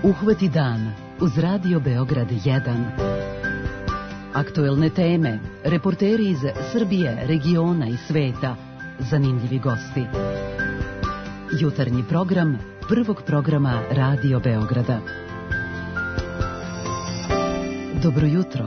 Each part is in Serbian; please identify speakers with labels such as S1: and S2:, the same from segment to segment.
S1: Uhvati dan uz Radio Beograd 1. Aktuelne teme, reporteri iz Srbije, regiona i sveta, zanimljivi gosti. Jutarnji program Prvog programa Radio Beograda. Dobro jutro.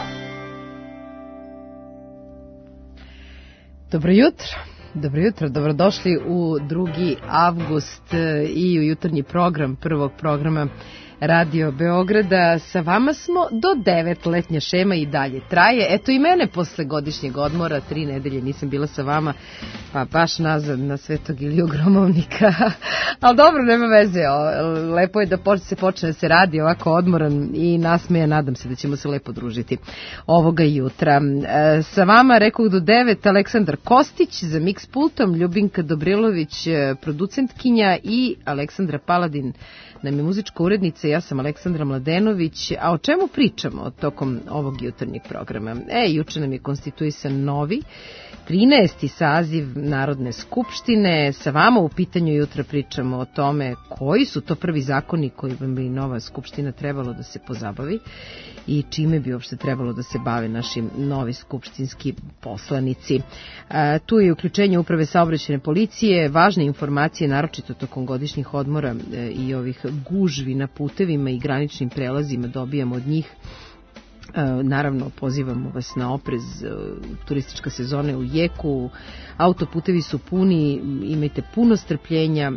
S2: Dobro jutro. Dobro jutro, dobrodošli u 2. avgust i u jutarnji program Prvog programa Radio Beograda. Sa vama smo do 9, letnja šema i dalje traje. Eto i mene posle godišnjeg odmora, 3 nedelje nisam bila sa vama, pa baš nazad na Svetog Iliju Gromovnika. Ali dobro, nema veze, lepo je da se počne da se radi ovako odmoran i nasmeja, nadam se da ćemo se lepo družiti ovoga jutra. Sa vama, rekao do 9, Aleksandar Kostić za mix pultom, Ljubinka Dobrilović, producentkinja, i Aleksandra Paladin nam je muzička urednica. Ja sam Aleksandra Mladenović. A o čemu pričamo tokom ovog jutarnjeg programa? Juče nam je konstituisan novi 13. saziv Narodne skupštine. Sa vama u pitanju jutra pričamo o tome koji su to prvi zakoni kojima bi nova skupština trebalo da se pozabavi i čime bi uopšte trebalo da se bave naši novi skupštinski poslanici. Tu je uključenje Uprave saobraćajne policije, važne informacije, naročito tokom godišnjih odmora i ovih gužvi na putevima i graničnim prelazima dobijamo od njih. Naravno, pozivamo vas na oprez, turistička sezona je u jeku, autoputevi su puni, imajte puno strpljenja,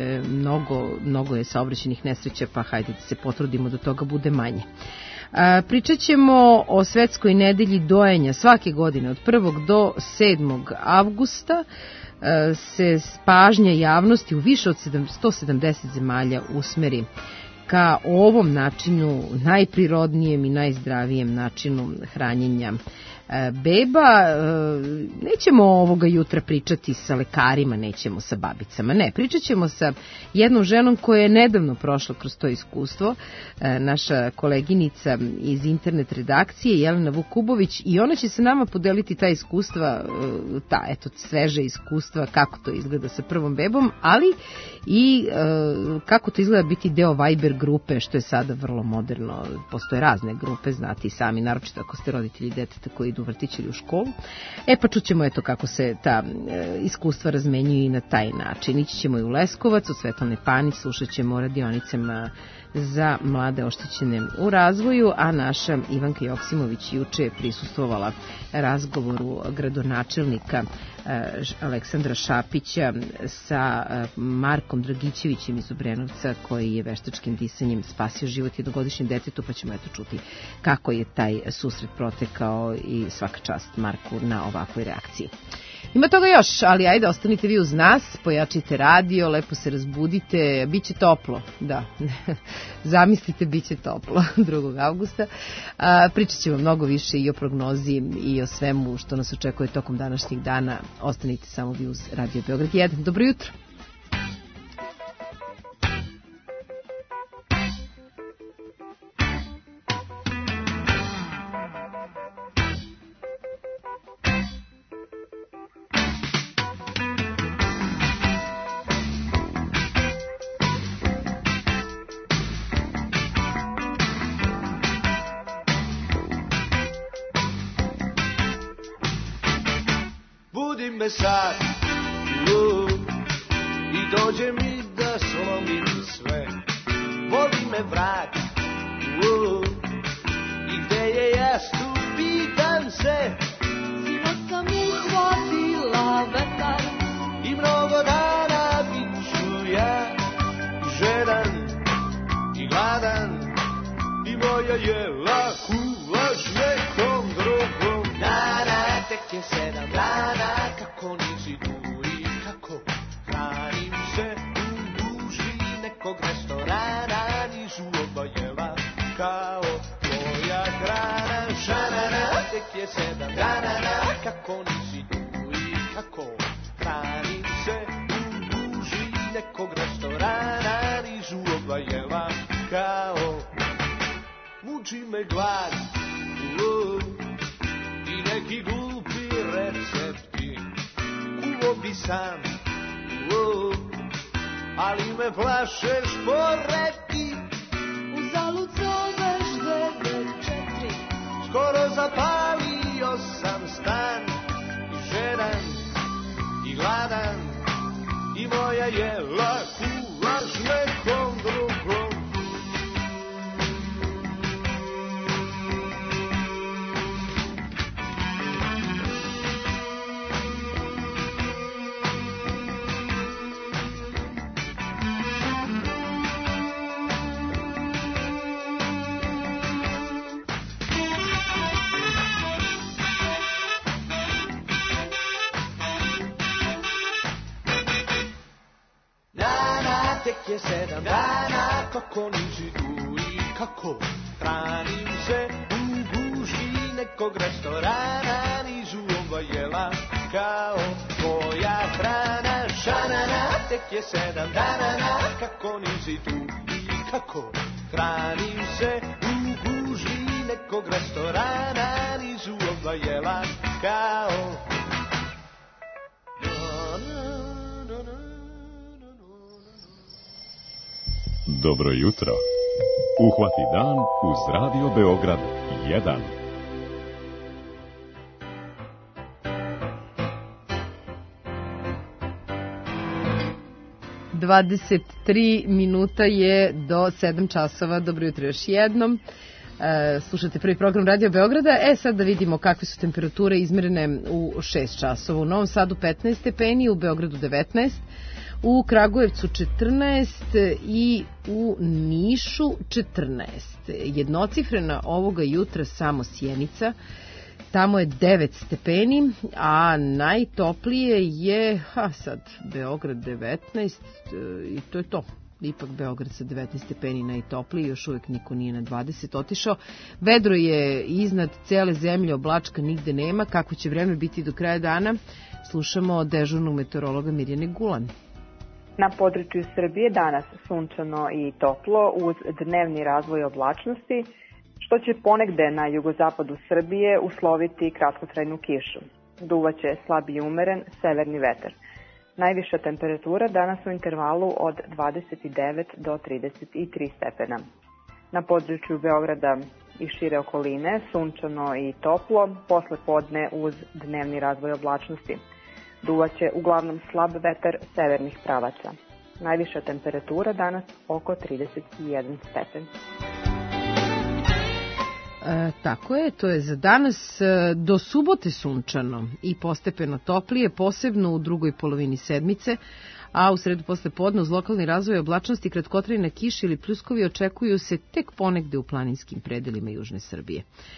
S2: mnogo je saobraćajnih nesreća, pa hajde da se potrudimo da toga bude manje. Pričat ćemo o svetskoj nedelji dojenja. Svake godine od 1. do 7. avgusta se pažnja javnosti u više od 170 zemalja usmeri ka ovom načinu, najprirodnijem i najzdravijem načinu hranjenja beba. Nećemo ovoga jutra pričati sa lekarima, nećemo sa babicama, ne, pričat ćemo sa jednom ženom koja je nedavno prošla kroz to iskustvo, naša koleginica iz internet redakcije Jelena Vukubović, i ona će se nama podeliti ta iskustva, sveže iskustva, kako to izgleda sa prvom bebom, ali i kako to izgleda biti deo Viber grupe, što je sada vrlo moderno. Postoje razne grupe, znate i sami, naročito ako ste roditelji deteta koji idu u vrtić ili u školu. Pa čućemo kako se ta iskustva razmenjuju i na taj način. Ići ćemo i u Leskovac, u Svetlane Panić, slušat ćemo o radionicama za mlade oštećene u razvoju, a naša Ivanka Joksimović juče je prisustvovala razgovoru gradonačelnika Aleksandra Šapića sa Markom Dragićevićem iz Obrenovca, koji je veštačkim disanjem spasio život jednogodišnjem detetu, pa ćemo čuti kako je taj susret protekao i svaka čast Marku na ovakvoj reakciji. Ima toga još, ali ajde, ostanite vi uz nas, pojačite radio, lepo se razbudite, bit će toplo, da, zamislite, bit će toplo 2. avgusta. Pričat ćemo mnogo više i o prognozi i o svemu što nas očekuje tokom današnjeg dana. Ostanite samo vi uz Radio Beograd 1. Dobro jutro.
S3: Sad, i dođe mi da slomim sve. Voli me vrat, i gde je jastu, pitam se.
S4: Sinoć sam uhvatila vetar
S3: I mnogo dana bit ću ja žedan i gladan, i moja jela kuvaš nekom drugom. Dana, tek je 7 dana, kako nisi tu i kako hranim se u gužvi nekog restorana. Nisu oba jela kao tvoja hrana. Šanana, tek je 7 dana, kako nisi tu i kako hranim se u gužvi nekog restorana. Nisu oba jela kao, muči me glad i neki glupi recepti. Kuvo bi sam, ali me plaše šporeti.
S4: Uzalud zoveš 9-4.
S3: Skoro zapalio sam stan, i žedan, i gladan, i moja jela kula s nekom drugom. Tek je 7 dana, kako niži tu i kako hranim se u gužvi nekog restorana, nižu ova jela kao tvoja hrana. Šanana, tek je 7 dana, kako niži tu i kako hranim se u gužvi nekog restorana, nižu ova jela kao.
S5: Dobro jutro. Uhvati dan uz Radio Beograd 1.
S2: Dvadeset 3 minuta je do 7 časova. Dobro jutro još jednom. Slušate prvi program Radio Beograda. Sad da vidimo kakve su temperature izmerene u 6 časova. U Novom Sadu 15 stepeni, u Beogradu 19, u Kragujevcu 14 i u Nišu 14. Jednocifrena ovoga jutra samo Sjenica, tamo je 9 stepeni, a najtoplije je, sad, Beograd 19 i to je to. Ipak Beograd sa 19 stepeni najtopliji, još uvijek niko nije na 20 otišao. Vedro je iznad cele zemlje, oblačka nigde nema. Kako će vreme biti do kraja dana, slušamo od dežurnog meteorologa Mirjane Gulan.
S6: Na području Srbije danas sunčano i toplo uz dnevni razvoj oblačnosti, što će ponegde na jugozapadu Srbije usloviti kratkotrajnu kišu. Duvaće slab i umeren severni vetar. Najviša temperatura danas u intervalu od 29 do 33 stepena. Na području Beograda i šire okoline sunčano i toplo, posle podne uz dnevni razvoj oblačnosti. Duvaće uglavnom slab vetar severnih pravaca. Najviša temperatura danas oko 31 stepen.
S2: Tako je, to je za danas. Do subote sunčano i postepeno toplije, posebno u drugoj polovini sedmice, a u sredu posle podne uz lokalni razvoj oblačnosti, kratkotrajna kiša ili pljuskovi očekuju se tek ponegde u planinskim predelima južne Srbije.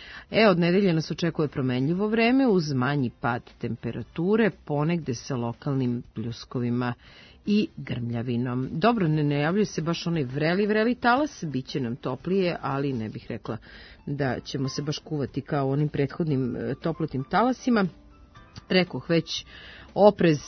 S2: Od nedelje nas očekuje promenljivo vreme uz manji pad temperature, ponegde sa lokalnim pljuskovima i grmljavinom. Dobro, ne najavljuje se baš onaj vreli talas, bit će nam toplije, ali ne bih rekla da ćemo se baš kuvati kao onim prethodnim toplotim talasima. Rekoh već, oprez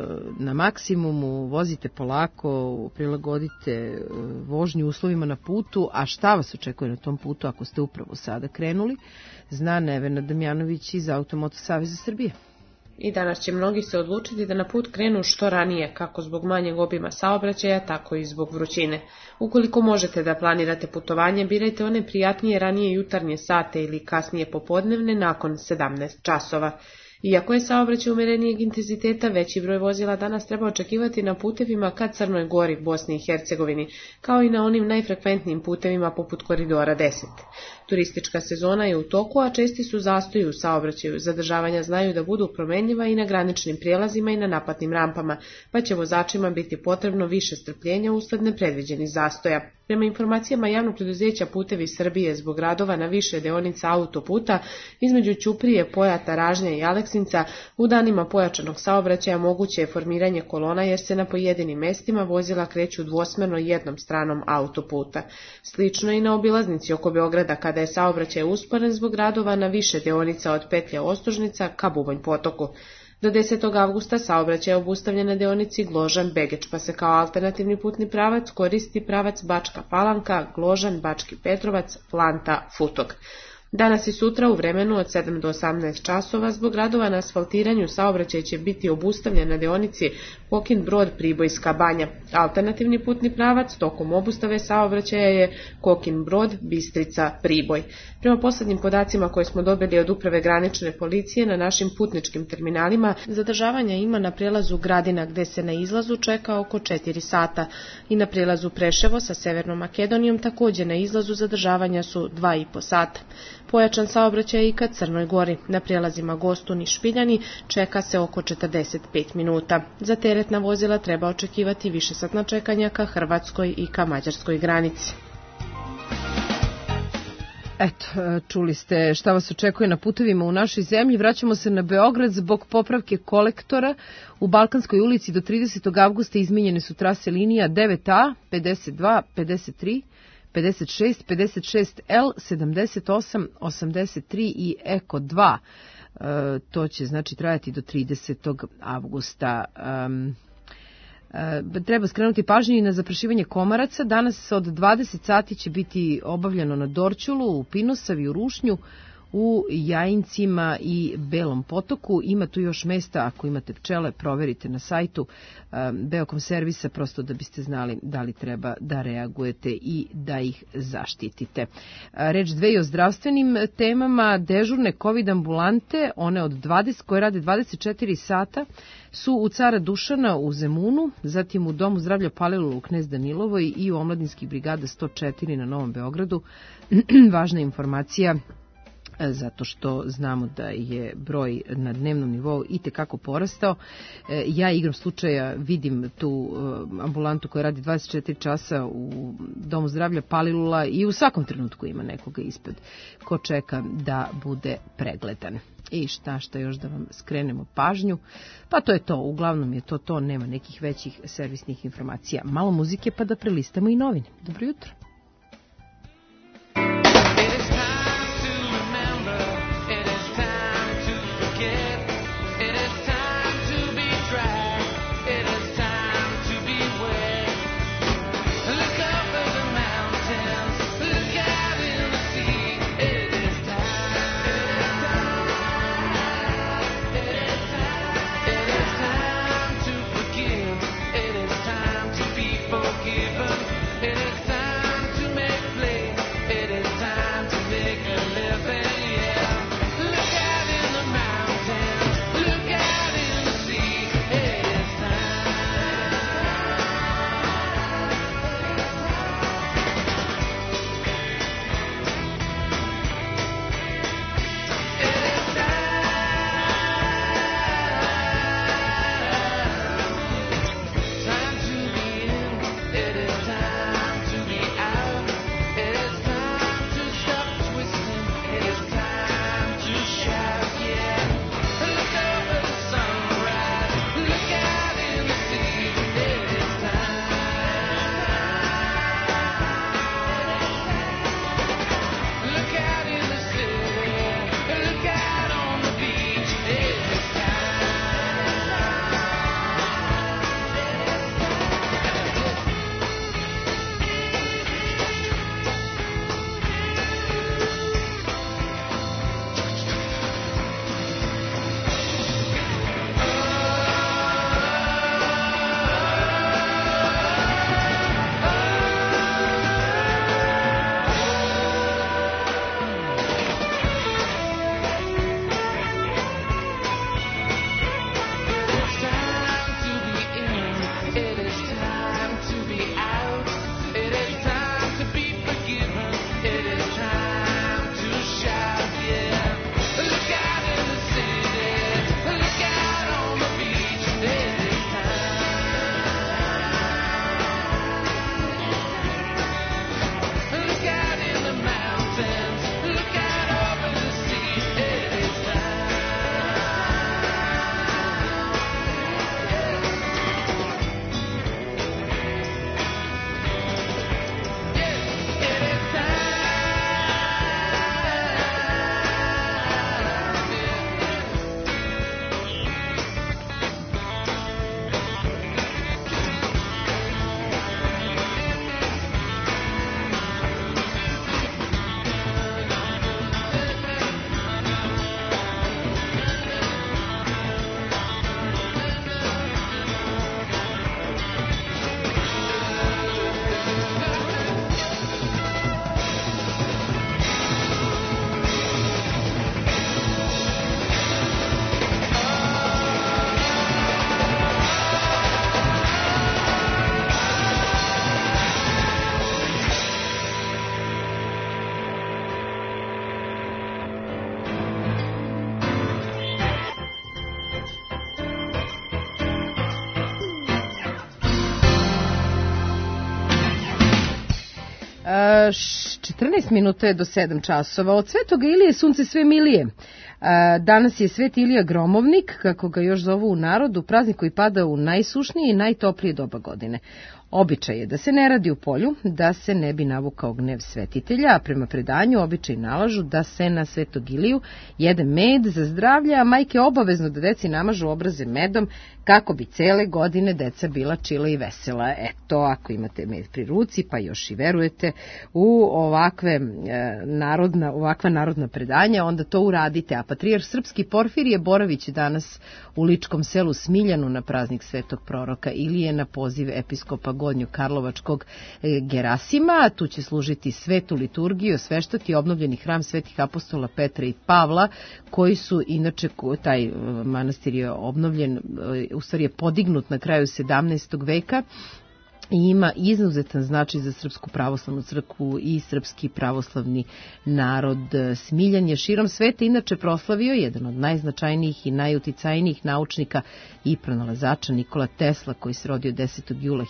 S2: na maksimumu, vozite polako, prilagodite vožnju uslovima na putu, a šta vas očekuje na tom putu ako ste upravo sada krenuli, zna Nevena Damjanović iz Automoto Saveza Srbije.
S7: I danas će mnogi se odlučiti da na put krenu što ranije, kako zbog manjeg obima saobraćaja, tako i zbog vrućine. Ukoliko možete da planirate putovanje, birajte one prijatnije ranije jutarnje sate ili kasnije popodnevne nakon 17 časova. Iako je saobraćaj umerenijeg intenziteta, veći broj vozila danas treba očekivati na putevima ka Crnoj Gori, Bosni i Hercegovini, kao i na onim najfrekventnijim putevima poput Koridora 10. Turistička sezona je u toku, a česti su zastoji u saobraćaju. Zadržavanja znaju da budu promenljiva i na graničnim prijelazima i na naplatnim rampama, pa će vozačima biti potrebno više strpljenja usled nepredviđenih zastoja. Prema informacijama javnog preduzeća Putevi Srbije, zbog radova na više deonica autoputa između Ćuprije, Pojata, Ražnja i Aleksinca, u danima pojačanog saobraćaja moguće je formiranje kolona jer se na pojedinim mestima vozila kreću dvosmerno jednom stranom autoputa. Slično i na obilaznici oko Beograda, kada je saobraćaj usporen zbog radova na više deonica od petlje Ostružnica ka Bubanj potoku. Do 10. avgusta saobraćaj je obustavljen na deonici Gložan-Begeč, pa se kao alternativni putni pravac koristi pravac Bačka Palanka, Gložan, Bački Petrovac, Planta, Futog. Danas i sutra u vremenu od 7 do 18 časova zbog radova na asfaltiranju saobraćaj će biti obustavljen na deonici Kokin Brod Pribojska Banja. Alternativni putni pravac tokom obustave saobraćaja je Kokin Brod Bistrica Priboj. Prema poslednjim podacima koje smo dobili od Uprave granične policije na našim putničkim terminalima, zadržavanja ima na prelazu Gradina gde se na izlazu čeka oko 4 sata i na prelazu Preševo sa Severnom Makedonijom takođe na izlazu zadržavanja su 2,5 sata. Pojačan saobraćaj i ka Crnoj Gori. Na prijelazima Gostun i Špiljani čeka se oko 45 minuta. Za teretna vozila treba očekivati višesatna čekanja ka Hrvatskoj i ka Mađarskoj granici.
S2: Eto, čuli ste šta vas očekuje na putevima u našoj zemlji. Vraćamo se na Beograd zbog popravke kolektora. U Balkanskoj ulici do 30. avgusta izmenjene su trase linija 9A, 52, 53, 56, 56L, 78, 83 i Eko 2. To će znači trajati do 30. avgusta. Treba skrenuti pažnju i na zaprašivanje komaraca. Danas od 20 sati će biti obavljeno na Dorćolu, u Pinosavi, u Rušnju, u Jajincima i Belom Potoku. Ima tu još mesta, ako imate pčele, proverite na sajtu Beokom servisa, prosto da biste znali da li treba da reagujete i da ih zaštitite. Reč dve i o zdravstvenim temama. Dežurne COVID ambulante, one od 20, koje rade 24 sata, su u Cara Dušana u Zemunu, zatim u Domu zdravlja Palilula u Knez Danilovoj i u Omladinskih brigada 104 na Novom Beogradu. Važna informacija, zato što znamo da je broj na dnevnom nivou itekako porastao. Ja igram slučaja vidim tu ambulantu koja radi 24 časa u Domu zdravlja Palilula i u svakom trenutku ima nekoga ispred ko čeka da bude pregledan. I šta još da vam skrenemo pažnju? Pa to je to, uglavnom je to, nema nekih većih servisnih informacija. Malo muzike pa da prelistamo i novine. Dobro jutro.
S3: It is time
S2: 14 minuta je do 7 časova. Od Svetoga Ilije sunce sve milije. Danas je Sveti Ilija Gromovnik, kako ga još zovu u narodu, praznik koji pada u najsušnije i najtoplije doba godine. Običaj je da se ne radi u polju, da se ne bi navukao gnev svetitelja, a prema predanju običaj nalažu da se na Svetog Iliju jede med za zdravlje, a majke obavezno da deci namažu obraze medom kako bi cele godine deca bila čila i vesela. Eto, ako imate med pri ruci, pa još i verujete u ovakva narodna predanja, onda to uradite. A patrijarh srpski Porfirije Boravić danas u ličkom selu Smiljanu na praznik Svetog proroka Ilije na poziv episkopa Gornjo Karlovačkog Gerasima. Tu će služiti svetu liturgiju, osveštati obnovljeni hram svetih apostola Petra i Pavla, koji su inače, taj manastir je obnovljen, u stvari je podignut na kraju 17. veka i ima izuzetan značaj za Srpsku pravoslavnu crkvu i srpski pravoslavni narod. Smiljan je širom sveta inače proslavio jedan od najznačajnijih i najuticajnijih naučnika i pronalazača Nikola Tesla, koji se rodio 10. jula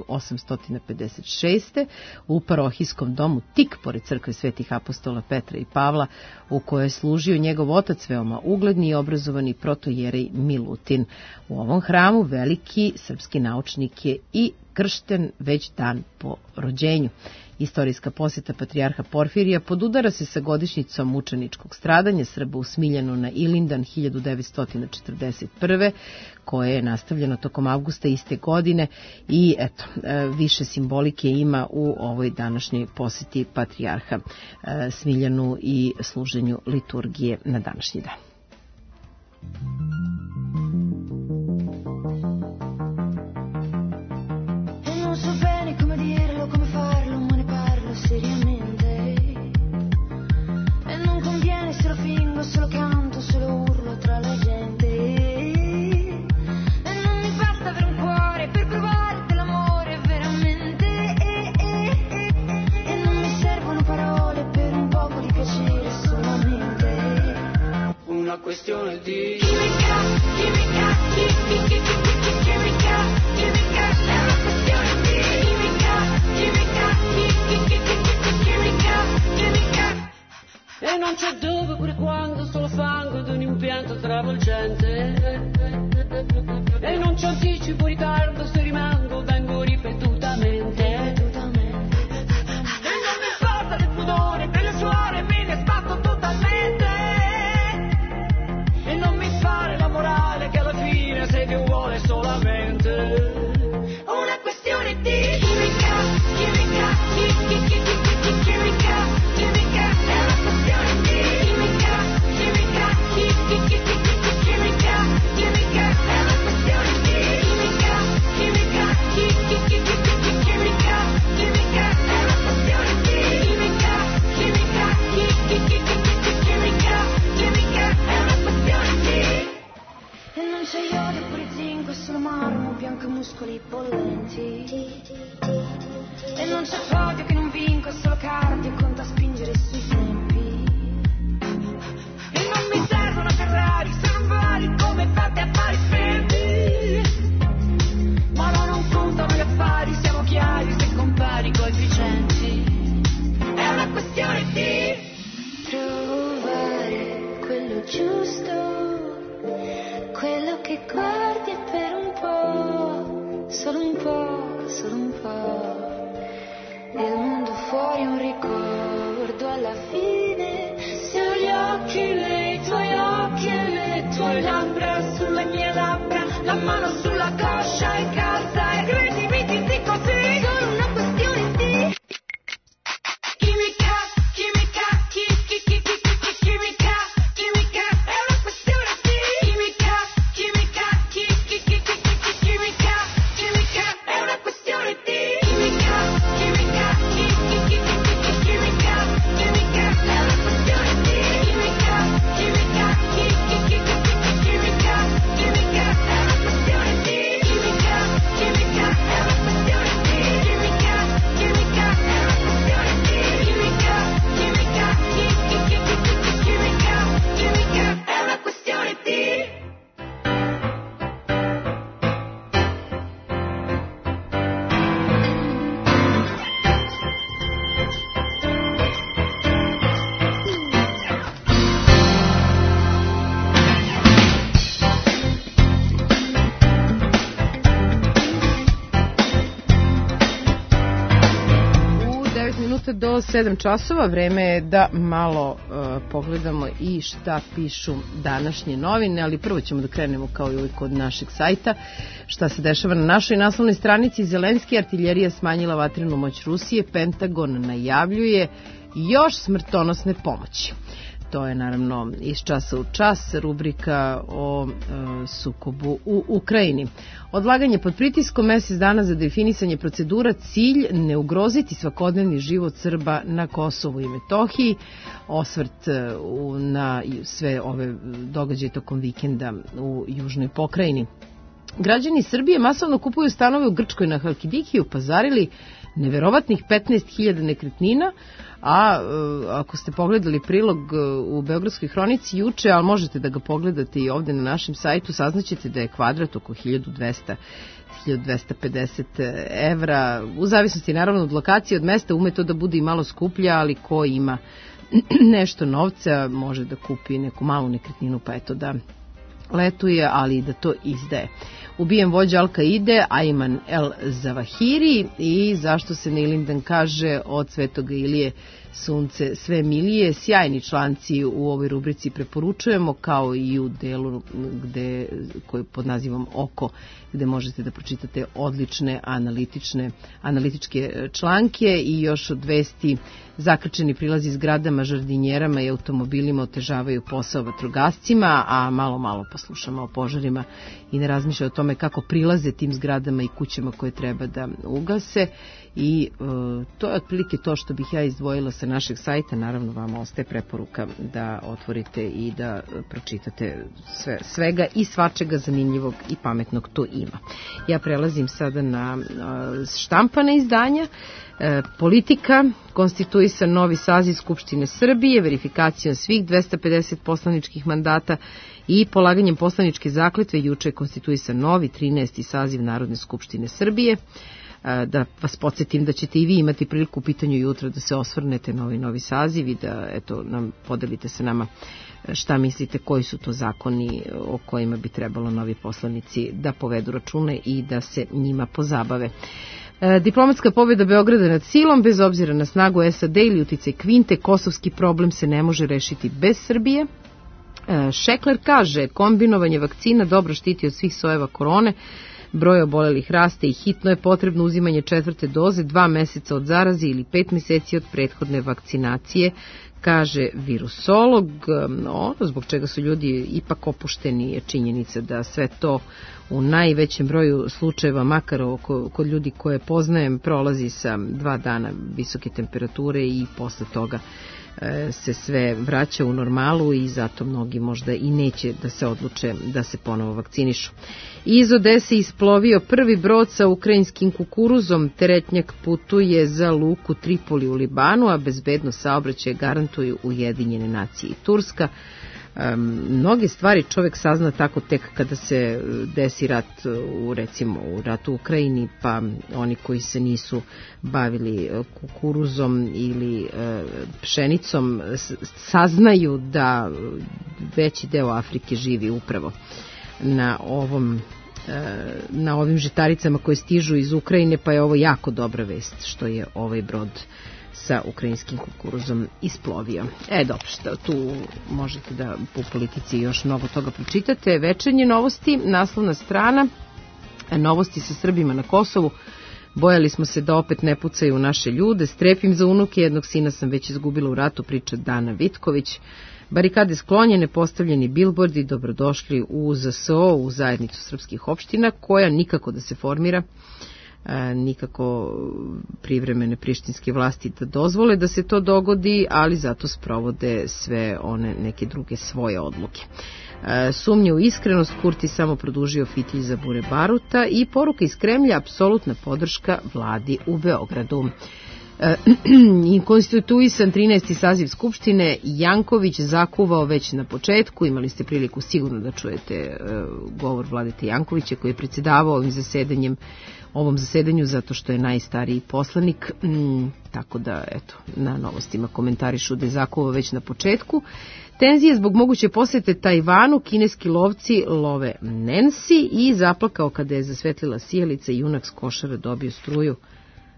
S2: 1856. u parohijskom domu tik pored crkve svetih apostola Petra i Pavla, u kojoj je služio njegov otac, veoma ugledni i obrazovani protojerej Milutin. U ovom hramu veliki srpski naučnik je i kršten već dan po rođenju. Istorijska posjeta patrijarha Porfirija podudara se sa godišnjicom mučeničkog stradanja Srba u Smiljanu na Ilindan 1941. koje je nastavljeno tokom avgusta iste godine i eto, više simbolike ima u ovoj današnjoj posjeti patrijarha Smiljanu i služenju liturgije na današnji dan.
S4: Solo canto, solo urlo tra la gente e non mi basta avere un cuore per provare dell'amore veramente e non mi servono parole per un poco di piacere solamente. Una questione di chimica, chimica, chimica, chimica, chimica, è una questione di chimica, chimica, chimica, chimica. E non c'è dove pure quando, solo fango ed un impianto travolgente. E non c'è anticipo, ritardo, se rimango vengo ripetutamente. E non mi importa del pudore, delle suore, me ne sbatto totalmente. E non mi fare la morale che alla fine sei che vuole solamente. Una questione di chimica, chimica, chimica, chimica, chimica, è una questione di chimica, chimica, chimica, chimica, chimica, è una questione di chimica, chimica, chimica, chimica, chimica, è una questione di chimica, chimica, chimica, chimica, chimica, è una questione di. E non c'è iodio pure zinco, è solo marmo, bianco muscoli bollenti. E non c'è podio che non vinco, è solo cardio, conta spingere sui tempi. E non mi servono Ferrari, sono vari come fate affari spenti. Ma no, non contano gli affari, siamo chiari se compari i coefficienti. È una questione di trovare quello giusto, quello che guardi per un po', solo un po', solo un po'. Il mondo
S2: minuta do 7 časova. Vreme je da malo pogledamo i šta pišu današnje novine, ali prvo ćemo da krenemo kao i uvijek od našeg sajta. Šta se dešava na našoj naslovnoj stranici? Zelenski, artiljerija smanjila vatrenu moć Rusije, Pentagon najavljuje još smrtonosne pomoći. To je naravno iz časa u čas rubrika o sukobu u Ukrajini. Odlaganje pod pritiskom, mesec dana za definisanje procedura, cilj ne ugroziti svakodnevni život Srba na Kosovu i Metohiji. Osvrt na sve ove događaje tokom vikenda u južnoj pokrajini. Građani Srbije masovno kupuju stanove u Grčkoj na Halkidiki, upazarili neverovatnih 15.000 nekretnina, a ako ste pogledali prilog u Beogradskoj hronici juče, ali možete da ga pogledate i ovde na našem sajtu, saznaćete da je kvadrat oko 1200-1250 evra, u zavisnosti naravno od lokacije, od mesta, ume to da bude i malo skuplja, ali ko ima nešto novca može da kupi neku malu nekretninu, pa eto da letuje, ali i da to izdaje. Ubijen vođa Al-Kaide Ayman el-Zawahiri i zašto se na Ilindan kaže od Svetoga Ilije sunce sve milije. Sjajni članci u ovoj rubrici preporučujemo, kao i u delu koji pod nazivom Oko, gde možete da pročitate odlične analitičke članke i još od vesti. Zakrčeni prilazi zgradama, žardinjerama i automobilima otežavaju posao vatrogascima, a malo poslušamo o požarima i ne razmišlja o tome kako prilaze tim zgradama i kućama koje treba da ugase. I to je otprilike to što bih ja izdvojila sa našeg sajta. Naravno, vama ostaje preporuka da otvorite i da pročitate svega i svačega zanimljivog i pametnog tu ima. Ja prelazim sada na štampane izdanja. Politika, konstituisan novi saziv Skupštine Srbije, verifikacijom svih 250 poslaničkih mandata i polaganjem poslaničke zakletve juče je konstituisan novi 13. saziv Narodne skupštine Srbije. Da vas podsjetim da ćete i vi imati priliku u pitanju jutra da se osvrnete na novi saziv i da nam podelite sa nama šta mislite, koji su to zakoni o kojima bi trebalo novi poslanici da povedu račune i da se njima pozabave. Diplomatska pobjeda Beograda nad silom, bez obzira na snagu SAD ili uticaj Kvinte, kosovski problem se ne može rešiti bez Srbije. Šekler kaže, kombinovanje vakcina dobro štiti od svih sojeva korone, broj obolelih raste i hitno je potrebno uzimanje 4. doze 2 meseca od zaraze ili 5 meseci od prethodne vakcinacije, kaže virusolog. Ono zbog čega su ljudi ipak opušteni je činjenica da sve to u najvećem broju slučajeva, makar kod ljudi koje poznajem, prolazi sa 2 dana visoke temperature i posle toga se sve vraća u normalu i zato mnogi možda i neće da se odluče da se ponovo vakcinišu. Iz Odese isplovio prvi brod sa ukrajinskim kukuruzom. Teretnjak putuje za luku Tripoli u Libanu, a bezbedno saobraćaj garantuju Ujedinjene nacije i Turska. Mnoge stvari čovjek sazna tako tek kada se desi rat u ratu u Ukrajini, pa oni koji se nisu bavili kukuruzom ili pšenicom saznaju da veći deo Afrike živi upravo na ovim žitaricama koje stižu iz Ukrajine, pa je ovo jako dobra vest što je ovaj brod sa ukrajinskim kukuruzom isplovio. Dobro, tu možete da po politici još mnogo toga pročitate. Večernje novosti, naslovna strana, novosti sa Srbima na Kosovu. Bojali smo se da opet ne pucaju naše ljude, strepim za unuke, jednog sina sam već izgubila u ratu, priča Dana Vitković. Barikade sklonjene, postavljeni bilbordi, dobrodošli u ZSO, u zajednicu srpskih opština, koja nikako da se formira, nikako privremene prištinske vlasti da dozvole da se to dogodi, ali zato sprovode sve one neke druge svoje odluke. Sumnje u iskrenost, Kurti samo produžio fitilj za bure baruta i poruka iz Kremlja, apsolutna podrška vladi u Beogradu. Konstituisan 13. saziv Skupštine, Janković zakuvao već na početku, imali ste priliku sigurno da čujete govor Vladete Jankovića koji je predsjedavao ovom zasedanju zato što je najstariji poslanik, tako da na novostima komentarišu da je zakuvao već na početku. Tenzije zbog moguće posete Tajvanu, kineski lovci love Nancy i zaplakao kada je zasvetlila sijalica i junak s Košara dobio struju.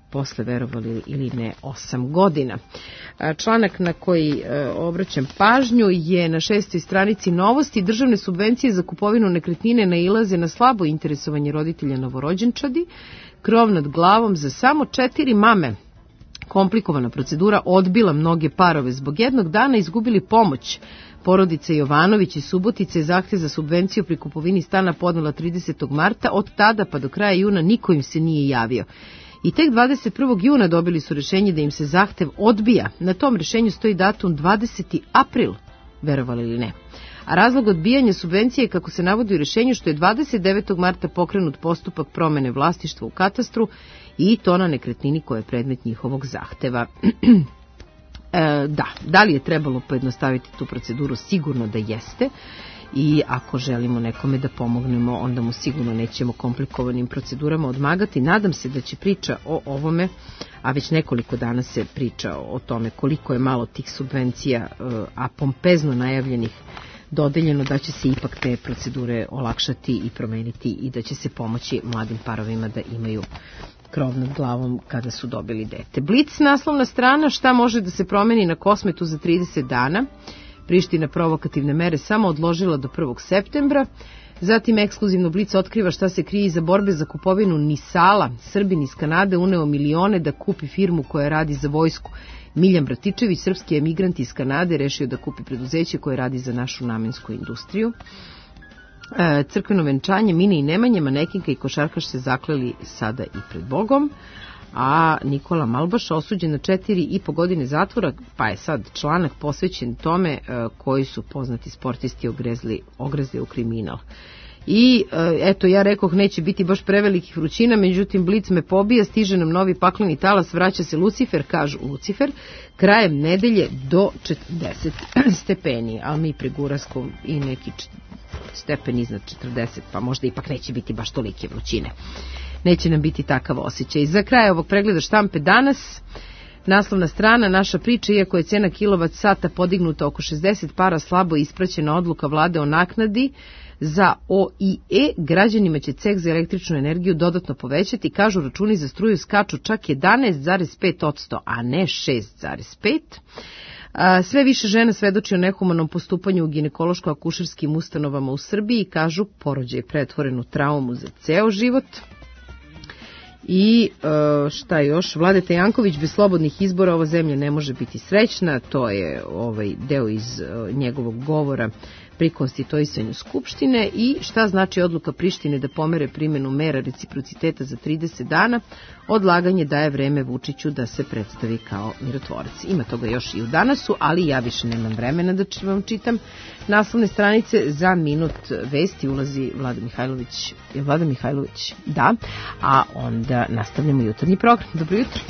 S2: posle, verovali ili ne, 8 godina. Članak na koji obraćam pažnju je na 6. stranici Novosti. Državne subvencije za kupovinu nekretnine nailaze na slabo interesovanje roditelja novorođenčadi. Krov nad glavom za samo 4 mame. Komplikovana procedura odbila mnoge parove. Zbog jednog dana izgubili pomoć. Porodica Jovanović iz Subotice zahtev za subvenciju pri kupovini stana podnela 30. marta. Od tada pa do kraja juna niko im se nije javio. I tek 21. juna dobili su rešenje da im se zahtev odbija. Na tom rešenju stoji datum 20. april, verovali ili ne. A razlog odbijanja subvencije je, kako se navodi u rešenju, što je 29. marta pokrenut postupak promene vlasništva u katastru i to na nekretnini koja je predmet njihovog zahteva. Da li je trebalo pojednostaviti tu proceduru? Sigurno da jeste. I ako želimo nekome da pomognemo, onda mu sigurno nećemo komplikovanim procedurama odmagati. Nadam se da će priča o ovome, a već nekoliko dana se priča o tome koliko je malo tih subvencija, a pompezno najavljenih, dodeljeno, da će se ipak te procedure olakšati i promeniti i da će se pomoći mladim parovima da imaju krov nad glavom kada su dobili dete. Blic, naslovna strana, šta može da se promeni na Kosmetu za 30 dana. Priština provokativne mere samo odložila do 1. septembra. Zatim ekskluzivno Blic otkriva šta se krije iza borbe za kupovinu Nisala. Srbin iz Kanade uneo milione da kupi firmu koja radi za vojsku. Miljan Bratičević, srpski emigrant iz Kanade, rešio da kupi preduzeće koje radi za našu namensku industriju. Crkveno venčanje Mine i Nemanje, manekinka i košarkaš se zakleli sada i pred Bogom. A Nikola Malbaš osuđen na 4,5 godine zatvora, pa je sad članak posvećen tome koji su poznati sportisti ogrezli u kriminal. I eto, ja rekoh neće biti baš prevelikih vrućina, međutim Blic me pobija, stiže nam novi pakleni talas, vraća se Lucifer, kažu Lucifer, krajem nedelje do 40 stepeni, ali mi preguraskom i neki stepen iznad 40, pa možda ipak neće biti baš tolike vrućine. Neće nam biti takav osjećaj. Za kraj ovog pregleda štampe danas, naslovna strana, naša priča, iako je cena kilovat sata podignuta oko 60 para, slabo ispraćena odluka vlade o naknadi za OIE, građanima će ceh za električnu energiju dodatno povećati, kažu računi za struju skaču čak 11,5%, a ne 6,5%. Sve više žena svedoči o nehumanom postupanju u ginekološko-akušerskim ustanovama u Srbiji, kažu porođaj pretvorenu traumu za ceo život. I šta još? Vladeta Janković, bez slobodnih izbora ova zemlja ne može biti srećna, to je deo iz njegovog govora pri konstituisanju Skupštine. I šta znači odluka Prištine da pomere primjenu mera reciprociteta za 30 dana, odlaganje daje vreme Vučiću da se predstavi kao mirotvorac. Ima toga još i u Danasu, ali ja više nemam vremena da vam čitam naslovne stranice. Za minut vesti ulazi Vlada Mihajlović. Je Vlada Mihajlović? Da. A onda nastavljamo jutarnji program. Dobro jutro.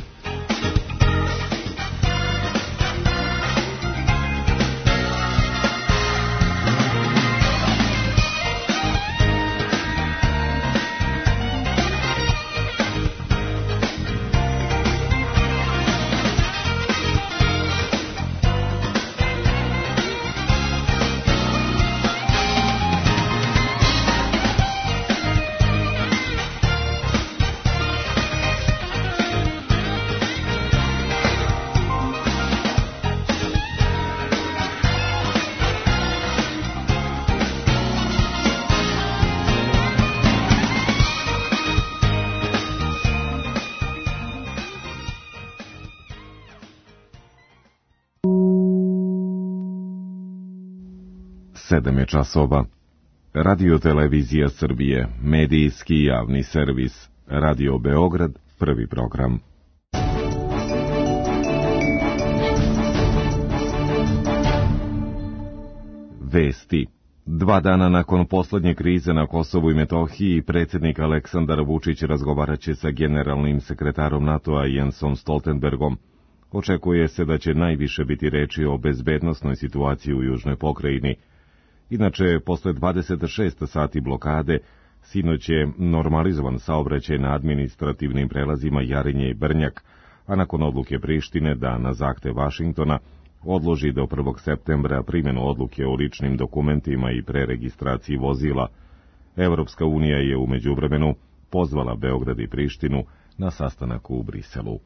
S8: Sedam je časova. Radio Televizija Srbije, medijski javni servis, Radio Beograd, prvi program. Vesti. 2 dana nakon poslednje krize na Kosovu i Metohiji, predsjednik Aleksandar Vučić razgovaraće sa generalnim sekretarom NATO-a Jensom Stoltenbergom. Očekuje se da će najviše biti reči o bezbednosnoj situaciji u južnoj pokrajini. Inače, posle 26 sati blokade, sinoć je normalizovan saobraćaj na administrativnim prelazima Jarinje i Brnjak, a nakon odluke Prištine da na zahtev Vašingtona odloži do 1. septembra primjenu odluke o ličnim dokumentima i preregistraciji vozila, Evropska unija je u međuvremenu pozvala Beograd i Prištinu na sastanak u Briselu.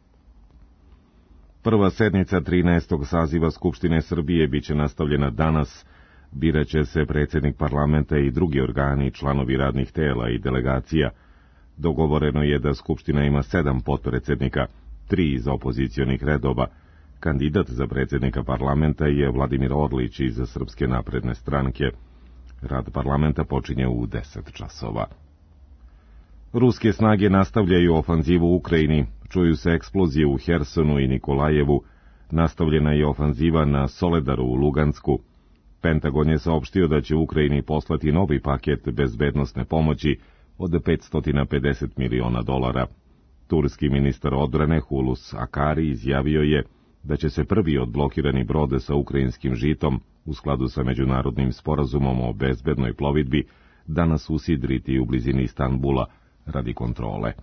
S8: Prva sednica 13. saziva Skupštine Srbije biće nastavljena danas. Biraće se predsjednik parlamenta i drugi organi, članovi radnih tela i delegacija. Dogovoreno je da Skupština ima 7 potpredsjednika, 3 iz opozicionih redova. Kandidat za predsjednika parlamenta je Vladimir Orlić iz Srpske napredne stranke. Rad parlamenta počinje u 10 časova. Ruske snage nastavljaju ofanzivu u Ukrajini, čuju se eksplozije u Hersonu i Nikolajevu, nastavljena je ofanziva na Soledaru u Lugansku. Pentagon je saopštio da će Ukrajini poslati novi paket bezbednosne pomoći od $550 miliona. Turski ministar odbrane Hulus Akari izjavio je da će se prvi odblokirani brod sa ukrajinskim žitom, u skladu sa međunarodnim sporazumom o bezbednoj plovidbi, danas usidriti u blizini Istanbula radi kontrole.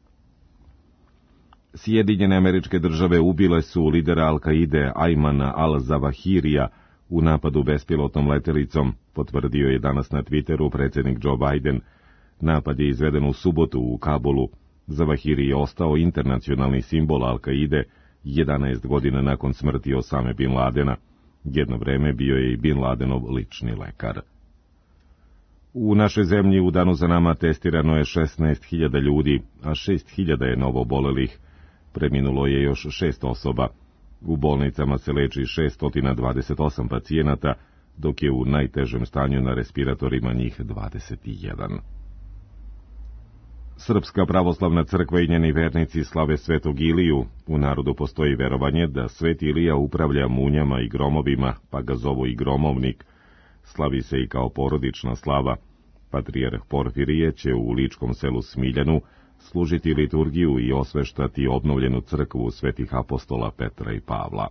S8: Sjedinjene Američke Države ubile su lidera Al-Kaide Ajmana al-Zawahirija u napadu bespilotnom letelicom, potvrdio je danas na Twitteru predsjednik Joe Biden. Napad je izveden u subotu u Kabulu. Zawahiri je ostao internacionalni simbol Al-Kaide 11 godina nakon smrti Osame Bin Ladena. Jedno vreme bio je i Bin Ladenov lični lekar. U našoj zemlji u danu za nama testirano je 16.000 ljudi, a 6.000 je novoobolelih. Preminulo je još 6 osoba. U bolnicama se leči 628 pacijenata, dok je u najtežem stanju na respiratorima njih 21. Srpska pravoslavna crkva i njeni vernici slave Svetog Iliju. U narodu postoji verovanje da Sveti Ilija upravlja munjama i gromovima, pa ga zovu i gromovnik. Slavi se i kao porodična slava. Patrijarh Porfirije će u ličkom selu Smiljanu služiti liturgiju i osveštati obnovljenu crkvu svetih apostola Petra i Pavla.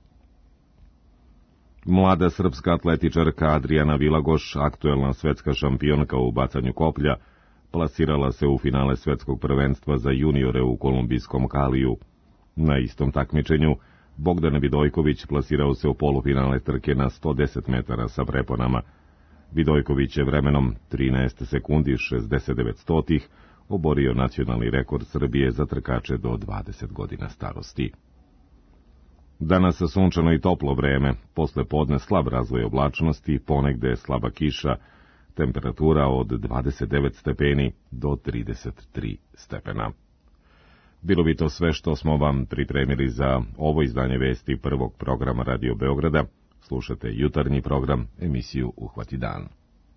S8: Mlada srpska atletičarka Adriana Vilagoš, aktuelna svetska šampionka u bacanju koplja, plasirala se u finale svetskog prvenstva za juniore u kolumbijskom Kaliju. Na istom takmičenju Bogdan Vidojković plasirao se u polufinale trke na 110 metara sa preponama. Vidojković je vremenom 13 sekundi 69 stotih oborio nacionalni rekord Srbije za trkače do 20 godina starosti. Danas sunčano i toplo vreme, posle podne slab razvoj oblačnosti, ponegde slaba kiša, temperatura od 29 stepeni do 33 stepena. Bilo bi to sve što smo vam pripremili za ovo izdanje vesti prvog programa Radio Beograda. Slušate jutarnji program, emisiju Uhvati dan.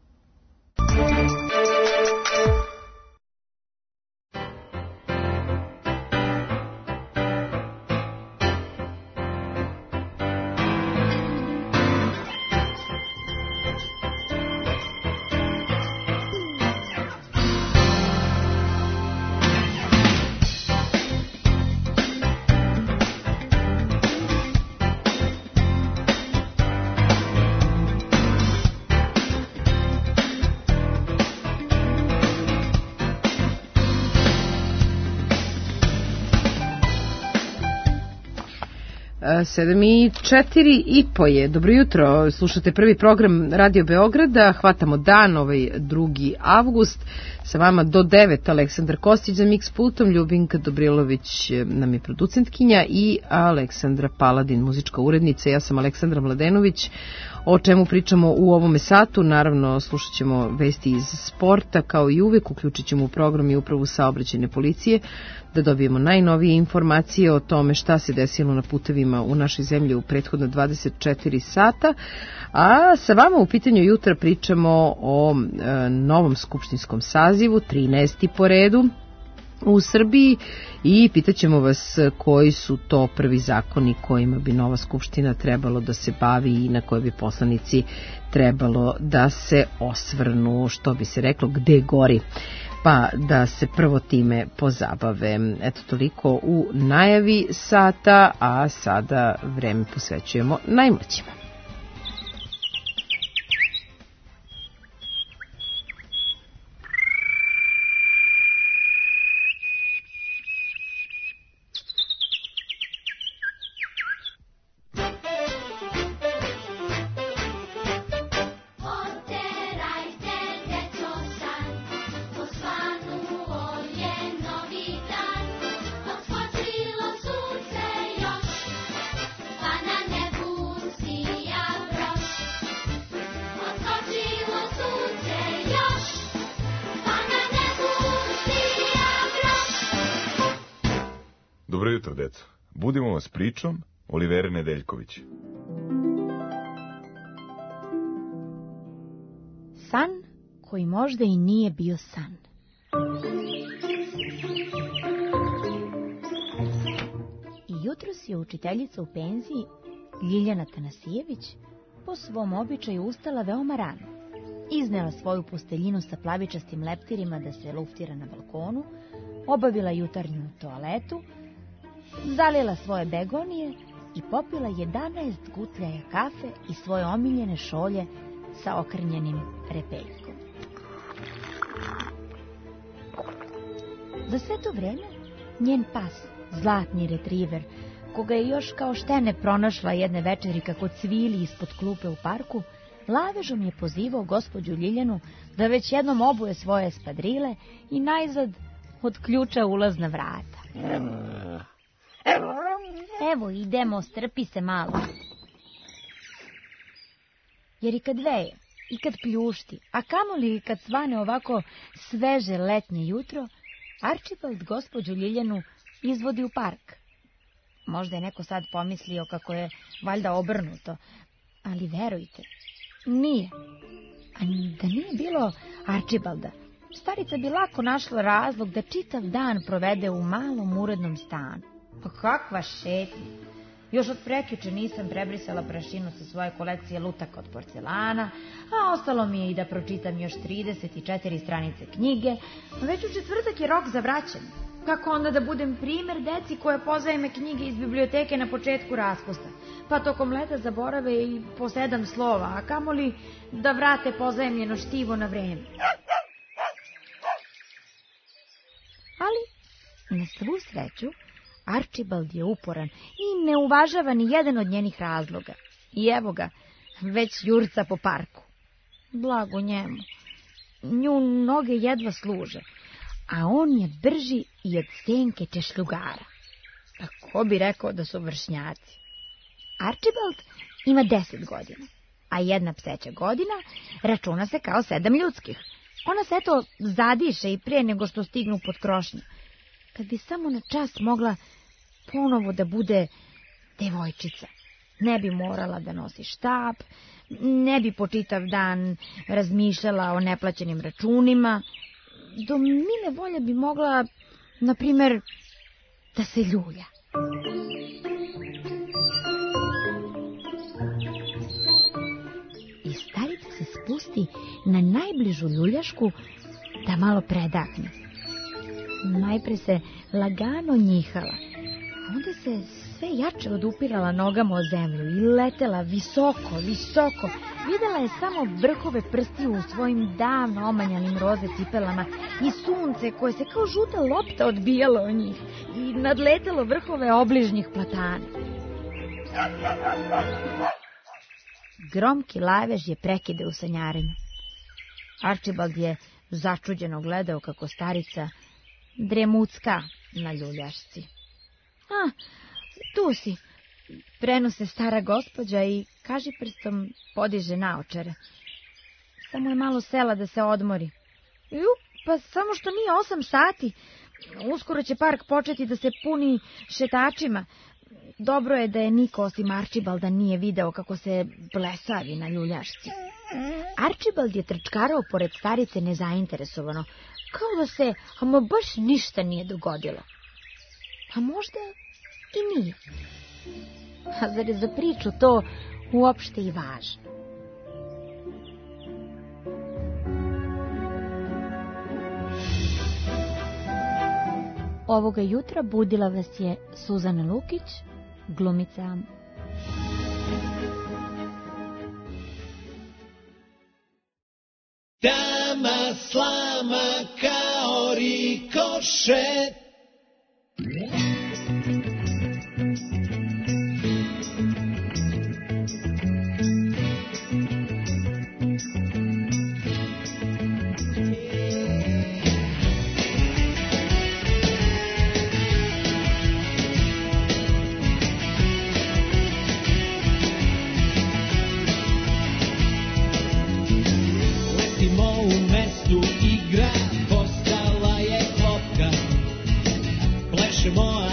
S2: Sedam i 4:30 je. Dobro jutro, slušate prvi program Radio Beograda, hvatamo dan, 2. avgust, sa vama do 9, Aleksandar Kostić za Mix pultom, Ljubinka Dobrilović nam je producentkinja i Aleksandra Paladin, muzička urednica. Ja sam Aleksandra Mladenović. O čemu pričamo u ovome satu? Naravno, slušat ćemo vesti iz sporta, kao i uvek, uključit ćemo u program i upravu saobraćajne policije, da dobijemo najnovije informacije o tome šta se desilo na putevima u našoj zemlji u prethodno 24 sata. A sa vama u pitanju jutra pričamo o novom skupštinskom sazivu, 13. po redu u Srbiji, i pitaćemo vas koji su to prvi zakoni kojima bi nova skupština trebalo da se bavi i na koje bi poslanici trebalo da se osvrnu, što bi se reklo, gde gori, pa da se prvo time pozabave. Eto, toliko u najavi sata, a sada vreme posvećujemo najmlađima.
S9: Poterajte, djeco san, po svanu ovdje novi dan. Dobro jutro, deco. Budimo vas pričom Olivere Nedeljković.
S10: San koji možda i nije bio san. I jutros je učiteljica u penziji, Ljiljana Tanasijević, po svom običaju ustala veoma rano. Iznela svoju posteljinu sa plavičastim leptirima da se luftira na balkonu, obavila jutarnju toaletu, zalila svoje begonije i popila 11 gutljaja kafe i svoje omiljene šolje sa okrnjenim repeljkom. Za sve to vreme njen pas, zlatni retriver, koga je još kao štene pronašla jedne večeri kako cvili ispod klupe u parku, lavežom je pozivao gospođu Ljiljanu da već jednom obuje svoje espadrile i najzad otključa ulazna vrata. Evo, idemo, strpi se malo. Jer i kad veje, i kad pljušti, a kamoli i kad svane ovako sveže letnje jutro, Arčibald gospođu Ljiljanu izvodi u park. Možda je neko sad pomislio kako je valjda obrnuto, ali verujte, nije. A da nije bilo Arčibalda, starica bi lako našla razlog da čitav dan provede u malom urednom stanu. Pa kakva šetnja! Još od prekjuče nisam prebrisala prašinu sa svoje kolekcije lutaka od porcelana, a ostalo mi je i da pročitam još 34 stranice knjige, već u četvrtak je rok za vraćanje. Kako onda da budem primer deci koje pozajme knjige iz biblioteke na početku raspusta, pa tokom leta zaborave i po 7 slova, a kamoli da vrate pozajemljeno štivo na vreme. Ali, na svu sreću, Arčibald je uporan i ne uvažava ni jedan od njenih razloga. I evo ga, već jurca po parku. Blago njemu. Nju noge jedva služe, a on je brži i od senke češljugara. Pa ko bi rekao da su vršnjaci? Arčibald ima 10 godina, a jedna pseća godina računa se kao 7 ljudskih. Ona se eto zadiše i prije nego što stignu pod krošnju. Kad bi samo na čas mogla ponovo da bude devojčica, ne bi morala da nosi štap, ne bi po čitav dan razmišljala o neplaćenim računima, do mile volje bi mogla, na primer, da se ljulja. I starica se spusti na najbližu ljuljašku da malo predahne. Najpre se lagano njihala, onda se sve jače odupirala nogama o zemlju i letela visoko, visoko. Videla je samo vrhove prstiju u svojim davno omanjanim roze cipelama i sunce koje se kao žuta lopta odbijalo o njih i nadletelo vrhove obližnjih platana. Gromki lavež je prekide u sanjarenju. Arčibald je začuđeno gledao kako starica dremucka na ljuljašci. A, tu si, prenose stara gospođa i kaži prstom podiže naočare. Samo je malo sela da se odmori. Pa samo što nije 8 sati. Uskoro će park početi da se puni šetačima. Dobro je da je niko osim Arčibalda nije video kako se blesavi na ljuljašci. Arčibald je trčkarao pored starice nezainteresovano, kao da se ama baš ništa nije dogodilo. A možda i nije. A zar je za priču to uopšte i važno? Ovoga jutra budila vas je Suzana Lukić, glumica.
S3: Dama slama kao rikošet.
S11: More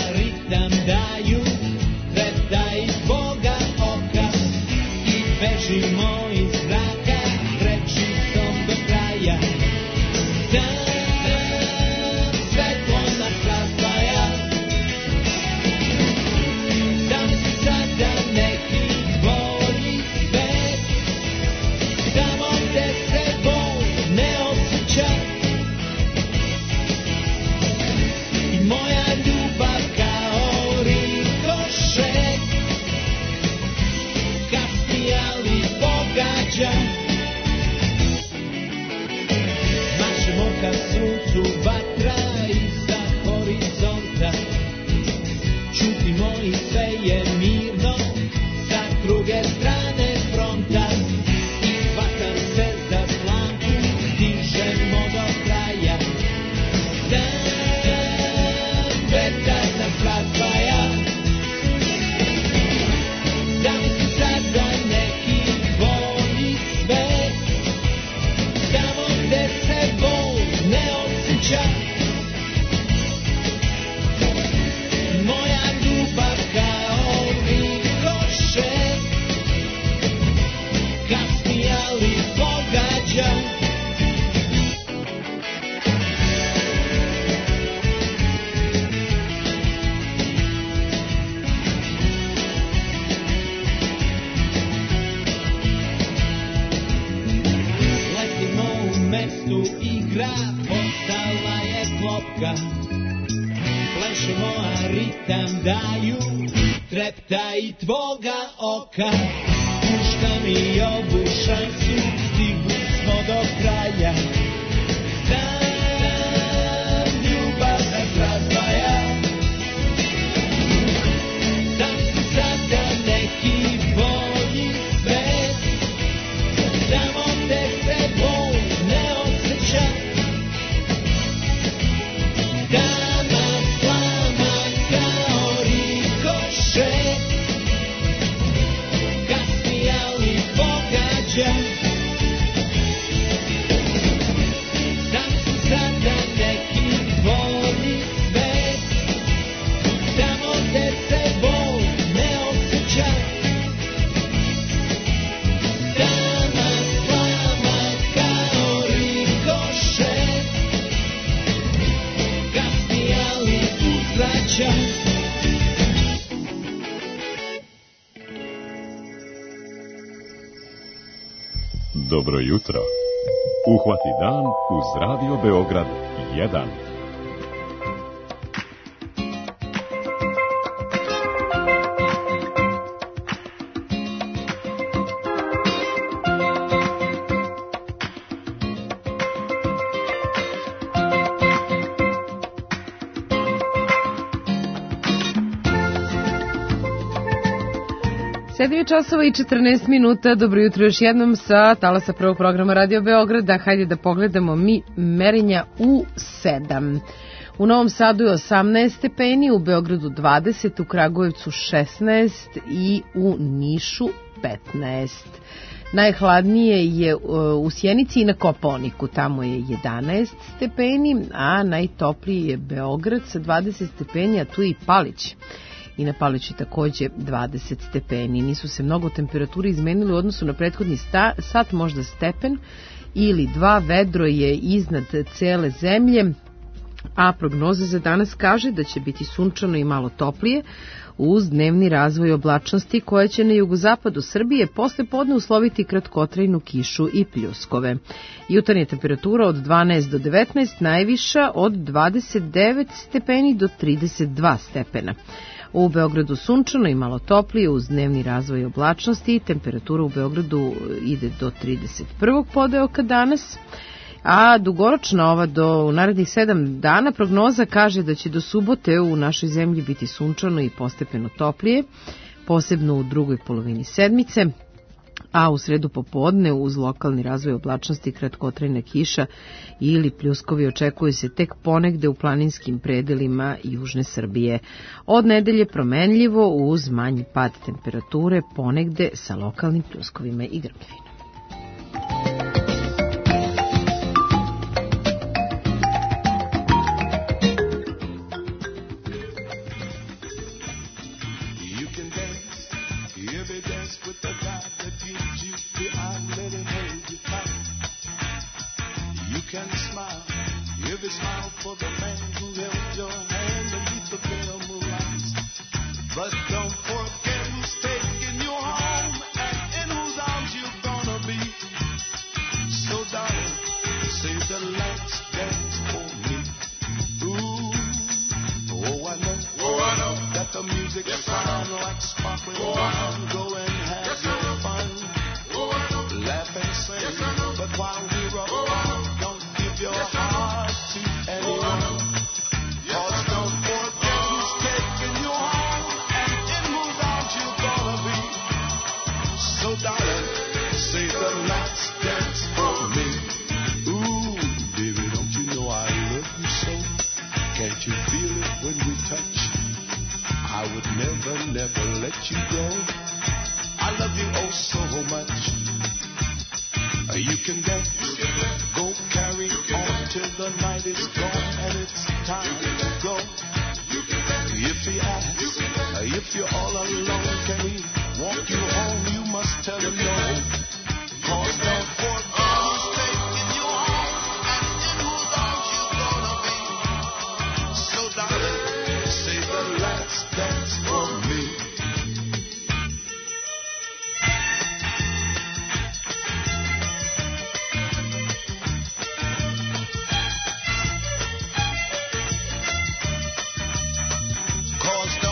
S3: tam daju, trepta i tvoga oka. Puška mi obušan su, stigli smo do kraja. Tam ljubav nas razdvaja. Sam si sada neki bolji svet, samo te se bol ne osjeća. Dama slama kao rikošet, kasni ali pogađa. Sam si sada neki bolji svet, samo te se bol ne osjeća. Dama slama kao rikošet, kasni ali uzvraća.
S5: Dobro jutro. Uhvati dan uz Radio Beograd 1.
S2: Sedam je časova i 14 minuta, dobro jutro još jednom sa talasa prvog programa Radio Beograda. Hajde da pogledamo mi merenja u 7. U Novom Sadu je 18 stepeni, u Beogradu 20, u Kragujevcu 16 i u Nišu 15. Najhladnije je u Sjenici i na Kopaoniku, tamo je 11 stepeni, a najtopliji je Beograd sa 20 stepeni, a tu je i Palić. I na Paliću takođe 20 stepeni. Nisu se mnogo temperature izmenili u odnosu na prethodni sat, možda stepen ili dva. Vedro je iznad cele zemlje, a prognoza za danas kaže da će biti sunčano i malo toplije uz dnevni razvoj oblačnosti koja će na jugozapadu Srbije posle podne usloviti kratkotrajnu kišu i pljuskove. Jutarnja temperatura od 12 do 19, najviša od 29 stepeni do 32 stepena. U Beogradu sunčano i malo toplije uz dnevni razvoj oblačnosti. Temperatura u Beogradu ide do 31. podeoka danas, a dugoročno ova do narednih 7 dana prognoza kaže da će do subote u našoj zemlji biti sunčano i postepeno toplije, posebno u drugoj polovini sedmice, a u sredu popodne uz lokalni razvoj oblačnosti kratkotrajna kiša ili pljuskovi očekuju se tek ponegde u planinskim predelima južne Srbije. Od nedelje promenljivo uz manji pad temperature, ponegde sa lokalnim pljuskovima i grmljavinom.
S3: Cause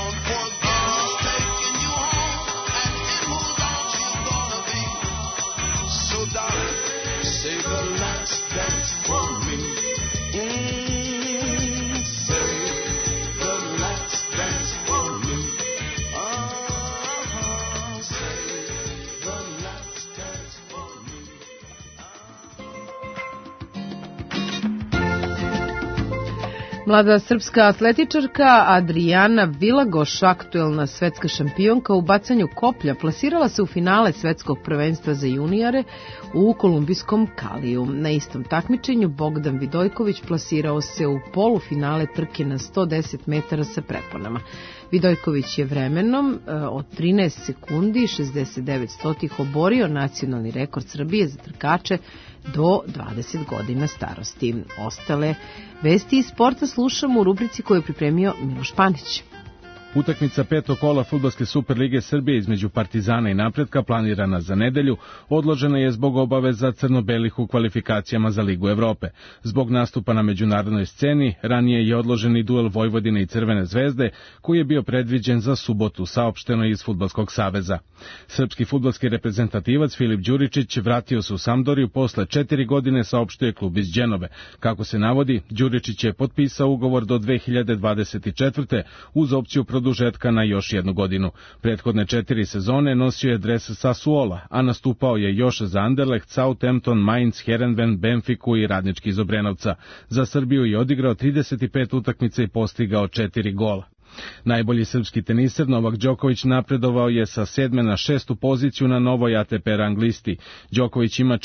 S2: Mlada srpska atletičarka Adriana Vilagoš, aktuelna svetska šampionka u bacanju koplja, plasirala se u finale svetskog prvenstva za junijare u kolumbijskom Kaliju. Na istom takmičenju Bogdan Vidojković plasirao se u polufinale trke na 110 metara sa preponama. Vidojković je vremenom od 13 sekundi 69 stotih oborio nacionalni rekord Srbije za trkače do 20 godina starosti. Ostale vesti iz sporta slušamo u rubrici koju je pripremio Miloš Panić.
S11: Utakmica petog kola Fudbalske Superlige Srbije između Partizana i Napretka, planirana za nedelju, odložena je zbog obaveza crno-belih u kvalifikacijama za Ligu Evrope. Zbog nastupa na međunarodnoj sceni, ranije je odložen i duel Vojvodine i Crvene zvezde, koji je bio predviđen za subotu, saopšteno iz Fudbalskog saveza. Srpski fudbalski reprezentativac Filip Đuričić vratio se u Sampdoriju posle 4 godine, saopštuje klub iz Dženove. Kako se navodi, Đuričić je potpisao ugovor do 2024. uz opciju produžetka na još 1 godinu. Prethodne 4 sezone nosio je dres Sassuola, a nastupao je još za Anderlecht, Southampton, Mainz, Heerenveen, Benfiku i Radnički iz Obrenovca. Za Srbiju je odigrao 35 utakmica i postigao 4 gola. Najbolji srpski teniser Novak Đoković napredovao je sa 7. na 6. poziciju na novoj ATP rang listi. Đoković ima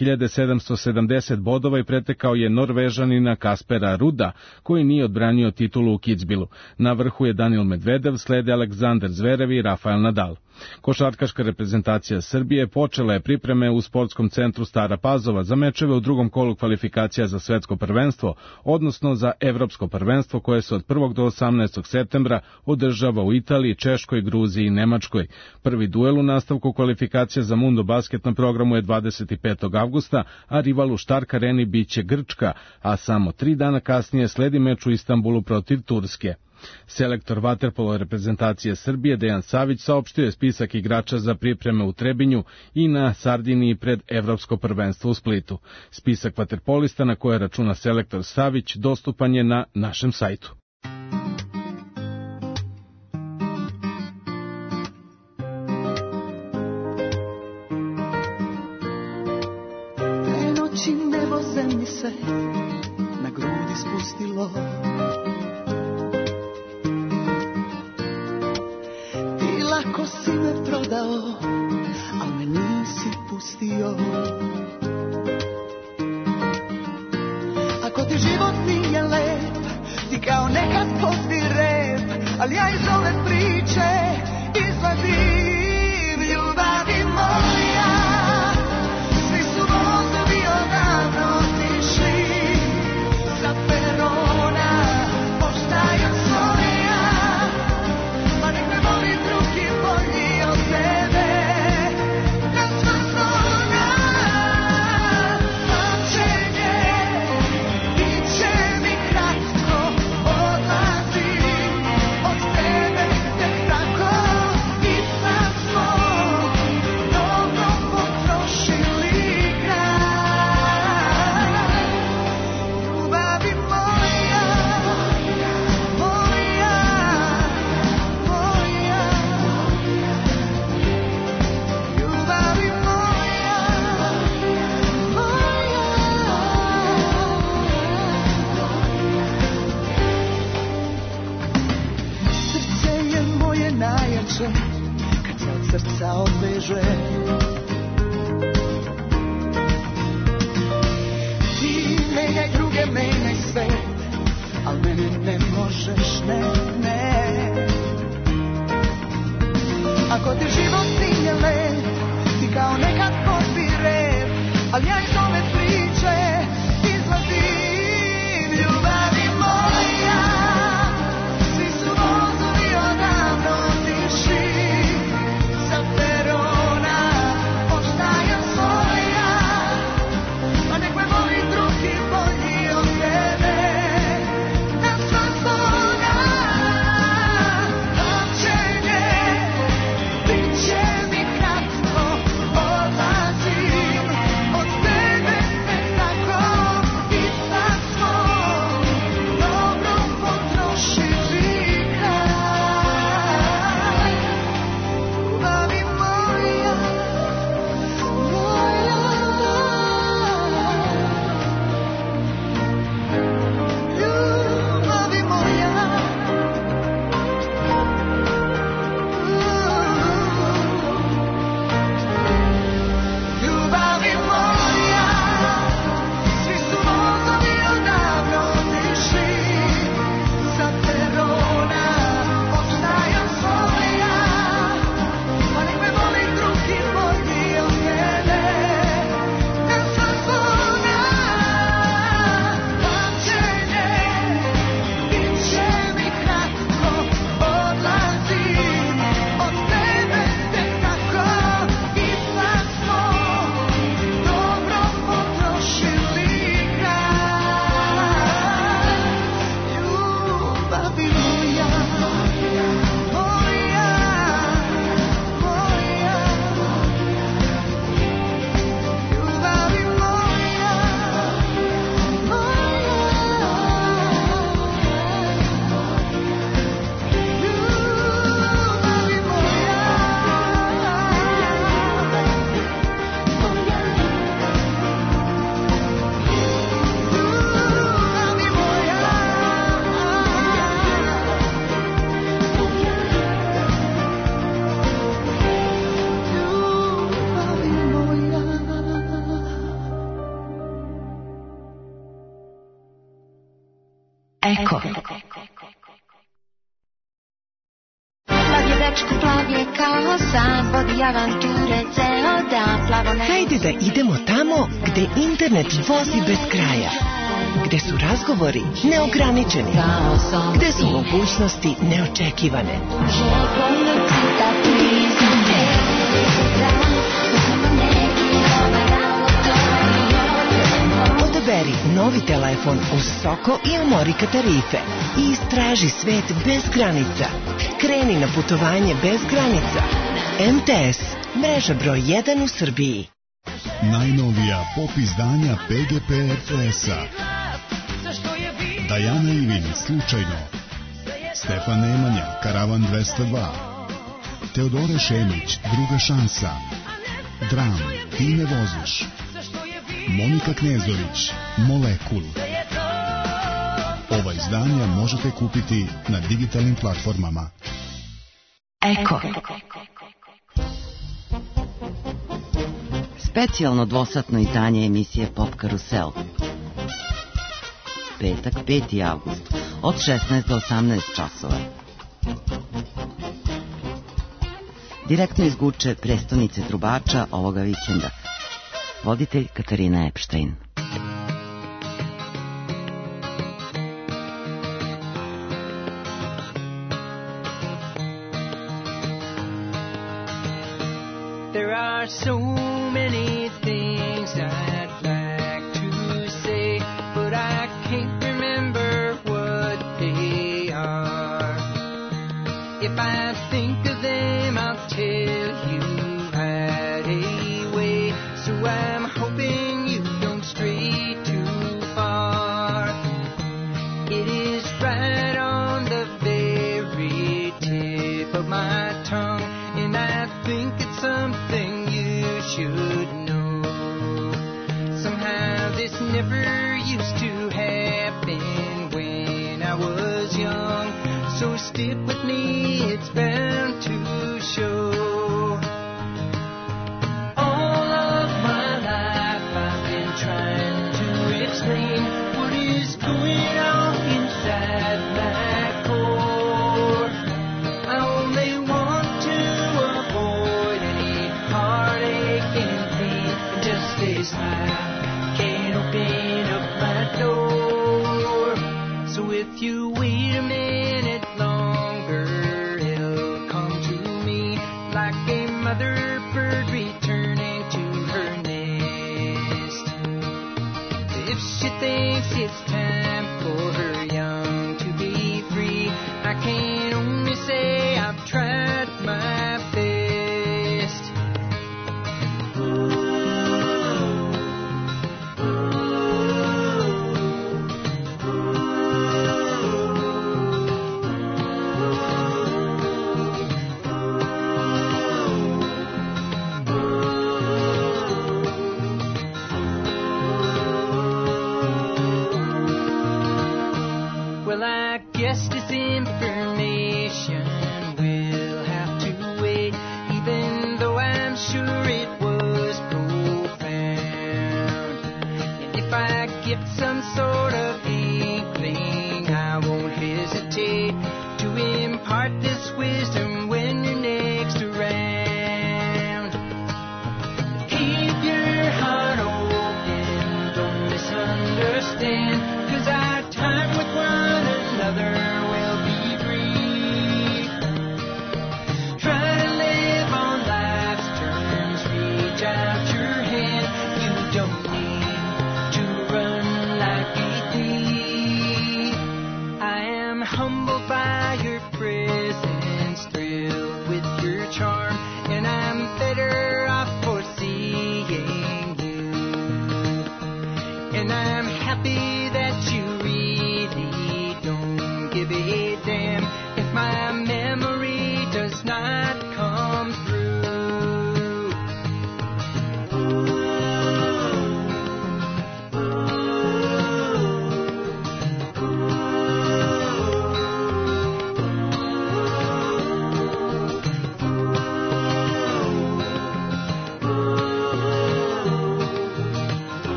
S11: 4770 bodova i pretekao je Norvežanina Kaspera Ruda, koji nije odbranio titulu u Kitzbilu. Na vrhu je Daniil Medvedev, slede Aleksandar Zverev i Rafael Nadal. Košarkaška reprezentacija Srbije počela je pripreme u sportskom centru Stara Pazova za mečeve u drugom kolu kvalifikacija za svetsko prvenstvo, odnosno za evropsko prvenstvo koje se od 1. do 18. septembra održava u Italiji, Češkoj, Gruziji i Nemačkoj. Prvi duel u nastavku kvalifikacija za Mundo Basket na programu je 25. avgusta, a rival u Stark Areni biće Grčka, a samo 3 dana kasnije sledi meč u Istanbulu protiv Turske. Selektor vaterpolo reprezentacije Srbije Dejan Savić saopštio je spisak igrača za pripreme u Trebinju i na Sardiniji pred evropsko prvenstvo u Splitu. Spisak vaterpolista na koje računa selektor Savić dostupan je na našem sajtu.
S12: Te noći nebo zemlji se na grudi spustilo. Lako si me prodao, al me nisi pustio. Ako ti život nije lep, ti kao nekad pozvi rep, ali ja iz ove priče izvadim ljubavi moja. Svi su vozovi odavno otišli sa perona, poštaja svoja, pa nek me voli drugi bolji od tebe. Na sva zona pamćenje biće mi kratko, odlazim od tebe tek tako. I sad smo dobro potrošili kraj. Ljubavi moja, moja, moja. Ljubavi moja, moja. Srce je moje najjače kad se od srca odveže. Ti menjaj druge, menjaj svet, al mene ne možeš, ne, ne. Ako ti život nije lep, ti kao nekad pozvi rep, al ja iz ove priče izlazim ljubavi moja. Svi su vozovi odavno otišli sa perona,
S4: kao san, vodi avanture ceo dan, plavo nebo.
S13: Hajde da idemo tamo gde internet vozi bez kraja. Gde su razgovori neograničeni. Gde su mogućnosti neočekivane. Odaberi novi telefon uz Soko i Amorika tarife i istraži svet bez granica. Kreni na putovanje bez granica. MTS, mreža broj 1 u Srbiji.
S14: Najnovija pop izdanja PGP RTS-a. Dajana Ivin, Slučajno. Stefan Nemanja, Karavan 202. Teodore Šemić, Druga šansa. Dram, Ti ne voziš. Monika Knezović, Molekul. Ova izdanja možete kupiti na digitalnim platformama.
S1: Eko. Specijalno dvosatno izdanje emisije Pop Karusel. Petak, 5. avgust, od 16 do 18 časova. Direktno iz Guče, prestonice trubača ovoga vikenda. Voditelj Katarina Epštajn.
S15: There are so many things I'd like to say, but I can't remember what they are. If I think of them, I'll tell you right away. So I'm hoping you don't stray too far. It is right on the very tip of my tongue, and I think it's something you should know. Somehow this never used to happen when I was young, so stick with me, it's bound to show. All of my life I've been trying to explain what is going on inside my core. I only want to avoid any heartache and pain, and just stay smile, can't open up my door. So if you wait a minute longer, it'll come to me like a mother bird returning to her nest. If she thinks it's time for her young to be free, I can only say I've tried my best. Well, I guess this information will have to wait, even though I'm sure it was profound. And if I get some sort of inkling, I won't hesitate to impart this wisdom when you're next around. Keep your heart open, don't misunderstand, 'cause our time with one another will be brief. Try to live on life's terms, reach out your hand. You don't need to run like a thief.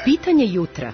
S1: Pitanje jutra.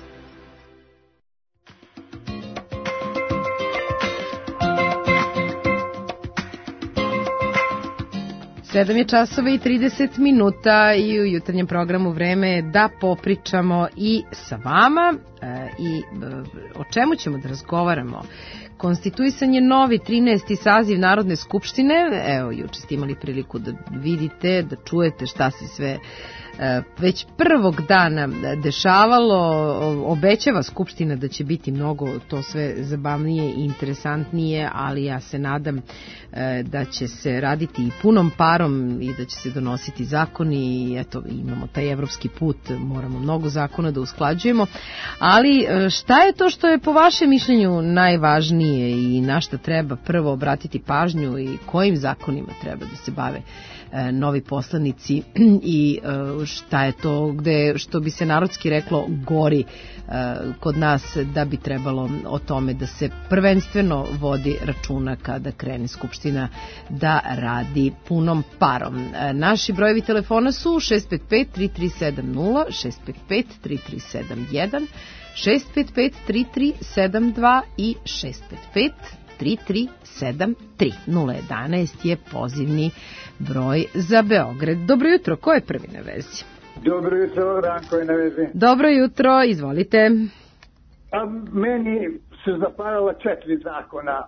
S2: Sedam je časova i 30 minuta i u jutarnjem programu vreme je da popričamo i sa vama i o čemu ćemo da razgovaramo. Konstituisan je novi 13. saziv Narodne skupštine. Evo, juče ste imali priliku da vidite, da čujete šta se sve već prvog dana dešavalo. Obećava Skupština da će biti mnogo to sve zabavnije i interesantnije, ali ja se nadam da će se raditi i punom parom i da će se donositi zakoni i eto, imamo taj evropski put, moramo mnogo zakona da usklađujemo, ali šta je to što je po vašem mišljenju najvažnije i na šta treba prvo obratiti pažnju i kojim zakonima treba da se bave novi poslanici i šta je to gde, što bi se narodski reklo, gori kod nas, da bi trebalo o tome da se prvenstveno vodi računa kada krene Skupština da radi punom parom. Naši brojevi telefona su 655-3370, 655-3371, 655-3372 i 655-3373. 011 je pozivni broj za Beograd. Dobro jutro, ko je prvi na vezi?
S16: Dobro jutro, Ranko je na vezi.
S2: Dobro jutro, izvolite.
S16: Meni se zaparala 4 zakona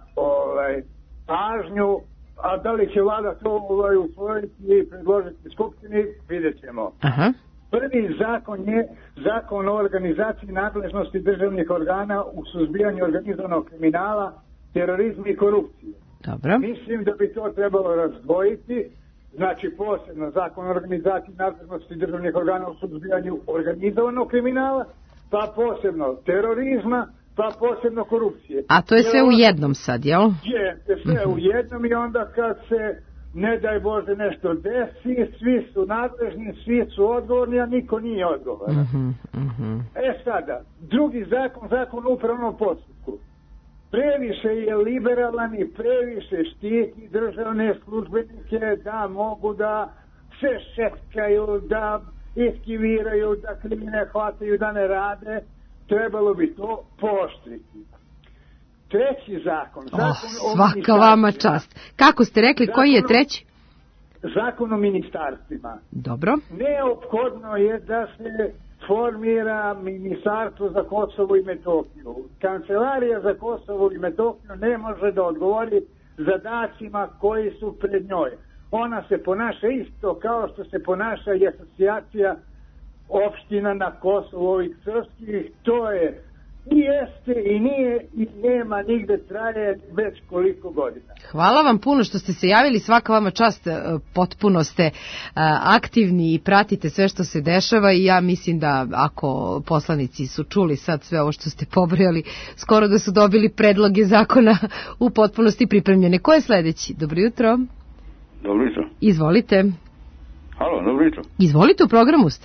S16: pažnju, a da li će vlada to usvojiti i predložiti Skupštini, vidjet ćemo.
S2: Aha.
S16: Prvi zakon je zakon o organizaciji nadležnosti državnih organa u suzbijanju organizovanog kriminala, terorizma i korupcije.
S2: Dobro.
S16: Mislim da bi to trebalo razdvojiti, znači posebno zakon o organizaciji nadležnosti državnih organa u suzbijanju organizovanog kriminala, pa posebno terorizma, pa posebno korupcije.
S2: A to je sve u jednom sad, jel?
S16: Je, sve u jednom i onda kad se, ne daj Bože, nešto desi, svi su nadležni, svi su odgovorni, a niko nije odgovoran. Sada, drugi zakon, zakon o upravnom postupku. Previše je liberalan i previše štiti državne službenike da mogu da se šetkaju, da eskiviraju, da krimine hvataju, da ne rade. Trebalo bi to pooštriti. Treći zakon.
S2: Svaka vama čast. Kako ste rekli, koji je treći?
S16: Zakon o ministarstvima.
S2: Dobro.
S16: Neophodno je da se formira ministarstvo za Kosovo i Metohiju. Kancelarija za Kosovo i Metohiju ne može da odgovori zadacima koji su pred njoj. Ona se ponaša isto kao što se ponaša i asocijacija opština na Kosovo ovih srpskih. To je i jeste i nije i nema nigde, traje već koliko godina.
S2: Hvala vam puno što ste se javili, svaka vama čast, potpuno ste aktivni i pratite sve što se dešava i ja mislim da ako poslanici su čuli sad sve ovo što ste pobrojali, skoro da su dobili predloge zakona u potpunosti pripremljene. Ko je sledeći? Dobro jutro.
S17: Dobro jutro.
S2: Izvolite.
S17: Halo, dobro jutro.
S2: Izvolite, u programu ste.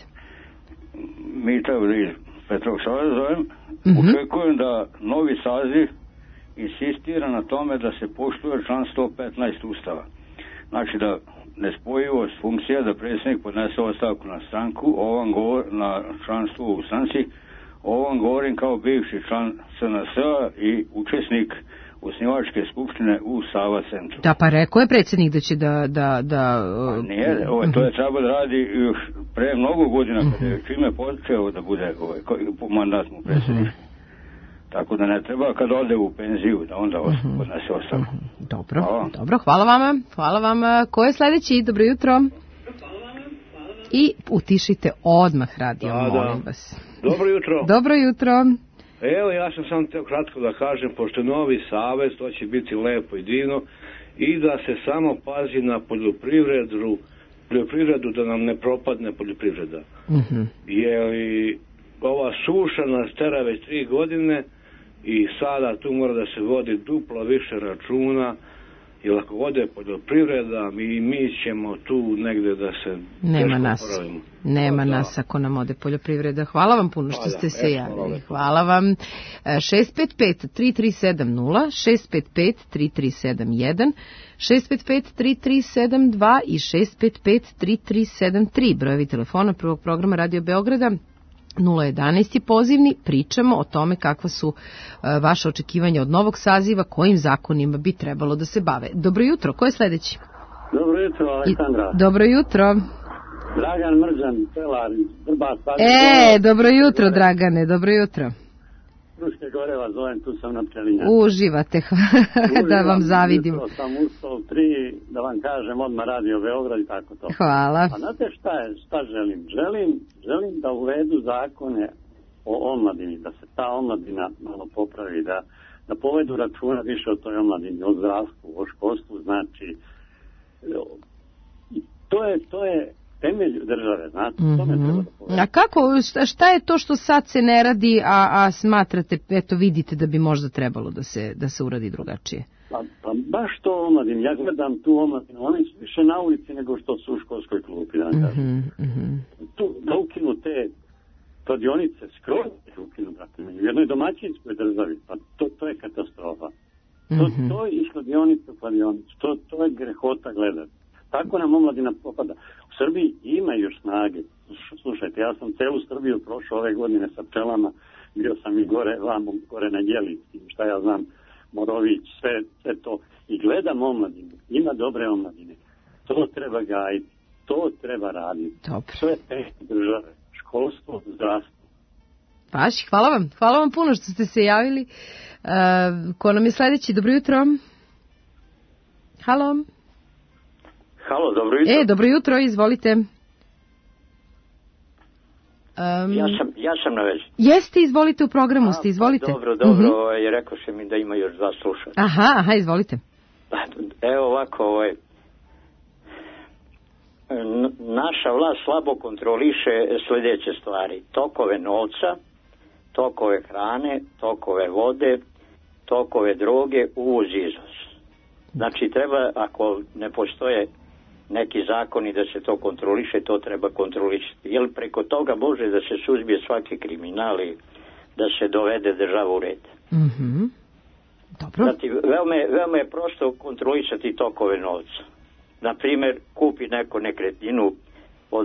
S17: Mita iz Petrovog Sava zovem. Očekujem da novi saziv insistira na tome da se poštuje član 115 Ustava. Znači da nespojivost funkcija da predsjednik podnese ostavku na stranku, na članstvo u stranci, ovom govorim kao bivši član SNS-a i učesnik osnivačke skupštine u Sava centru.
S2: Da, pa rekao je predsjednik da će
S17: nije, to je trebalo da radi još pre mnogo godina, kada je čime počeo da bude mandat mu predsjednik. Tako da ne treba kad ode u penziju da onda podnese ostavku.
S2: Dobro, hvala vama. Ko je sledeći? Dobro jutro. I utišite odmah radio, molim vas.
S18: Dobro jutro.
S2: Dobro jutro.
S18: Evo, ja sam samo teo kratko da kažem, pošto je novi savez, to će biti lepo i divno, i da se samo pazi na poljoprivredu da nam ne propadne poljoprivreda. Jer ova suša nas tera već 3 godine i sada tu mora da se vodi duplo više računa, jer ako ode poljoprivreda, mi ćemo tu negde da se
S2: Nema nas ako nam ode poljoprivreda. Hvala vam puno što ste se javili. Hvala vam. 655-3370, 655-3371, 655-3372 i 655-3373. Brojevi telefona prvog programa Radio Beograda. 011. pozivni, pričamo o tome kakva su vaše očekivanja od novog saziva, kojim zakonima bi trebalo da se bave. Dobro jutro, ko je sledeći?
S19: Dobro jutro, Aleksandra.
S2: Dobro jutro.
S19: Dragan Mržan, Pelar, Vrbas.
S2: Dobro jutro, Dragane, dobro jutro.
S19: Fruške gore vas zovem, tu sam na Pčelinjaku.
S2: Uživate, da vam zavidim.
S19: Jutro sam ustao 3, da vam kažem, odmah Radio Beograd i tako to.
S2: Hvala.
S19: A znate šta želim? Želim da uvedu zakone o omladini, da se ta omladina malo popravi, da povedu računa više o toj omladini, o zdravstvu, o školstvu, znači to je temelj države, znate, tome treba da povedu.
S2: A kako, šta je to što sad se ne radi, a smatrate, eto vidite da bi možda trebalo da se uradi drugačije?
S19: Pa baš to omladin, ja gledam tu omladinu, oni su više na ulici nego što su u školskoj klupi, da kažem. Tu da ukinu te kladionice, skroz ukinu, brate, u jednoj domaćinskoj državi, pa to je katastrofa. To je iz kladionice u kladionicu, to je grehota gledati. Tako nam omladina popada. U Srbiji ima još snage. Slušajte, ja sam celu Srbiju prošao ove godine sa pčelama, bio sam i gore na Jelici, šta ja znam, Morović, sve to. I gledam omladinu, ima dobre omladine. To treba gajiti, to treba raditi. To je te države, školstvo, zdravstvo.
S2: Paši, hvala vam puno što ste se javili. Ko nam je sledeći? Dobro jutro. Halo.
S19: Halo, dobro jutro.
S2: Dobro jutro, izvolite.
S20: Ja sam na vezi.
S2: Jeste, izvolite, u programu ste, izvolite.
S20: Dobro, je rekao se mi da ima još 2 slušatelja.
S2: Aha, izvolite.
S20: Evo ovako, naša vlast slabo kontroliše sledeće stvari. Tokove novca, tokove hrane, tokove vode, tokove droge, uvoz izvoz. Znači treba, ako ne postoje neki zakoni da se to kontroliše, to treba kontrolišiti. Jer preko toga može da se suzbije svaki kriminal i da se dovede država u red.
S2: Dobro.
S20: Znači, veoma je prosto kontrolisati tokove novca. Naprimjer, kupi neko nekretninu od,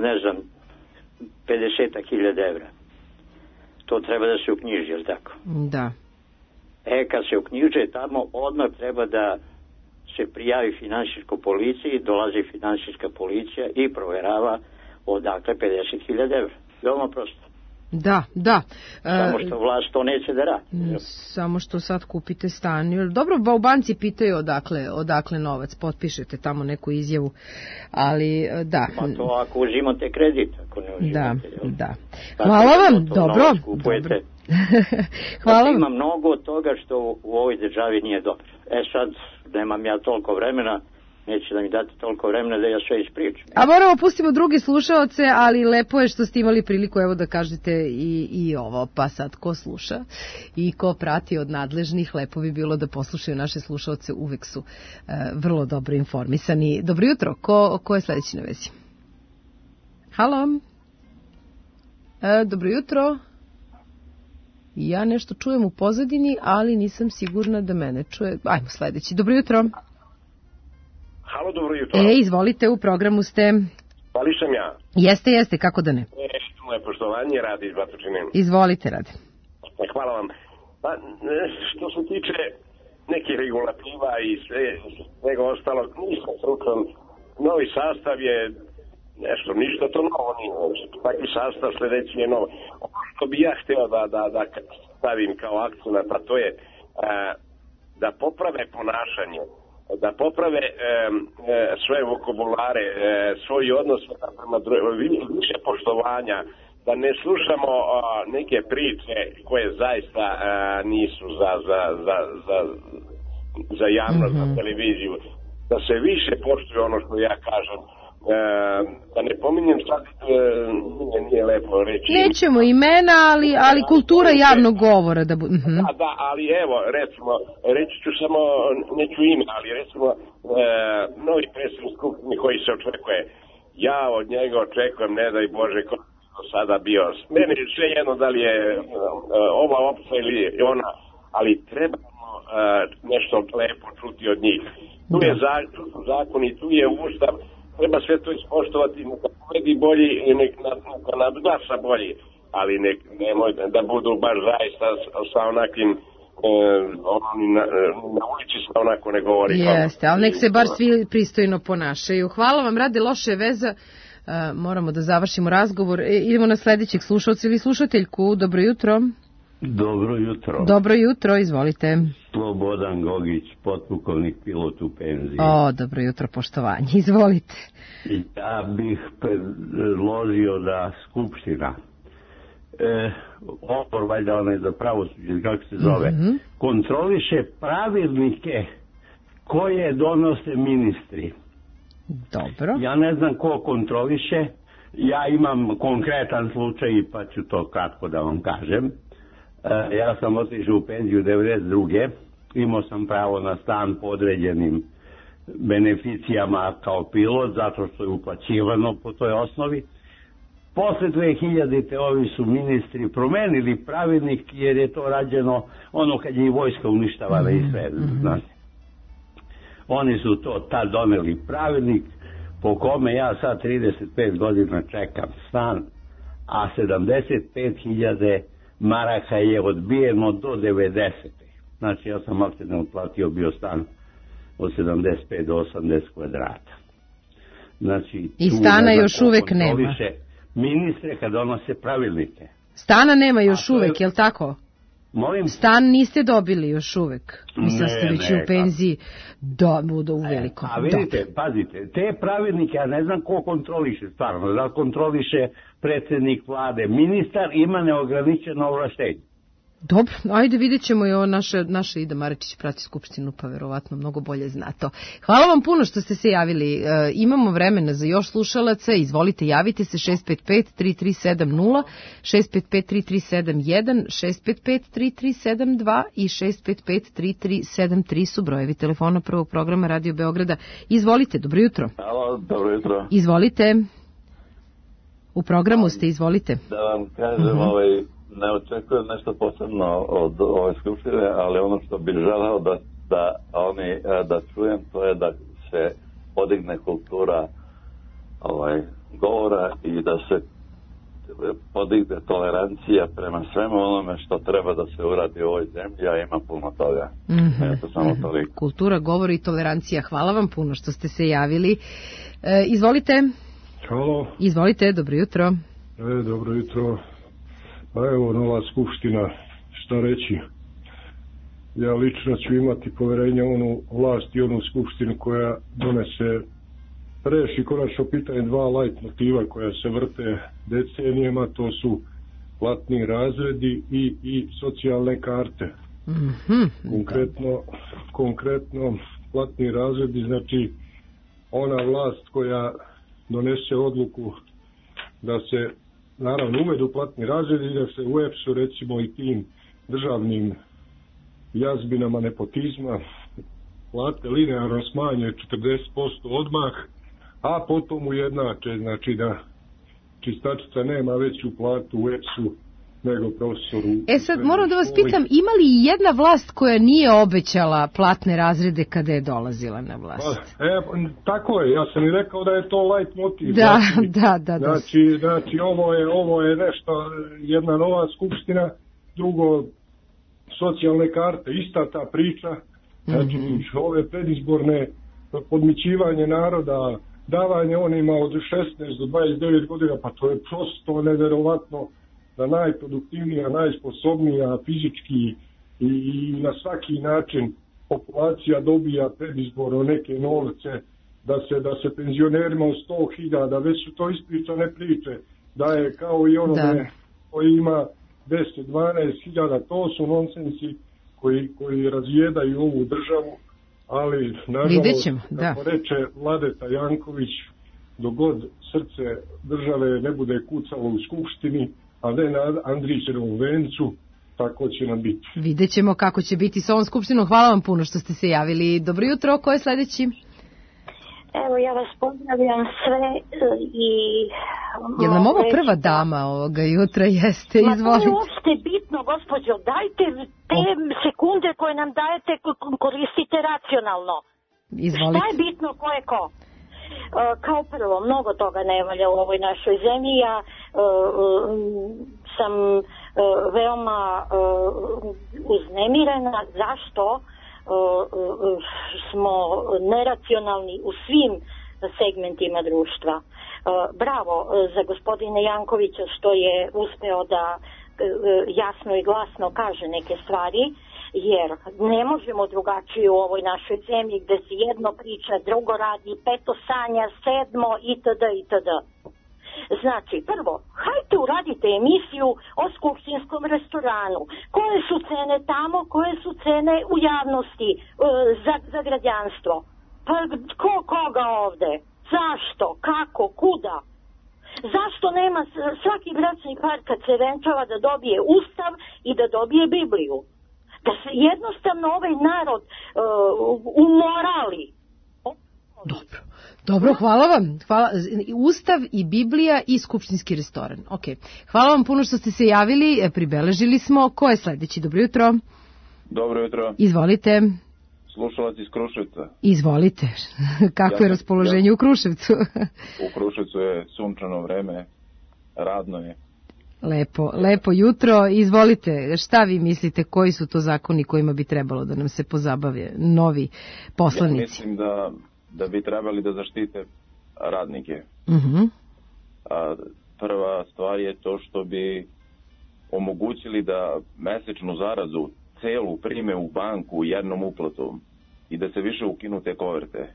S20: 50.000 evra. To treba da se uknjiži, jel tako?
S2: Da.
S20: Kad se uknjiže tamo, odmah treba da se prijavi finansijskoj policiji, dolazi finansijska policija i proverava odakle 50.000 evra. Veoma prosto.
S2: Da.
S20: Samo što vlast to neće da radi.
S2: Samo što sad kupite stan. Dobro, u banci pitaju odakle novac, potpišete tamo neku izjavu, ali da.
S20: Pa to ako uzimate kredit, ako ne uzimate.
S2: Da. Hvala vam, dobro. Hvala vam.
S20: Ima mnogo toga što u ovoj državi nije dobro. Sad, nemam ja toliko vremena, neće da mi dati toliko vremena da ja sve ispričam.
S2: A moramo pustimo druge slušaoce, ali lepo je što ste imali priliku evo da kažete i ovo, pa sad ko sluša i ko prati od nadležnih, lepo bi bilo da poslušaju naše slušaoce, uvek su vrlo dobro informisani. Dobro jutro, ko je sledeći na vezi? Halo? Dobro jutro. Ja nešto čujem u pozadini, ali nisam sigurna da mene čuje. Ajmo sledeći. Dobro jutro.
S21: Halo, dobro jutro.
S2: Izvolite, u programu ste.
S21: Pa li sam ja?
S2: Jeste, kako da ne?
S21: Moje poštovanje, Radi iz Batočine.
S2: Izvolite, Radi.
S21: Hvala vam. Pa, što se tiče nekih regulativa i svega ostalog, nisam stručan. Novi sastav je nešto, ništa to novo nije. Takvi sastav sledeći je novo. Ono što bi ja hteo da stavim kao akcent, a to je da poprave ponašanje, da poprave svoje vokabulare, svoj odnos prema više poštovanja, da ne slušamo neke priče koje zaista nisu za javnost, za televiziju, da se više poštuje ono što ja kažem. Da ne pominjem sad, nije lepo reći.
S2: Nećemo imena, ali kultura javnog govora. Da,
S21: ali evo, recimo, reći ću samo, neću ime, ali recimo, novi predsjednik Skupštine koji se očekuje, ja od njega očekujem, ne daj Bože, ko je sada bio. Meni je sve jedno da li je ova opcija ili ona, ali trebamo nešto lepo čuti od njih. Tu je zakon i tu je ustav. Treba sve to ispoštovati, neka pobedi bolji i neka nadglasa bolji. ali nemoj da budu baš zaista sa onakim na ulici se onako ne govori.
S2: Jeste, ali nek se bar svi pristojno ponašaju. Hvala vam, Rade, loše je veza. Moramo da završimo razgovor. Idemo na sledećeg slušalca ili slušateljku. Dobro jutro.
S6: Dobro jutro.
S2: Dobro jutro, izvolite.
S6: Slobodan Gogić, potpukovnik, pilot u penziji.
S2: Dobro jutro, poštovanje, izvolite.
S6: Ja bih predložio da Skupština, odbor, valjda onaj za pravosuđe, kako se zove, kontroliše pravilnike koje donose ministri.
S2: Dobro.
S6: Ja ne znam ko kontroliše, ja imam konkretan slučaj pa ću to kratko da vam kažem. Ja sam otišao u penziju 92. Imao sam pravo na stan po određenim beneficijama kao pilot, zato što je uplaćivano po toj osnovi. Posle 2000. ovi su ministri promenili pravilnik jer je to rađeno ono kad je i vojska uništavana i sve. Znači. Oni su to tad doneli pravilnik po kome ja sad 35 godina čekam stan, a 75.000 maraka je odbijeno do 90. Znači ja sam aktivno otplatio bio stan od 75 do 80 kvadrata. Znači,
S2: i stana još uvek nema.
S6: Ministre kad donose pravilnike.
S2: Stana nema još uvek, je li tako?
S6: Molim?
S2: Stan niste dobili još uvek. Mislim ste već u penziji budu u velikom.
S6: A vidite, pazite, te pravilnike, ja ne znam ko kontroliše stvarno, da kontroliše predsjednik vlade. Ministar ima neograničeno ovlaštenje.
S2: Dobro, ajde vidjet ćemo i ovo naša Ida Marečić prati Skupštinu, pa verovatno mnogo bolje zna to. Hvala vam puno što ste se javili. Imamo vremena za još slušalaca, izvolite, javite se 655-3370, 655-3371, 655-3372 i 655-3373 su brojevi telefona prvog programa Radio Beograda. Izvolite, dobro jutro.
S22: Halo, dobro jutro.
S2: Izvolite. U programu ste, izvolite.
S22: Da vam kažem, ne očekujem nešto posebno od ove skupštine, ali ono što bih želeo da čujem, to je da se podigne kultura govora i da se podigne tolerancija prema svemu onome što treba da se uradi u ovoj zemlji, a ima puno toga. Eto, samo toliko.
S2: Kultura govora i tolerancija. Hvala vam puno što ste se javili. Izvolite.
S23: Halo.
S2: Izvolite, dobro jutro.
S23: Dobro jutro. Pa evo, nova skupština, šta reći. Ja lično ću imati poverenje u onu vlast i onu skupštinu koja reši konačno pitanje dva light motiva koja se vrte decenijama, to su platni razredi i socijalne karte. Konkretno platni razredi, znači ona vlast koja donese odluku da se naravno uvedu platni razredi i da se u EPS-u recimo i tim državnim jazbinama nepotizma plate linearno smanje 40% odmah, a potom ujednače, znači da čistačica nema veću platu u EPS-u nego profesoru.
S2: Sad moram da vas pitam, ima li jedna vlast koja nije obećala platne razrede kada je dolazila na vlast?
S23: Tako je, ja sam i rekao da je to light motiv.
S2: Da.
S23: Znači ovo je nešto, jedna nova skupština, drugo socijalne karte, ista ta priča, znači ove predizborne podmićivanje naroda, davanje onima od 16 do 29 godina, pa to je prosto neverovatno da najproduktivnija, najsposobnija fizički i na svaki način populacija dobija predizborno neke novce, da se penzionerima od 100.000, već su to ispričane priče, da je kao i onome koji ima 10-12.000, to su nonsensi koji razjedaju ovu državu, ali nažalost, kako reče Vladeta Janković, dok god srce države ne bude kucalo u skupštini, a ne na Andrićevom vencu, tako će nam biti.
S2: Vidjet ćemo kako će biti s ovom skupštinom. Hvala vam puno što ste se javili. Dobro jutro, ko je sledeći?
S24: Evo, ja vas pozdravljam sve i...
S2: Je nam ovo prva dama ovoga jutra, jeste? Izvolite.
S24: Ma to je uopšte bitno, gospođo. Dajte te sekunde koje nam dajete, koristite racionalno.
S2: Izvolite.
S24: Šta je bitno, ko je ko? Kao prvo, mnogo toga ne valja u ovoj našoj zemlji. Ja sam veoma uznemirena zašto smo neracionalni u svim segmentima društva. Bravo za gospodina Jankovića što je uspeo da jasno i glasno kaže neke stvari, jer ne možemo drugačije u ovoj našoj zemlji gde se jedno priča, drugo radi, peto sanja, sedmo itd. itd. Znači, prvo, hajte uradite emisiju o skupštinskom restoranu. Koje su cene tamo, koje su cene u javnosti za građanstvo? Pa koga ovde? Zašto? Kako? Kuda? Zašto nema svaki bračni par kad se venčava da dobije Ustav i da dobije Bibliju? Da se jednostavno ovaj narod umorali.
S2: Dobro, hvala vam. Ustav i Biblija i skupštinski restoran. Ok. Hvala vam puno što ste se javili, pribeležili smo. Ko je sledeći? Dobro jutro.
S7: Dobro jutro.
S2: Izvolite.
S7: Slušalac iz Kruševca.
S2: Izvolite. Kako je raspoloženje u Kruševcu?
S7: U Kruševcu je sunčano vreme, radno je.
S2: Lepo jutro. Izvolite, šta vi mislite, koji su to zakoni kojima bi trebalo da nam se pozabave novi poslanici?
S7: Ja mislim da bi trebali da zaštite radnike. Prva stvar je to što bi omogućili da mesečnu zaradu celu prime u banku jednom uplatom i da se više ukinu te koverte.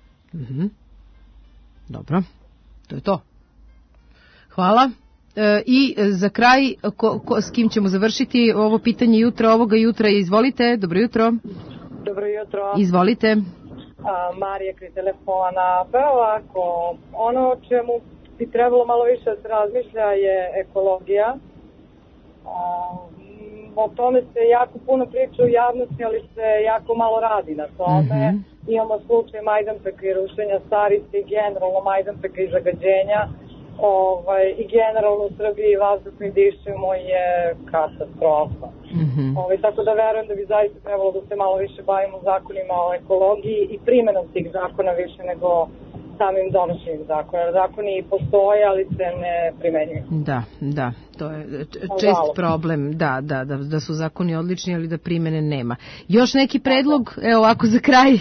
S2: Dobro, to je to. Hvala. I za kraj, s kim ćemo završiti ovo pitanje ovoga jutra? Izvolite, dobro jutro.
S8: Dobro jutro.
S2: Izvolite.
S8: Marija kraj telefona. Pa ovako, ono o čemu bi trebalo malo više da se razmišlja je ekologija. O tome se jako puno priča u javnosti, ali se jako malo radi na tome. Imamo slučaj Majdanpeka i rušenja starice i generalno Majdanpeka i zagađenja. I generalno u Srbiji vazduh mi dišemo je katastrofa. Tako da verujem da bi zaista trebalo da se malo više bavimo zakonima o ekologiji i primenom tih zakona više nego samim donošenjem zakona. Zakoni postoje, ali se ne primenjuju.
S2: Da, to je čest problem, da su zakoni odlični, ali da primene nema. Još neki predlog, evo ovako za kraj?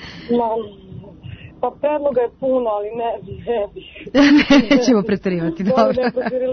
S8: Pa predloga je puno, ali ne bih.
S2: Nećemo preterivati, dobro.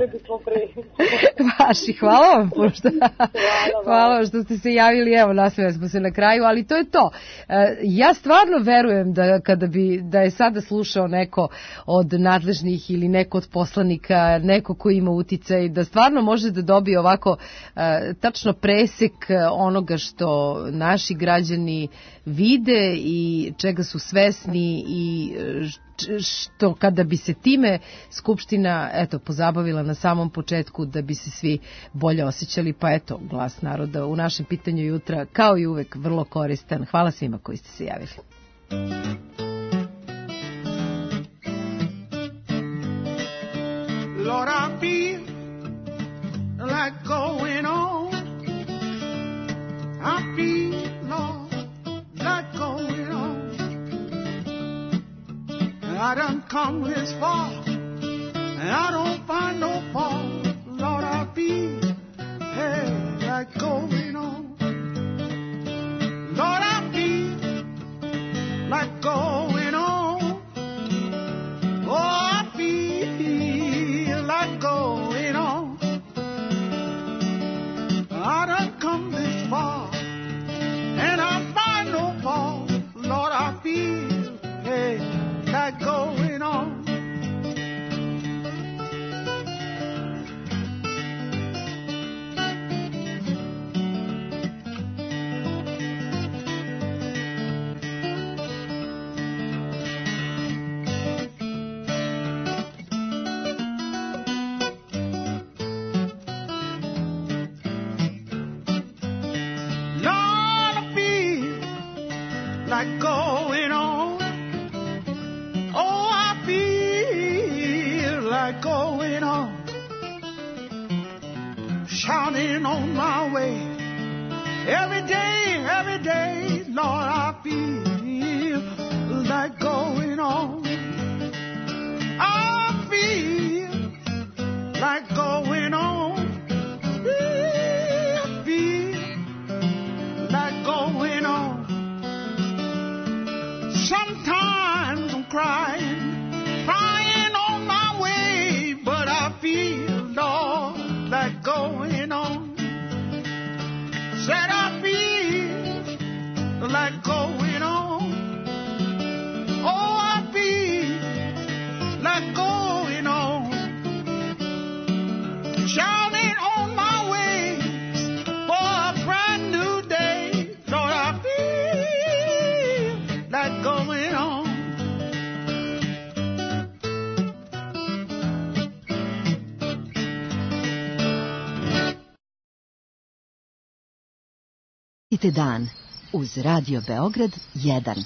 S2: Vaši, hvala vam. Hvala vam što ste se javili, evo nasmijali smo se na kraju, ali to je to. Ja stvarno verujem da je sada slušao neko od nadležnih ili neko od poslanika, neko ko ima uticaj, da stvarno može da dobije ovako tačno presek onoga što naši građani vide i čega su svesni i što kada bi se time Skupština pozabavila na samom početku da bi se svi bolje osjećali, pa glas naroda u našem pitanju jutra kao i uvek vrlo koristan. Hvala svima koji ste se javili.
S12: Lord, I feel like going on. I feel, Lord, like going on. I done come this far, and I don't find no fault. Lord, I feel like going on. Lord, I feel like going on. Oh, I feel like going on. I done come this far, and I find no fault. Lord, I feel like going on. Like going on. Oh, I feel like going on. Shouting on my way. Every day, Lord, I feel like going on. I feel like going on.
S1: Počistite dan uz Radio Beograd 1.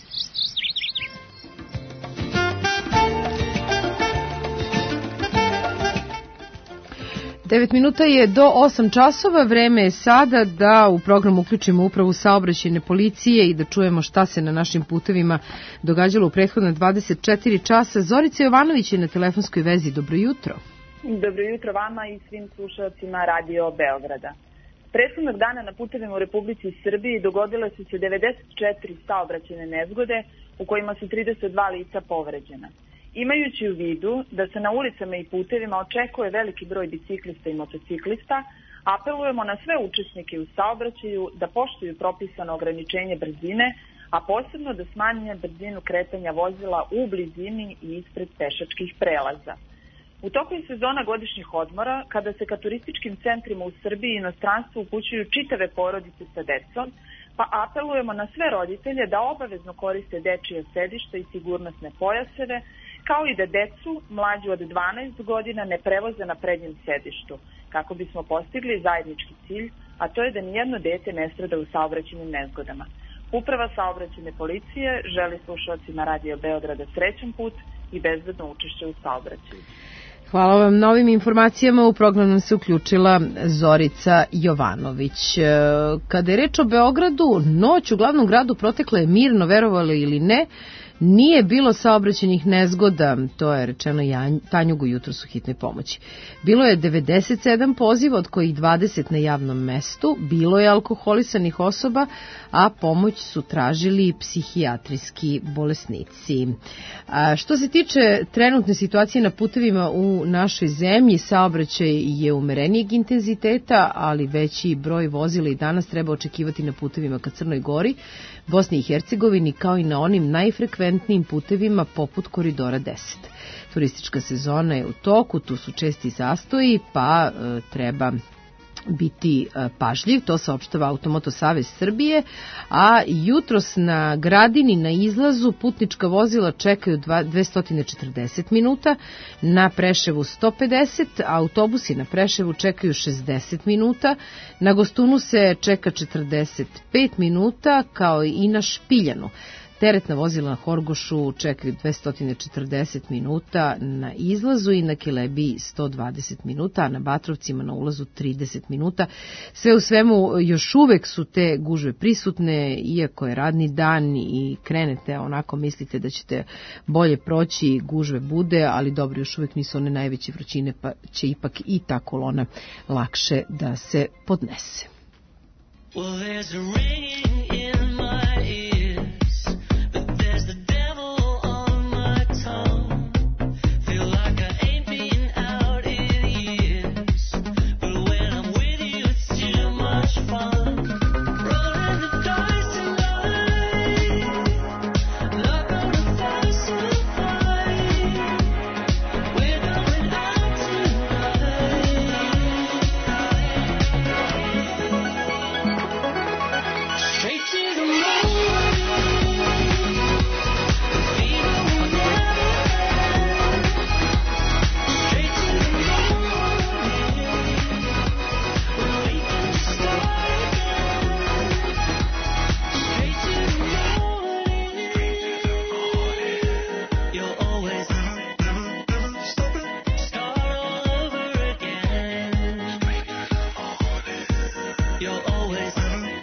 S2: 9 minuta je do 8 časova, vreme je sada da u program uključimo upravu saobraćajne policije i da čujemo šta se na našim putevima događalo u prethodne 24 časa. Zorica Jovanović je na telefonskoj vezi. Dobro jutro.
S3: Dobro jutro vama i svim slušalcima Radio Beograda. Prethodnog dana na putevima u Republici Srbiji dogodile su se 94 saobraćajne nezgode u kojima su 32 lica povređena. Imajući u vidu da se na ulicama i putevima očekuje veliki broj biciklista i motociklista, apelujemo na sve učesnike u saobraćaju da poštuju propisano ograničenje brzine, a posebno da smanje brzinu kretanja vozila u blizini i ispred pešačkih prelaza. U toku je sezona godišnjih odmora, kada se ka turističkim centrima u Srbiji i inostranstvu upućuju čitave porodice sa decom, pa apelujemo na sve roditelje da obavezno koriste dečije sedišta i sigurnosne pojaseve, kao i da decu mlađu od 12 godina ne prevoze na prednjem sedištu, kako bismo postigli zajednički cilj, a to je da nijedno dete ne strada u saobraćajnim nezgodama. Uprava saobraćajne policije želi slušalcima Radio Beograda srećan put i bezbedno učešće u saobraćaju.
S2: Hvala vam na ovim informacijama. U program nam se uključila Zorica Jovanović. Kada je reč o Beogradu, noć u glavnom gradu protekla je mirno, verovali ili ne. Nije bilo saobraćajnih nezgoda, to je rečeno Tanjugu jutros u hitnoj pomoći. Bilo je 97 poziva, od kojih 20 na javnom mestu, bilo je alkoholisanih osoba, a pomoć su tražili psihijatrijski bolesnici. Što se tiče trenutne situacije na putevima u našoj zemlji, saobraćaj je umerenijeg intenziteta, ali veći broj vozila i danas treba očekivati na putevima ka Crnoj Gori, Bosni i Hercegovini, kao i na onim najfrekventnijim putevima poput Koridora 10. Turistička sezona je u toku, tu su česti zastoji, pa treba biti pažljiv, to saopštava Automoto Savez Srbije, a jutros na Gradini na izlazu putnička vozila čekaju 240 minuta, na Preševu 150, autobusi na Preševu čekaju 60 minuta, na Gostunu se čeka 45 minuta, kao i na Špiljanu. Teretna vozila na Horgošu čekaju 240 minuta na izlazu i na Kelebiji 120 minuta, a na Batrovcima na ulazu 30 minuta. Sve u svemu još uvek su te gužve prisutne, iako je radni dan i krenete onako mislite da ćete bolje proći, gužve bude, ali dobro, još uvek nisu one najveće vrućine, pa će ipak i ta kolona lakše da se podnese.
S15: Well, there's a ringing in my ears, but there's the devil on my tongue. Feel like I ain't been out in years, but when I'm with you it's too much fun. Rolling the dice tonight, not gonna fuss and fight. We're going out tonight. Straight to the moon. Fever will never end. Straight to the moon. Where we can start again. Straight to the morning. You'll always start all over again. You'll always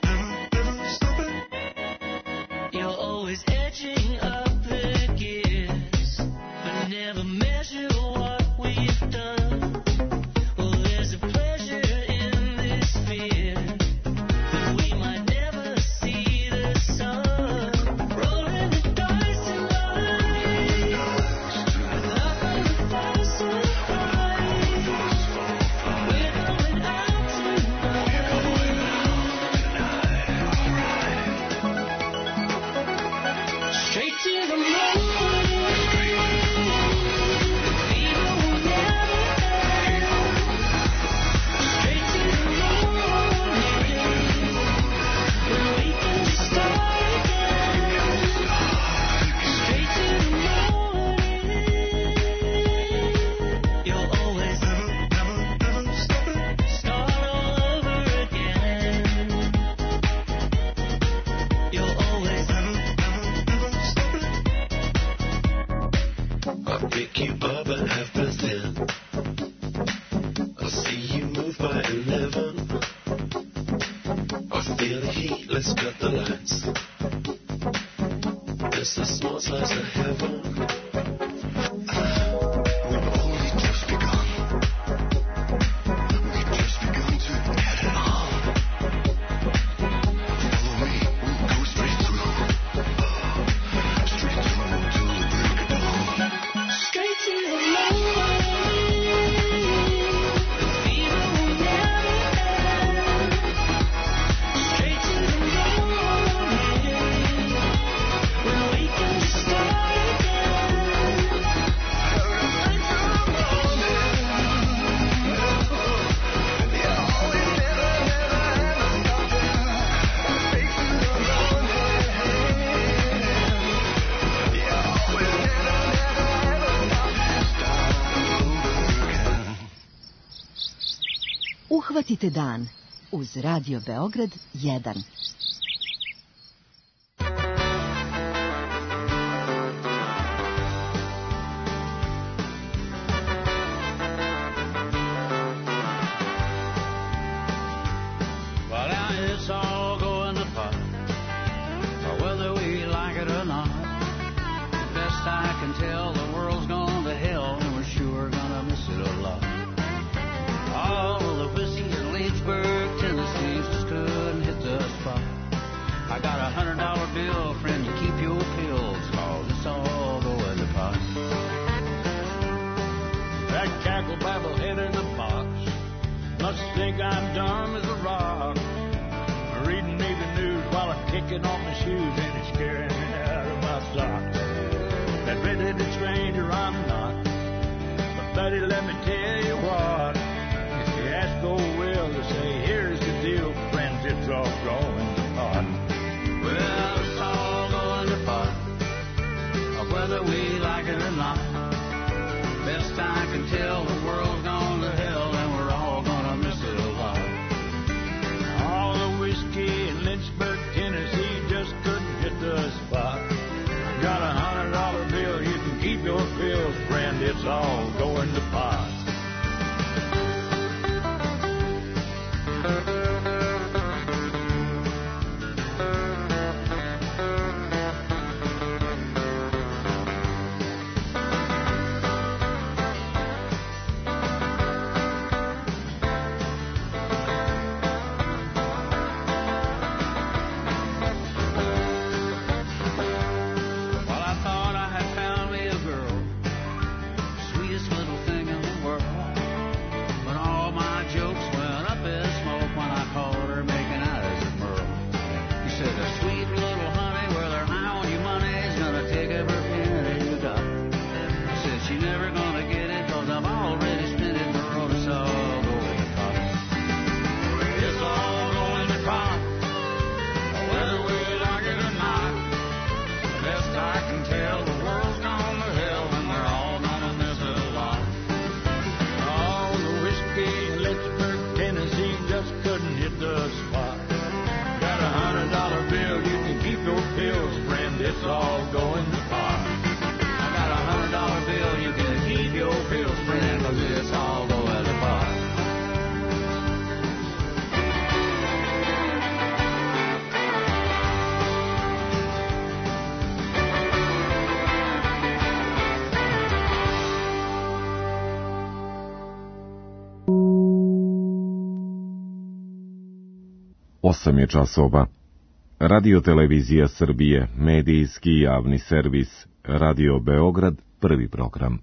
S15: You're always edging up the gears, but never measure what we've done. Well, there's a pleasure in this fear, but we might never see the sun. Rolling the dice tonight, not gonna fuss and fight. We're going out tonight. Straight to the moon. Fever will never
S13: Uhvatite dan uz Radio Beograd 1.
S5: Think I'm dumb as a rock. Reading me the news while I'm kicking off my shoes and it's scaring me out of my socks. That red-headed stranger I'm not, but buddy, let me tell you what. If you ask old Will to say, here's the deal, friends, it's all going to pot. Well, it's all going to pot, whether we like it or not. Best I can tell, the world's gone to hell and we're all gonna miss it a lot. All the whiskey in Lynchburg, Tennessee just couldn't hit the spot. I got $100 bill, you can keep your pills, friend, it's all going to pot.
S9: Osam je časova. Radio Televizija Srbije, medijski javni servis, Radio Beograd, prvi program.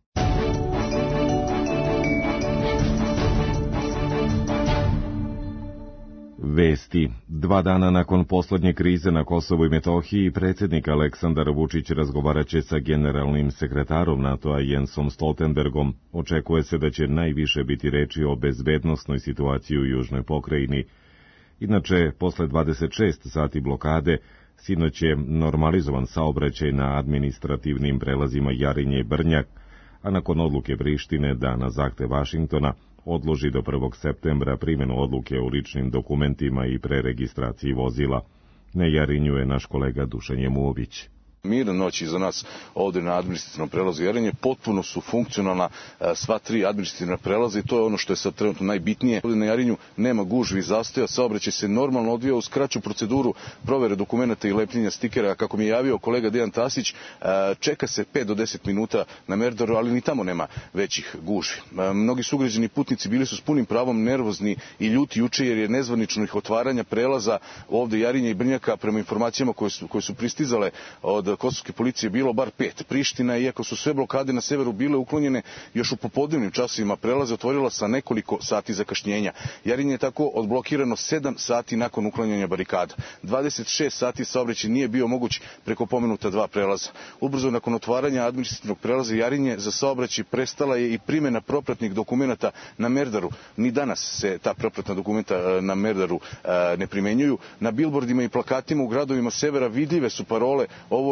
S9: Vesti. 2 dana nakon poslednje krize na Kosovu i Metohiji, predsjednik Aleksandar Vučić razgovaraće sa generalnim sekretarom NATO-a Jensom Stoltenbergom. Očekuje se da će najviše biti reči o bezbednosnoj situaciji u južnoj pokrajini. Inače, posle 26 sati blokade, sinoć je normalizovan saobraćaj na administrativnim prelazima Jarinje i Brnjak, a nakon odluke Prištine da na zahtev Vašingtona odloži do 1. septembra primjenu odluke o ličnim dokumentima i preregistraciji vozila. Na Jarinju je naš kolega Dušan Jemuović.
S10: Mirna noć iza nas ovdje na administrativnom prelazu Jarinje. Potpuno su funkcionalna sva 3 administrativna prelaza i to je ono što je sad trenutno najbitnije. Ovdje na Jarinju nema gužvi, zastoja, saobraćaj se normalno odvija uz kraću proceduru provere dokumenata i lepljenja stikera. Kako mi je javio kolega Dejan Tasić, čeka se 5 do 10 minuta na Merdaru, ali ni tamo nema većih gužvi. Mnogi sugrađani putnici bili su s punim pravom nervozni i ljuti juče jer je nezvaničnih otvaranja prelaza ovdje Jarinje i Brnjaka prema informacijama koje su pristizale od kosovske policije bilo bar 5. Priština, iako su sve blokade na severu bile uklonjene, još u popodnevnim časovima prelaze otvorila sa nekoliko sati zakašnjenja. Jarinje je tako odblokirano 7 sati nakon uklanjanja barikada. 26 sati saobraćaj nije bio moguć preko pomenuta 2 prelaza. Ubrzo nakon otvaranja administrativnog prelaza Jarinje za saobraćaj prestala je i primjena propratnih dokumenata na Merdaru. Ni danas se ta propratna dokumenta na Merdaru ne primenjuju. Na bilbordima i plakatima u gradovima severa vidljive su parole: ovo je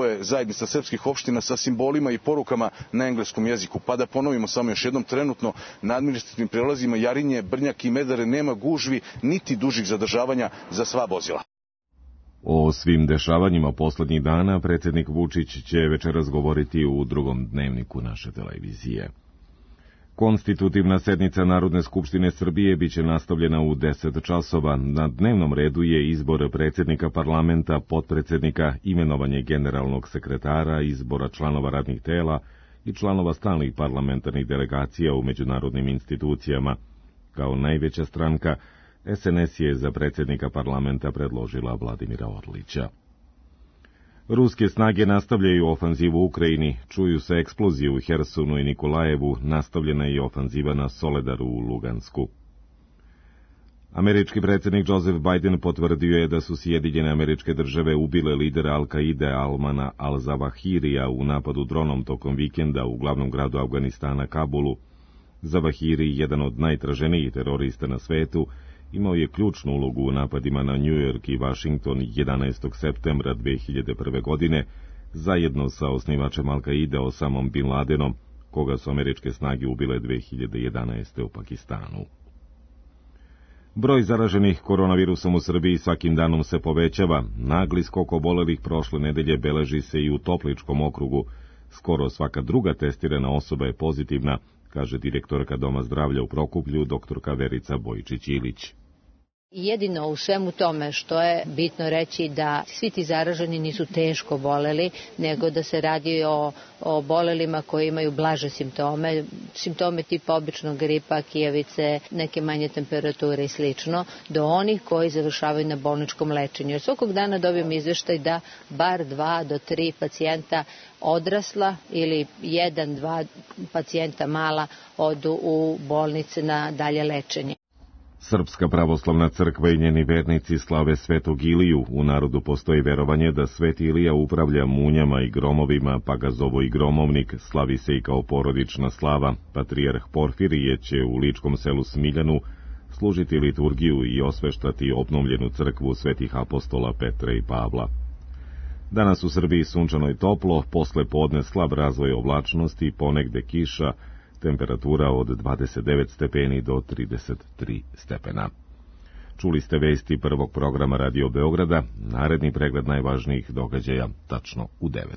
S10: je zajednica srpskih opština sa simbolima i porukama na engleskom jeziku. Pa da ponovimo samo još jednom, trenutno na administrativnim prelazima Jarinje, Brnjak i Medare nema gužvi niti dužih zadržavanja za sva vozila.
S9: O svim dešavanjima poslednjih dana predsjednik Vučić će večeras govoriti u drugom dnevniku naše televizije. Konstitutivna sednica Narodne skupštine Srbije biće nastavljena u 10 časova. Na dnevnom redu je izbor predsjednika parlamenta, potpredsjednika, imenovanje generalnog sekretara, izbora članova radnih tela i članova stalnih parlamentarnih delegacija u međunarodnim institucijama. Kao najveća stranka, SNS je za predsjednika parlamenta predložila Vladimira Orlića. Ruske snage nastavljaju ofanzivu u Ukrajini, čuju se eksplozije u Hersonu i Nikolajevu, nastavljena je i ofanziva na Soledaru u Lugansku. Američki predsjednik Joseph Biden potvrdio je da su Sjedinjene Američke Države ubile lidera Al-Kaide Almana al-Zawahirija u napadu dronom tokom vikenda u glavnom gradu Afganistana Kabulu. Zawahiri, jedan od najtraženijih terorista na svetu, imao je ključnu ulogu u napadima na New York i Washington 11. septembra 2001. godine, zajedno sa osnivačem Al-Kaide Osamom Bin Ladenom, koga su američke snage ubile 2011. u Pakistanu. Broj zaraženih koronavirusom u Srbiji svakim danom se povećava. Nagli skok obolelih prošle nedelje beleži se i u Topličkom okrugu. Skoro svaka druga testirana osoba je pozitivna, kaže direktorka Doma zdravlja u Prokuplju, doktorka Verica Bojčić-Ilić.
S4: Jedino u svemu tome što je bitno reći da svi ti zaraženi nisu teško boleli, nego da se radi o bolelima koji imaju blaže simptome tipa običnog gripa, kijavice, neke manje temperature i slično, do onih koji završavaju na bolničkom lečenju. Jer svakog dana dobijem izveštaj da bar 2 do 3 pacijenta odrasla ili 1-2 pacijenta mala odu u bolnice na dalje lečenje.
S9: Srpska pravoslavna crkva i njeni vernici slave Svetog Iliju. U narodu postoji verovanje da Sveti Ilija upravlja munjama i gromovima, pa ga zovu i gromovnik, slavi se i kao porodična slava. Patrijarh Porfirije će u ličkom selu Smiljanu služiti liturgiju i osveštati obnovljenu crkvu svetih apostola Petra i Pavla. Danas u Srbiji sunčano i toplo, posle podne slab razvoj oblačnosti, ponegde kiša, temperatura od 29 stepeni do 33 stepena. Čuli ste vesti prvog programa Radio Beograda, naredni pregled najvažnijih događaja tačno u 9.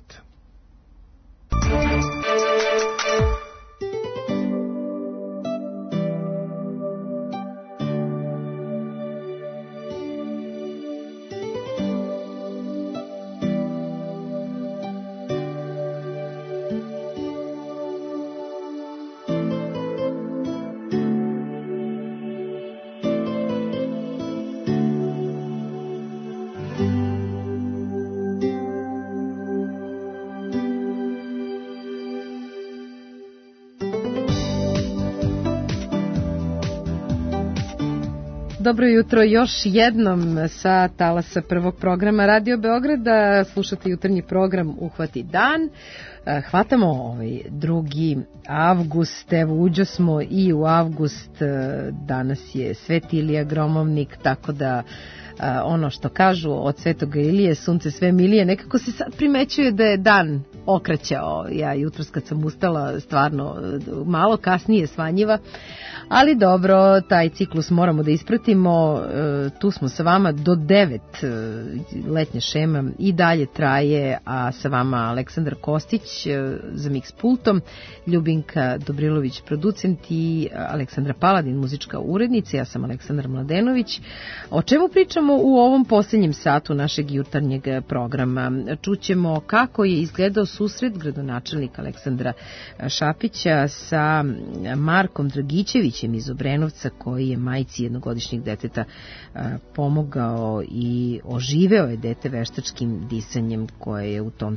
S2: Dobro jutro još jednom sa talasa prvog programa Radio Beograda. Slušate jutarnji program Uhvati dan. Hvatamo 2. avgust, evo uđo smo i u avgust, danas je Sveti Ilija gromovnik, tako da ono što kažu od Svetoga Ilije, sunce sve milije, nekako se sad primećuje da je dan okraćao. Ja jutros kad sam ustala stvarno malo kasnije svanjiva, ali dobro, taj ciklus moramo da ispratimo. Tu smo sa vama do 9, letnja šema i dalje traje, a sa vama Aleksandar Kostić za mix pultom, Ljubinka Dobrilović producent i Aleksandra Paladin muzička urednica. Ja sam Aleksandar Mladenović. O čemu pričamo u ovom posljednjem satu našeg jutarnjeg programa? Čućemo kako je izgledao susret gradonačelnika Aleksandra Šapića sa Markom Dragićevićem iz Obrenovca, koji je majci jednogodišnjeg deteta pomogao i oživeo je dete veštačkim disanjem koje u tom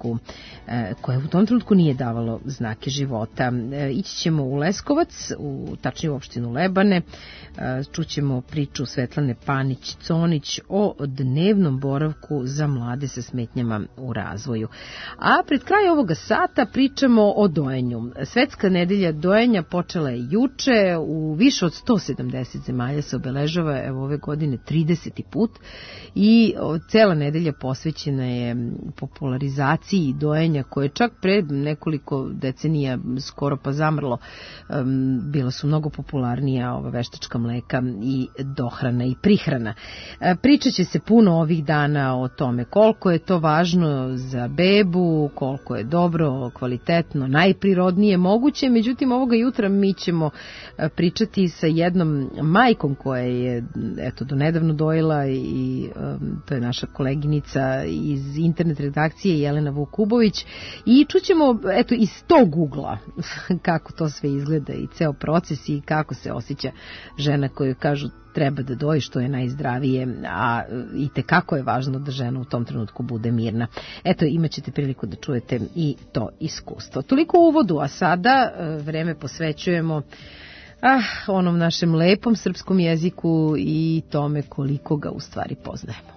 S2: trenutku nije davalo znake života. Ići ćemo u Leskovac, tačnije u opštinu Lebane, čućemo priču Svetlane Panić-Conić o dnevnom boravku za mlade sa smetnjama u razvoju. A pred kraj ovoga sata pričamo o dojenju. Svetska nedelja dojenja počela je juče, je u više od 170 zemalja se obeležava evo ove godine 30. put i cela nedelja posvećena je popularizaciji dojenja koje čak pre nekoliko decenija skoro pa zamrlo. Bila su mnogo popularnija ova veštačka mleka i dohrana i prihrana. Pričat će se puno ovih dana o tome koliko je to važno za bebu, koliko je dobro, kvalitetno, najprirodnije moguće. Međutim, ovoga jutra mi ćemo pričati sa jednom majkom koja je do nedavno dojela i to je naša koleginica iz internet redakcije Jelena Vukubović i čućemo iz tog ugla kako to sve izgleda i ceo proces i kako se osjeća žena koju kažu treba da doji što je najzdravije, a i tekako je važno da žena u tom trenutku bude mirna. Imat ćete priliku da čujete i to iskustvo. Toliko u uvodu, a sada vreme posvećujemo onom našem lepom srpskom jeziku i tome koliko ga u stvari poznajemo.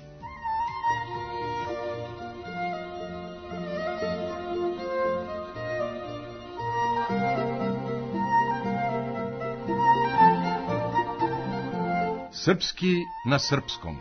S11: Srpski na srpskom.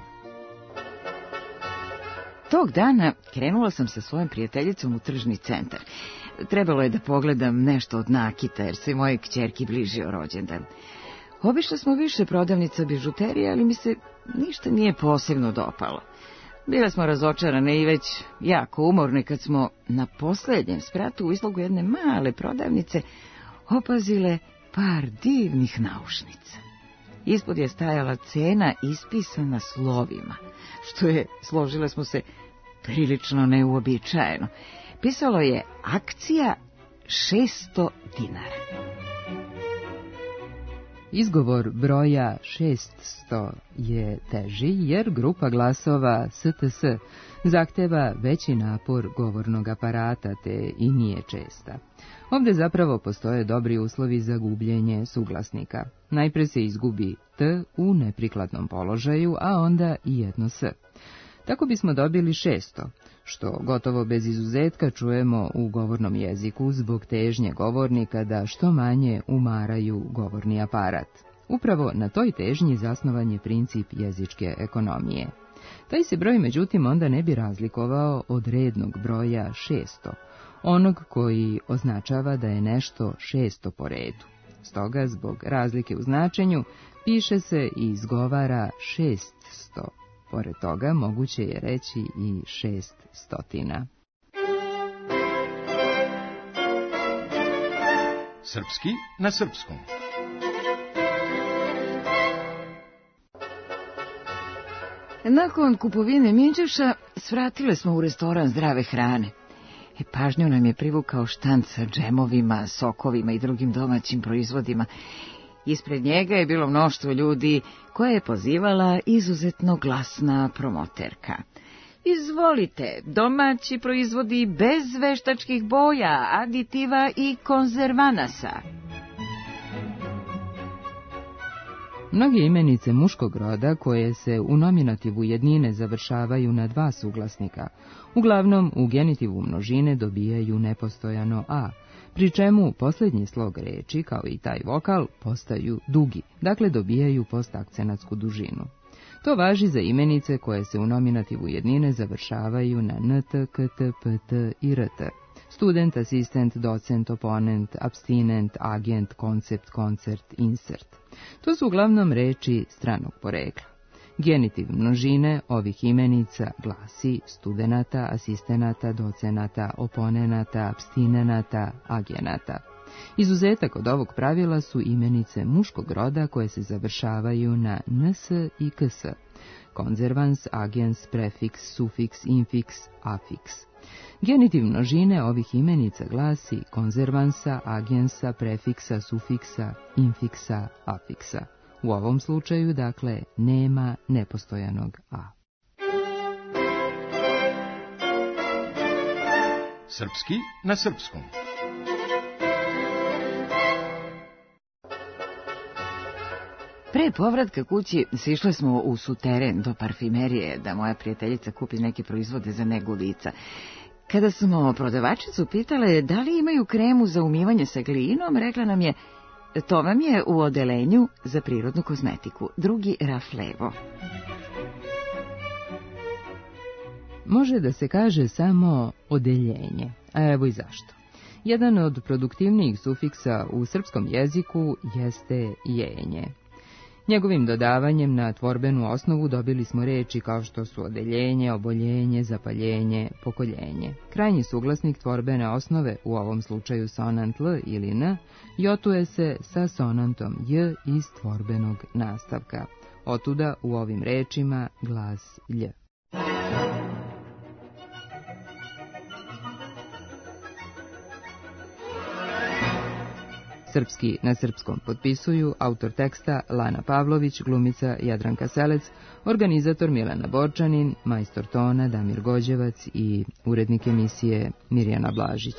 S14: Tog dana krenula sam sa svojom prijateljicom u tržni centar. Trebalo je da pogledam nešto od nakita, jer se moje kćerki bližio rođendan. Obišli smo više prodavnica bižuterije, ali mi se ništa nije posebno dopalo. Bile smo razočarane i već jako umorne kad smo na posljednjem spratu u izlogu jedne male prodavnice opazile par divnih naušnica. Ispod je stajala cena ispisana slovima, što je, složile smo se, prilično neuobičajeno. Pisalo je akcija 600 dinara.
S16: Izgovor broja 600 je teži jer grupa glasova STS zahteva veći napor govornog aparata te i nije česta. Ovdje zapravo postoje dobri uslovi za gubljenje suglasnika. Najpre se izgubi T u neprikladnom položaju, a onda i jedno S. Tako bismo dobili 600, što gotovo bez izuzetka čujemo u govornom jeziku zbog težnje govornika da što manje umaraju govorni aparat. Upravo na toj težnji zasnovan je princip jezičke ekonomije. Taj se broj međutim onda ne bi razlikovao od rednog broja 600, onog koji označava da je nešto 600 po redu. Stoga, zbog razlike u značenju, piše se i izgovara 600. Pored toga, moguće je reći i 600.
S11: Srpski na srpskom.
S14: Nakon kupovine minđuša svratile smo u restoran zdrave hrane. Pažnju nam je privukao štand sa džemovima, sokovima i drugim domaćim proizvodima. Ispred njega je bilo mnoštvo ljudi koje je pozivala izuzetno glasna promoterka. Izvolite, domaći proizvodi bez veštačkih boja, aditiva i konzervanasa.
S16: Mnoge imenice muškog roda koje se u nominativu jednine završavaju na dva suglasnika, uglavnom u genitivu množine dobijaju nepostojano a, pri čemu posljednji slog reči, kao i taj vokal, postaju dugi, dakle dobijaju postakcenatsku dužinu. To važi za imenice koje se u nominativu jednine završavaju na nt, kt, pt i rt. Student, asistent, docent, oponent, abstinent, agent, koncept, koncert, insert. To su uglavnom reči stranog porekla. Genitiv množine ovih imenica glasi studenata, asistenata, docenata, oponenata, abstinenata, agenata. Izuzetak od ovog pravila su imenice muškog roda koje se završavaju na ns i ks. Konzervans, agens, prefiks, sufiks, infiks, afiks. Genitiv množine ovih imenica glasi konzervansa, agensa, prefiksa, sufiksa, infiksa, afiksa. U ovom slučaju, dakle, nema nepostojanog a.
S11: Srpski na srpskom.
S14: Pre povratka kući sišle smo u suteren do parfimerije da moja prijateljica kupi neke proizvode za negu lica. Kada smo prodavačicu pitale da li imaju kremu za umivanje sa glinom, rekla nam je To vam je u odelenju za prirodnu kozmetiku. Drugi raf levo.
S16: Može da se kaže samo odeljenje, a evo i zašto. Jedan od produktivnijih sufiksa u srpskom jeziku jeste jenje. Njegovim dodavanjem na tvorbenu osnovu dobili smo reči kao što su odeljenje, oboljenje, zapaljenje, pokoljenje. Krajnji suglasnik tvorbene osnove, u ovom slučaju sonant l ili n, jotuje se sa sonantom j iz tvorbenog nastavka. Otuda u ovim rečima glas lj. Srpski na srpskom potpisuju autor teksta Lana Pavlović, glumica Jadranka Selec, organizator Milana Borčanin, majstor tona Damir Gođevac i urednik emisije Mirjana Blažić.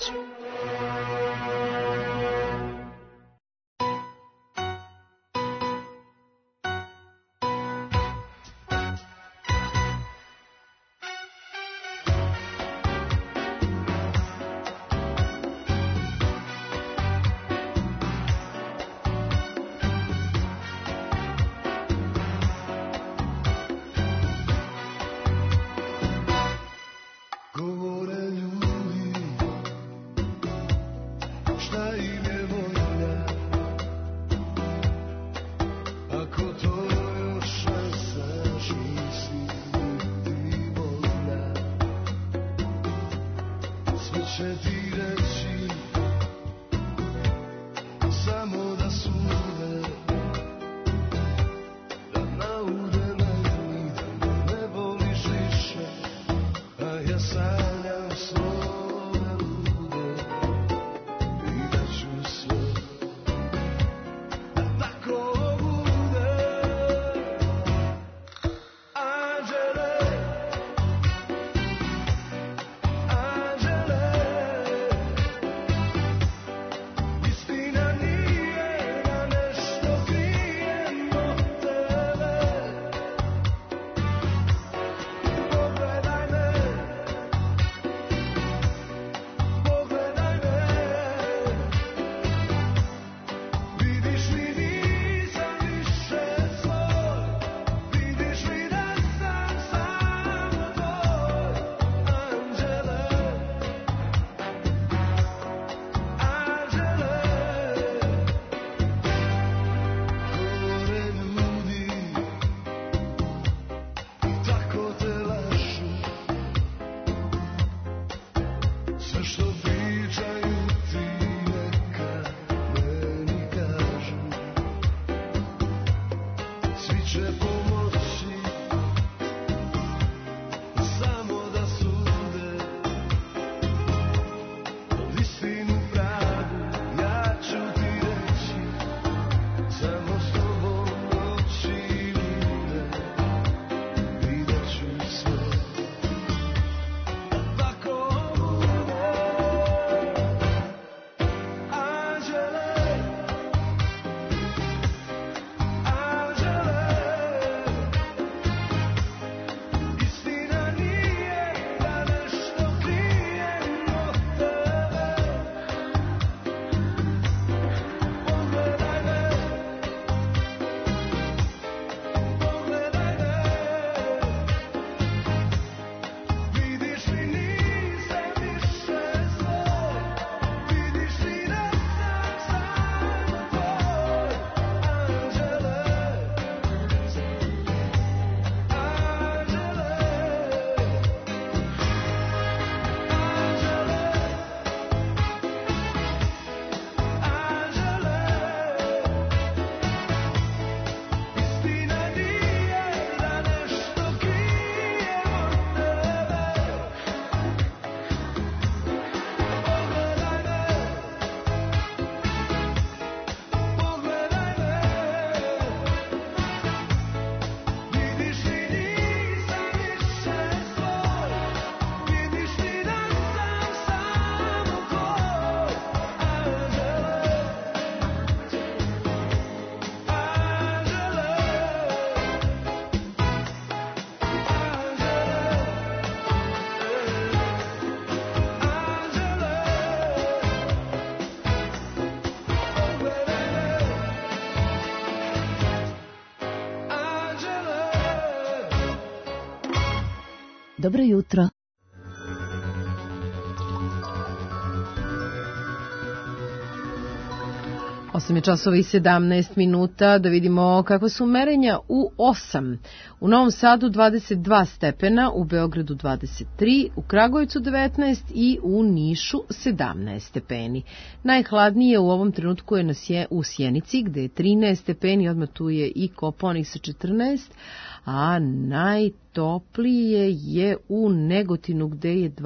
S1: Dobro jutro.
S2: Osam je časova i 17 minuta, da vidimo kakva su merenja u 8. U Novom Sadu 22 stepena, u Beogradu 23, u Kragujevcu 19 i u Nišu 17 stepeni. Najhladnije u ovom trenutku je u Sjenici, gde je 13 stepeni, odmah tu je i Kopaonik sa 14, a najtoplije je u Negotinu, gde je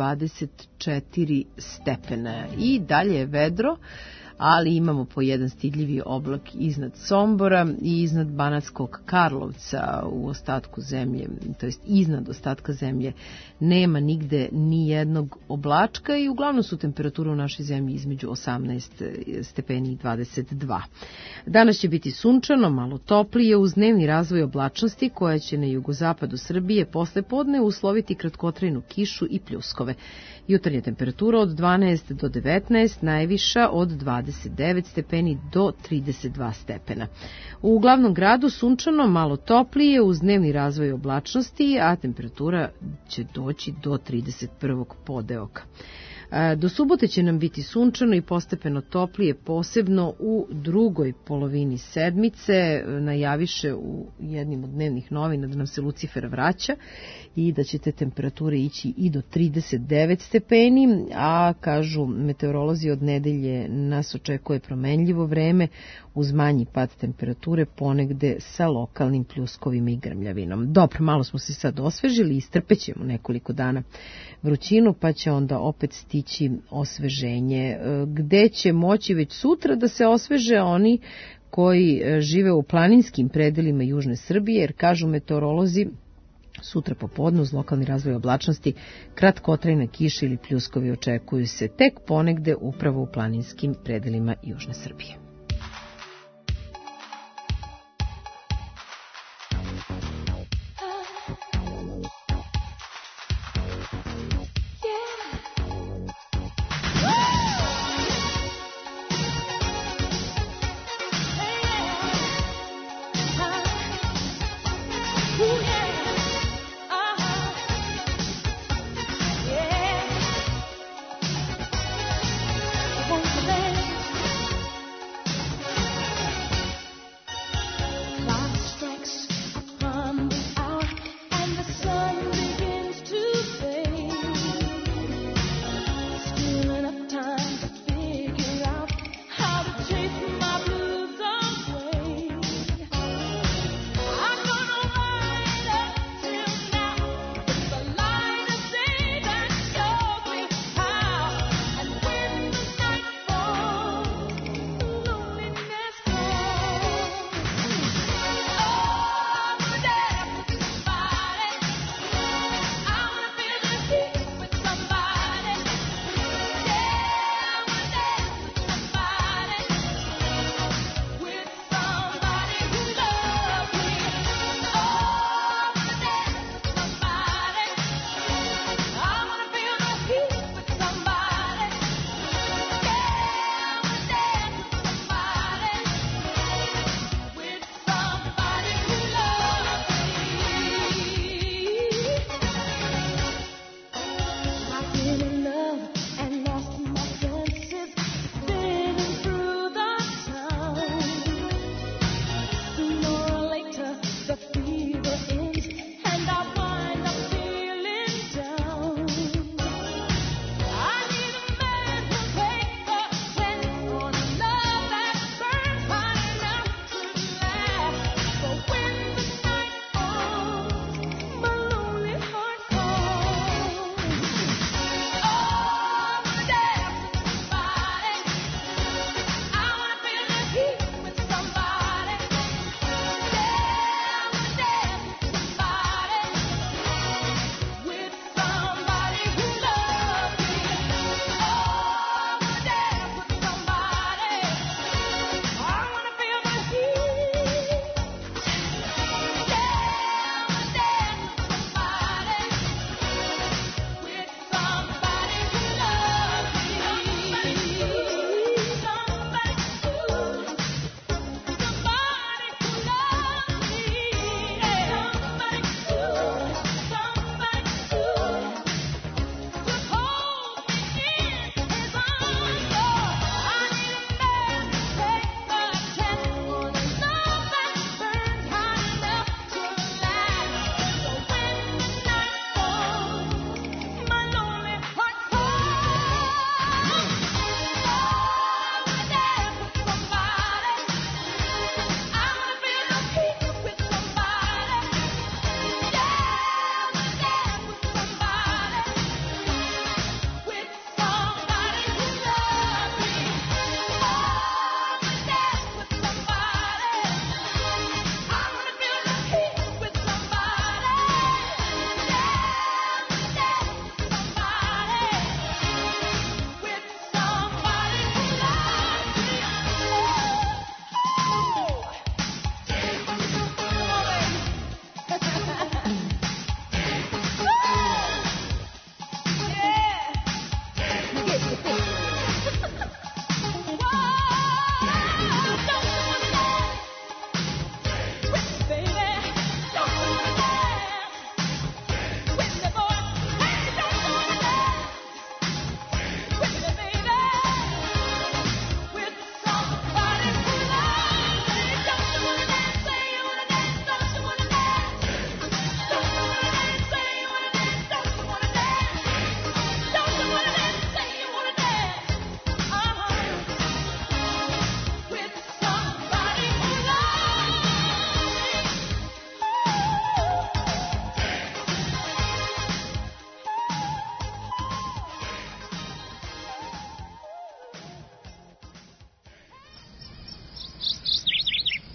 S2: 24 stepena. I dalje je vedro, ali imamo po jedan stidljivi oblak iznad Sombora i iznad Banatskog Karlovca u ostatku zemlje, to jest iznad ostatka zemlje nema nigde ni jednog oblačka i uglavnom su temperature u našoj zemlji između 18 stepeni i 22. Danas će biti sunčano, malo toplije uz dnevni razvoj oblačnosti koja će na jugozapadu Srbije posle podne usloviti kratkotrajnu kišu i pljuskove. Jutarnja temperatura od 12 do 19, najviša od 29 stepeni do 32 stepena. U glavnom gradu sunčano, malo toplije uz dnevni razvoj oblačnosti, a temperatura će doći do 31. podeoka. Do subote će nam biti sunčano i postepeno toplije, posebno u drugoj polovini sedmice. Najaviše u jednim od dnevnih novina da nam se Lucifer vraća i da će te temperature ići i do 39 stepeni, a kažu meteorolozi od nedelje nas očekuje promenljivo vreme uz manji pad temperature, ponegde sa lokalnim pljuskovima i grmljavinom. Dobro, malo smo se sad osvežili, istrpećemo nekoliko dana vrućinu, pa će onda opet stići osveženje, gde će moći već sutra da se osveže oni koji žive u planinskim predelima južne Srbije, jer kažu meteorolozi sutra popodne uz lokalni razvoj oblačnosti kratkotrajna kiša ili pljuskovi očekuju se tek ponegde upravo u planinskim predelima južne Srbije.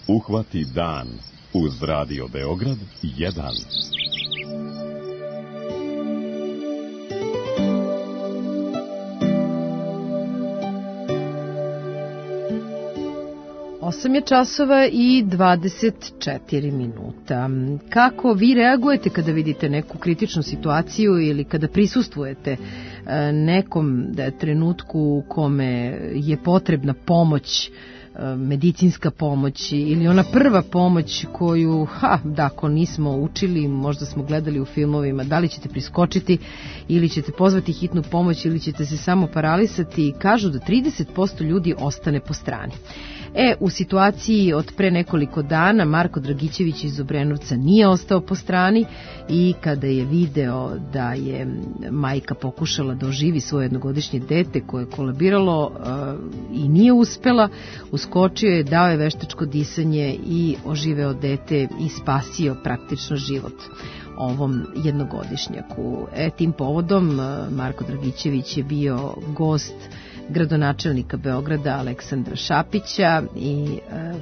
S17: Uhvati dan uz Radio Beograd 1.
S2: Osam je časova i 24 minuta. Kako vi reagujete kada vidite neku kritičnu situaciju ili kada prisustvujete nekom trenutku u kome je potrebna pomoć, medicinska pomoć ili ona prva pomoć koju, ako nismo učili, možda smo gledali u filmovima, da li ćete priskočiti ili ćete pozvati hitnu pomoć ili ćete se samo paralisati, kažu da 30% ljudi ostane po strani. U situaciji od pre nekoliko dana Marko Dragićević iz Obrenovca nije ostao po strani i kada je video da je majka pokušala da oživi svoje jednogodišnje dete koje je kolabiralo i nije uspela, uskočio je, dao je veštačko disanje i oživeo dete i spasio praktično život ovom jednogodišnjaku. Tim povodom Marko Dragićević je bio gost gradonačelnika Beograda Aleksandra Šapića i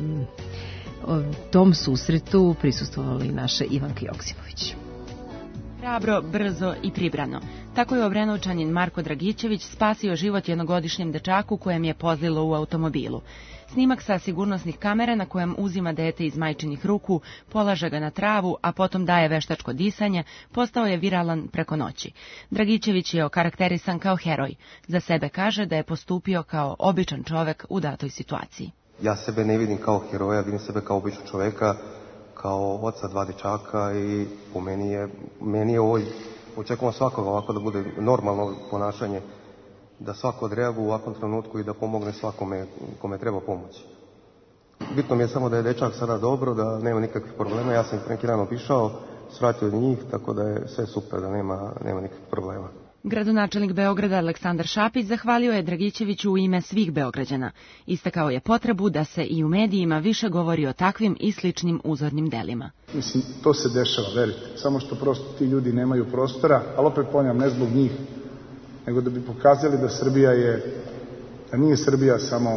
S2: tom susretu prisustvovala i naša Ivanka Joksimović.
S18: Hrabro, brzo i pribrano. Tako je Obrenovčanin Marko Dragićević spasio život jednogodišnjem dečaku kojem je pozlilo u automobilu. Snimak sa sigurnosnih kamera na kojem uzima dete iz majčinih ruku, polaže ga na travu, a potom daje veštačko disanje, postao je viralan preko noći. Dragićević je okarakterisan kao heroj. Za sebe kaže da je postupio kao običan čovek u datoj situaciji.
S19: Ja sebe ne vidim kao heroja, vidim sebe kao običnog čoveka, kao oca dva dečaka i po meni je ovo, očekujemo svakoga ovako da bude normalno ponašanje, da svako odreaguje u ovakvom trenutku i da pomogne svakome kome treba pomoći. Bitno mi je samo da je dečak sada dobro, da nema nikakvih problema. Ja sam neki dan obišao, svratio od njih, tako da je sve super, da nema nikakvih problema.
S18: Gradonačelnik Beograda Aleksandar Šapić zahvalio je Dragićeviću u ime svih Beograđana. Istakao je potrebu da se i u medijima više govori o takvim i sličnim uzornim delima.
S20: Mislim, to se dešava, verite. Samo što prosto ti ljudi nemaju prostora, ali opet ponavljam, ne zbog njih, nego da bi pokazali da da nije Srbija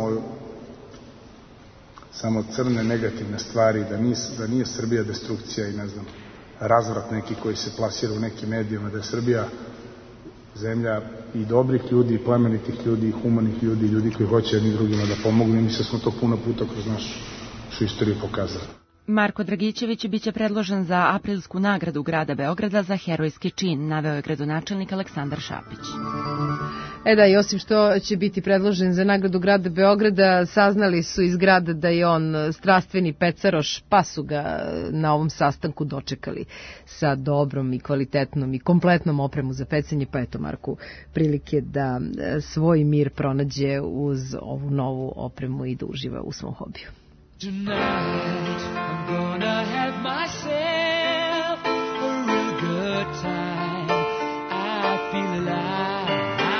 S20: samo crne negativne stvari, da nije Srbija destrukcija i razvrat neki koji se plasira u nekim medijima, da je Srbija zemlja i dobrih ljudi, i plemenitih ljudi, i humanih ljudi, ljudi koji hoće jedni drugima da pomognu i mi smo to puno puta kroz našu istoriju pokazali.
S18: Marko Dragićević biće predložen za aprilsku nagradu grada Beograda za herojski čin, naveo je gradonačelnik Aleksandar Šapić.
S2: I osim što će biti predložen za nagradu grada Beograda, saznali su iz grada da je on strastveni pecaroš, pa su ga na ovom sastanku dočekali sa dobrom i kvalitetnom i kompletnom opremu za pecanje, pa eto Marku prilike da svoj mir pronađe uz ovu novu opremu i da uživa u svom hobiju.
S15: Tonight I'm gonna have myself a real good time. I feel alive,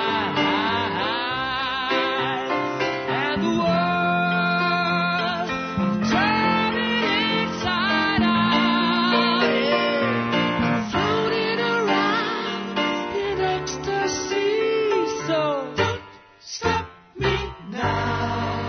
S15: and the world I'm turning inside out, floating around in ecstasy. So don't stop me now.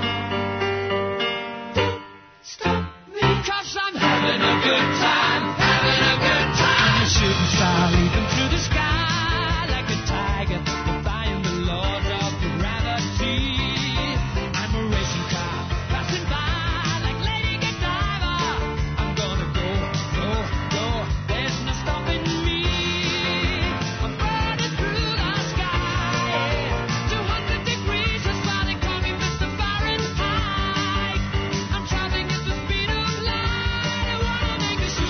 S15: Cause I'm having a good time, a shooting star leaping through the sky like a tiger, defying the laws of gravity. I'm a racing car passing by like Lady Godiva. I'm gonna go, go, go, there's no stopping me. I'm burning through the sky, 200 degrees, that's why they call me Mr. Fahrenheit. I'm traveling at the speed of light. I wanna make a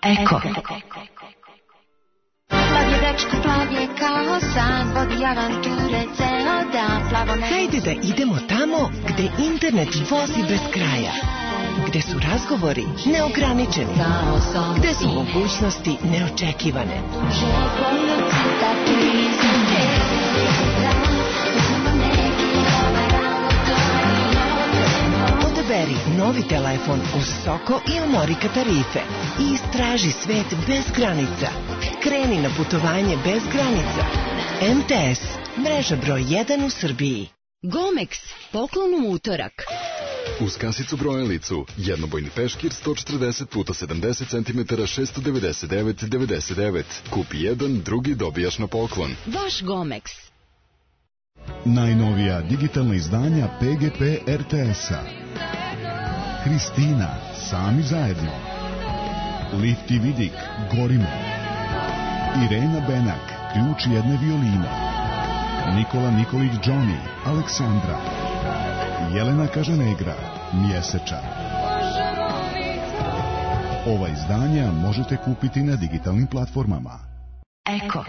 S13: Eko.
S6: Plav je dečko, plav je kao san, vodi avanture ceo dan, plavo nebo.
S13: Hajde da idemo tamo gde internet vozi bez kraja. Gde su razgovori neograničeni. Gde su mogućnosti neočekivane. Odaberi novi telefon uz Soko i Amorika tarife i istraži svet bez granica. Kreni na putovanje bez granica. MTS, mreža broj 1 u Srbiji.
S1: Gomex, poklon u utorak.
S21: Uz kasicu brojalicu, jednobojni peškir 140 x 70 cm 699,99. Kupi jedan, drugi dobijaš na poklon.
S1: Vaš Gomex.
S22: Najnovija digitalna izdanja PGP RTS-a. Kristina, sami zajedno. Lifti vidik, gorimo. Irena Benak, ključ jedne violine. Nikola Nikolić Johnny, Aleksandra. Jelena Kažanegra, Mjeseča. Ova izdanja možete kupiti na digitalnim platformama.
S13: Eko.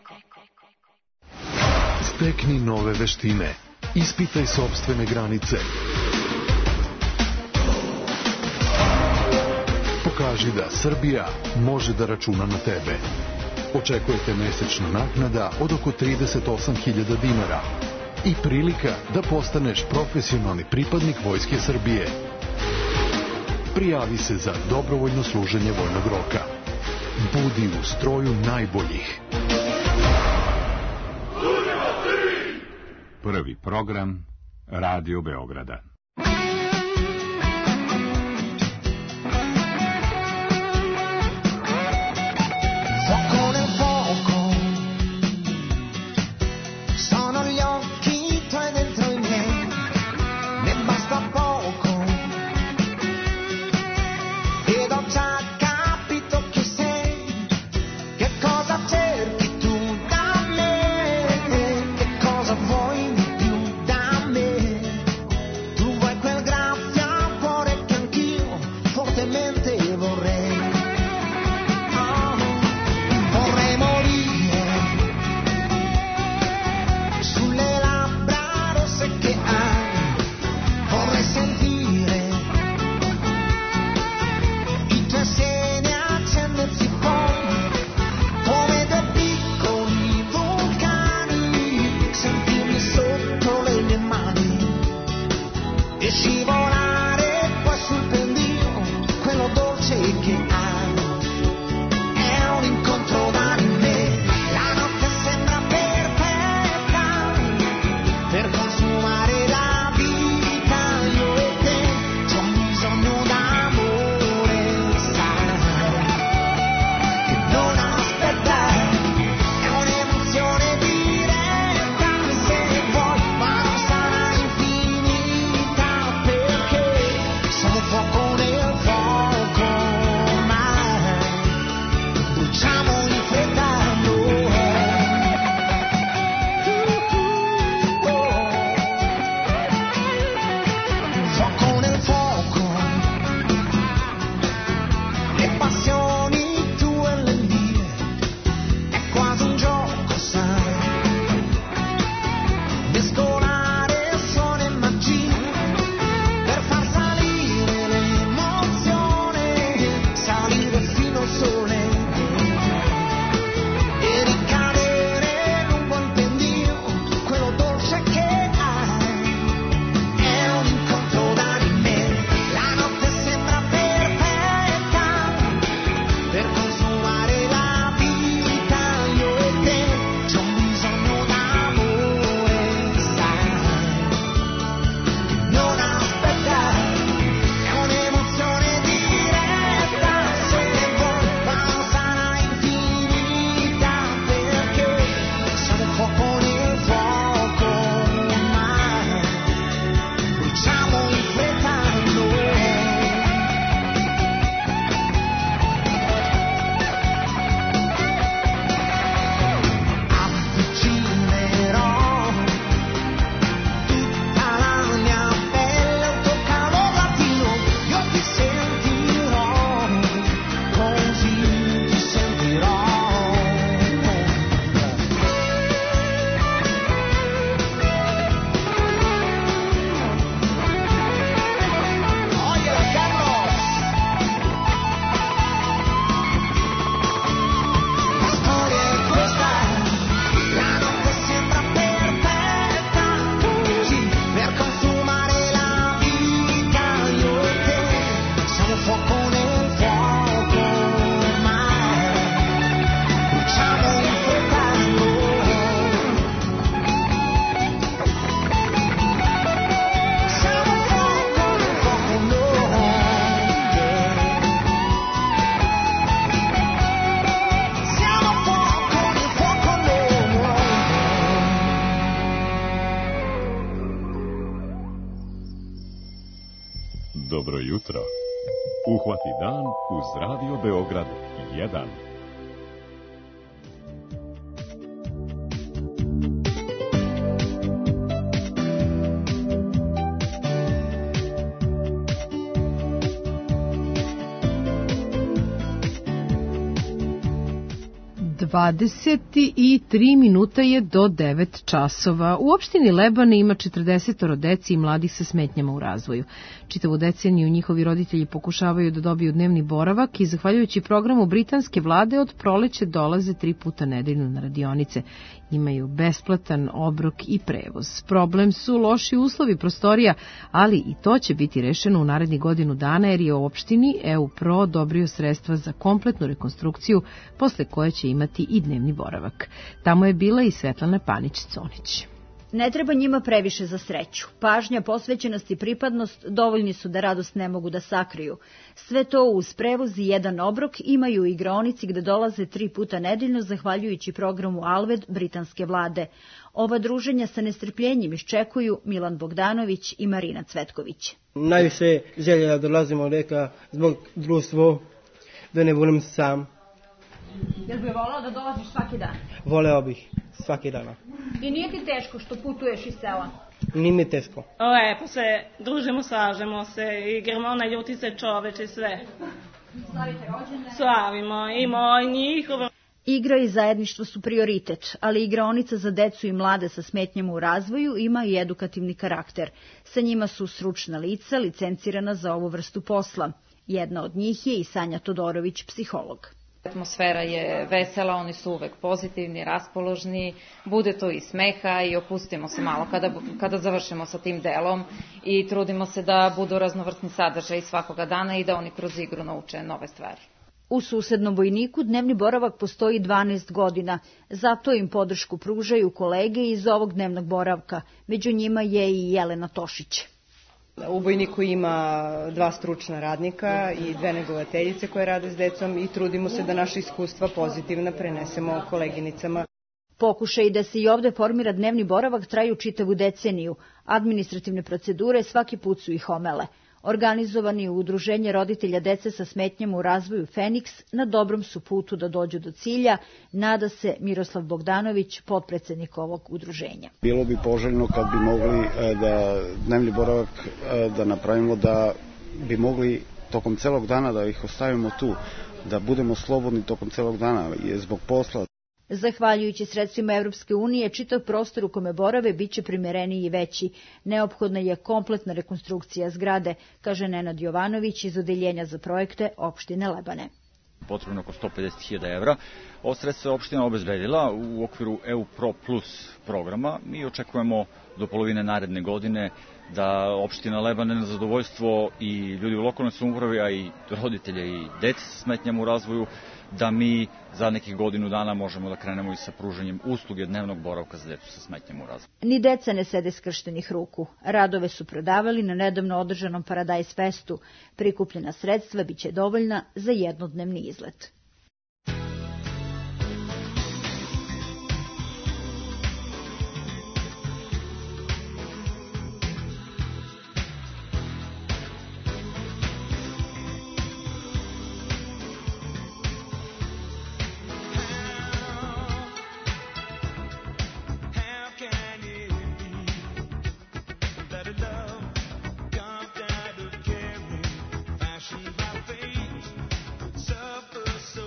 S23: Stekni nove veštine. Ispitaj sopstvene granice. Pokaži da Srbija može da računa na tebe. Očekujete mesečna naknada od oko 38.000 dinara i prilika da postaneš profesionalni pripadnik Vojske Srbije. Prijavi se za dobrovoljno služenje vojnog roka. Budi u stroju najboljih.
S11: Prvi program Radio Beograda.
S25: Tu
S17: Dobro jutro. Uhvati dan uz Radio Beograd 1.
S2: Dvadeset i 3 minuta je do 9 časova. U opštini Lebane ima 40 deci i mladih sa smetnjama u razvoju. Čitavu deceniju njihovi roditelji pokušavaju da dobiju dnevni boravak i zahvaljujući programu britanske vlade od proleće dolaze 3 puta nedeljno na radionice. Imaju besplatan obrok i prevoz. Problem su loši uslovi prostorija, ali i to će biti rešeno u narednih godinu dana jer je u opštini EU Pro odobrio sredstva za kompletnu rekonstrukciju, posle koje će imati i dnevni boravak. Tamo je bila i Svetlana Panić-Conić.
S7: Ne treba njima previše za sreću. Pažnja, posvećenost i pripadnost dovoljni su da radost ne mogu da sakriju. Sve to uz prevoz i jedan obrok imaju u igraonici gde dolaze 3 puta nedeljno zahvaljujući programu Alved britanske vlade. Ova druženja sa nestrpljenjem iščekuju Milan Bogdanović i Marina Cvetković.
S8: Najviše želje da dolazimo neka zbog društva, da ne budem sam.
S7: Jel bi volao da dolaziš svaki dan?
S8: Voleo bih svaki dana.
S7: I nije ti teško što putuješ iz sela?
S8: Nije mi teško.
S12: Lepo se družimo, slažemo se, igramo na ljutice čoveče, sve.
S7: Slavite rođendan?
S12: Slavimo, i moj, njihovo.
S7: Igra i zajedništvo su prioritet, ali igraonica za decu i mlade sa smetnjama u razvoju ima i edukativni karakter. Sa njima su stručna lica licencirana za ovu vrstu posla. Jedna od njih je i Sanja Todorović, psiholog.
S24: Atmosfera je vesela, oni su uvek pozitivni, raspoložni, bude to i smeha i opustimo se malo kada završimo sa tim delom i trudimo se da budu raznovrsni sadržaj svakoga dana i da oni kroz igru nauče nove stvari.
S7: U susednom Vojniku dnevni boravak postoji 12 godina, zato im podršku pružaju kolege iz ovog dnevnog boravka, među njima je i Jelena Tošić.
S25: U Vojniku ima 2 stručna radnika i 2 negovateljice koje rade s decom i trudimo se da naše iskustva pozitivna prenesemo koleginicama.
S7: Pokušaj da se i ovde formira dnevni boravak traju čitavu deceniju. Administrativne procedure svaki put su ih omele. Organizovani u udruženje roditelja dece sa smetnjama u razvoju Feniks na dobrom su putu da dođu do cilja, nada se Miroslav Bogdanović, potpredsednik ovog udruženja.
S26: Bilo bi poželjno kad bi mogli da dnevni boravak da napravimo, da bi mogli tokom celog dana da ih ostavimo tu, da budemo slobodni tokom celog dana zbog posla.
S7: Zahvaljujući sredstvima Evropske unije, čitav prostor u kome borave biće primereniji i veći. Neophodna je kompletna rekonstrukcija zgrade, kaže Nenad Jovanović iz Odeljenja za projekte opštine Lebane.
S27: Potrebno oko 150.000 evra. Ovo sredstvo je opština obezbedila u okviru EU Pro Plus programa. Mi očekujemo do polovine naredne godine da opština Lebane na zadovoljstvo i ljudi u lokalnoj samoupravi, a i roditelje i dece sa smetnjama u razvoju, da mi za nekih godinu dana možemo da krenemo i sa pružanjem usluge dnevnog boravka za decu sa smetnjama u razvoju.
S7: Ni deca ne sede skrštenih ruku. Radove su prodavali na nedavno održanom Paradise Festu. Prikupljena sredstva biće dovoljna za jednodnevni izlet.
S15: Surface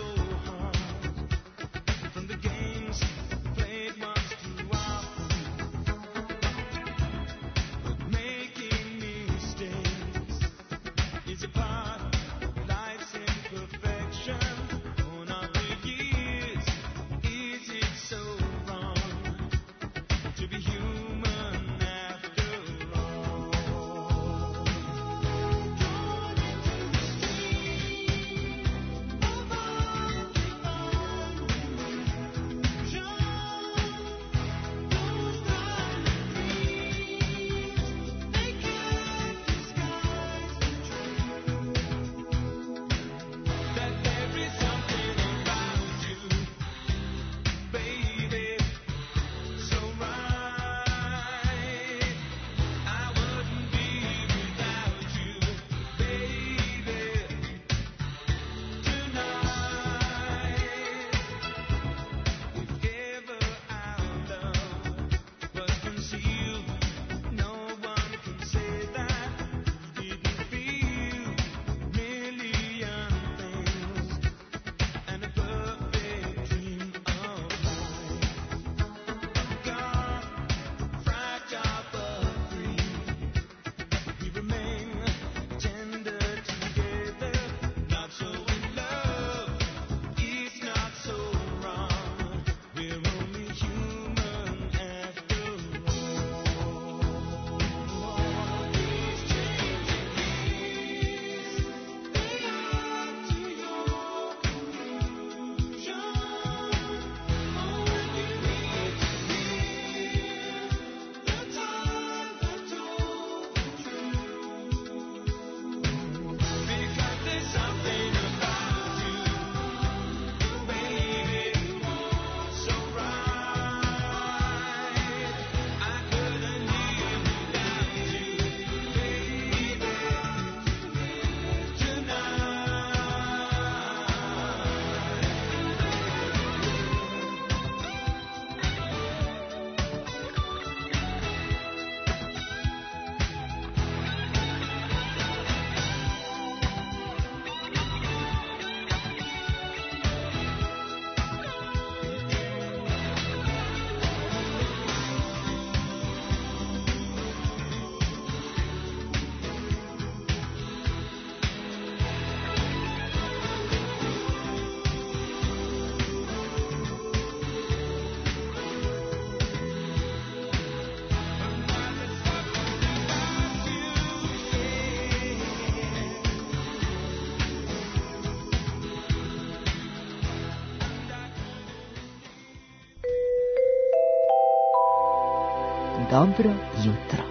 S1: dobro jutro.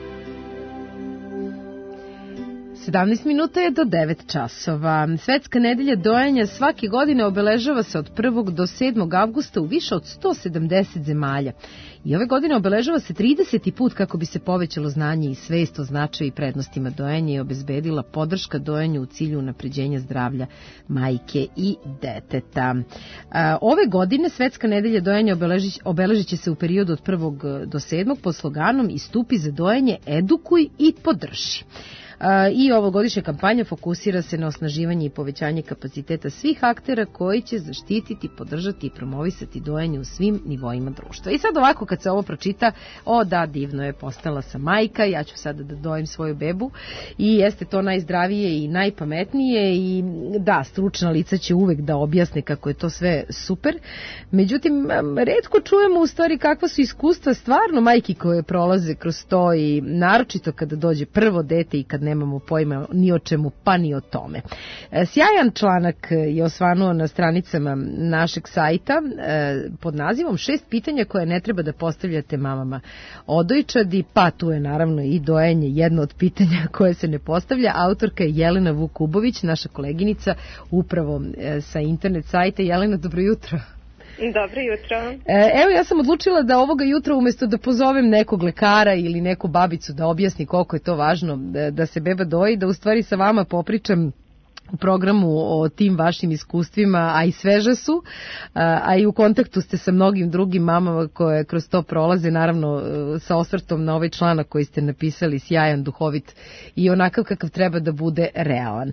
S2: 17 minuta je do 9 časova. Svetska nedelja dojenja svake godine obeležava se od 1. do 7. avgusta u više od 170 zemalja. I ove godine obeležava se 30. put kako bi se povećalo znanje i svest o značaju i prednostima dojenja i obezbedila podrška dojenju u cilju unapređenja zdravlja majke i deteta. Ove godine Svetska nedelja dojenja obeležit će se u periodu od 1. do 7. pod sloganom Istupi za dojenje, edukuj i podrži. I ovogodišnja kampanja fokusira se na osnaživanje i povećanje kapaciteta svih aktera koji će zaštititi, podržati i promovisati dojenje u svim nivoima društva. I sad ovako kad se ovo pročita, da, divno je, postala sam majka, ja ću sada da dojem svoju bebu i jeste to najzdravije i najpametnije i da, stručna lica će uvek da objasne kako je to sve super. Međutim, retko čujemo u stvari kakva su iskustva stvarno majki koje prolaze kroz to i naročito kada dođe prvo dete i kad nemamo pojma ni o čemu, pa ni o tome. Sjajan članak je osvanuo na stranicama našeg sajta pod nazivom 6 pitanja koje ne treba da postavljate mamama odojčadi, pa tu je naravno i dojenje jedno od pitanja koje se ne postavlja. Autorka je Jelena Vukubović, naša koleginica upravo sa internet sajta. Jelena, dobro jutro.
S3: Dobro jutro.
S2: Evo, ja sam odlučila da ovoga jutra umjesto da pozovem nekog lekara ili neku babicu da objasni koliko je to važno da se beba doji, da u stvari sa vama popričam u programu o tim vašim iskustvima, a i sveže su, a i u kontaktu ste sa mnogim drugim mamama koje kroz to prolaze, naravno sa osvrtom na ovaj članak koji ste napisali, sjajan, duhovit i onakav kakav treba da bude realan.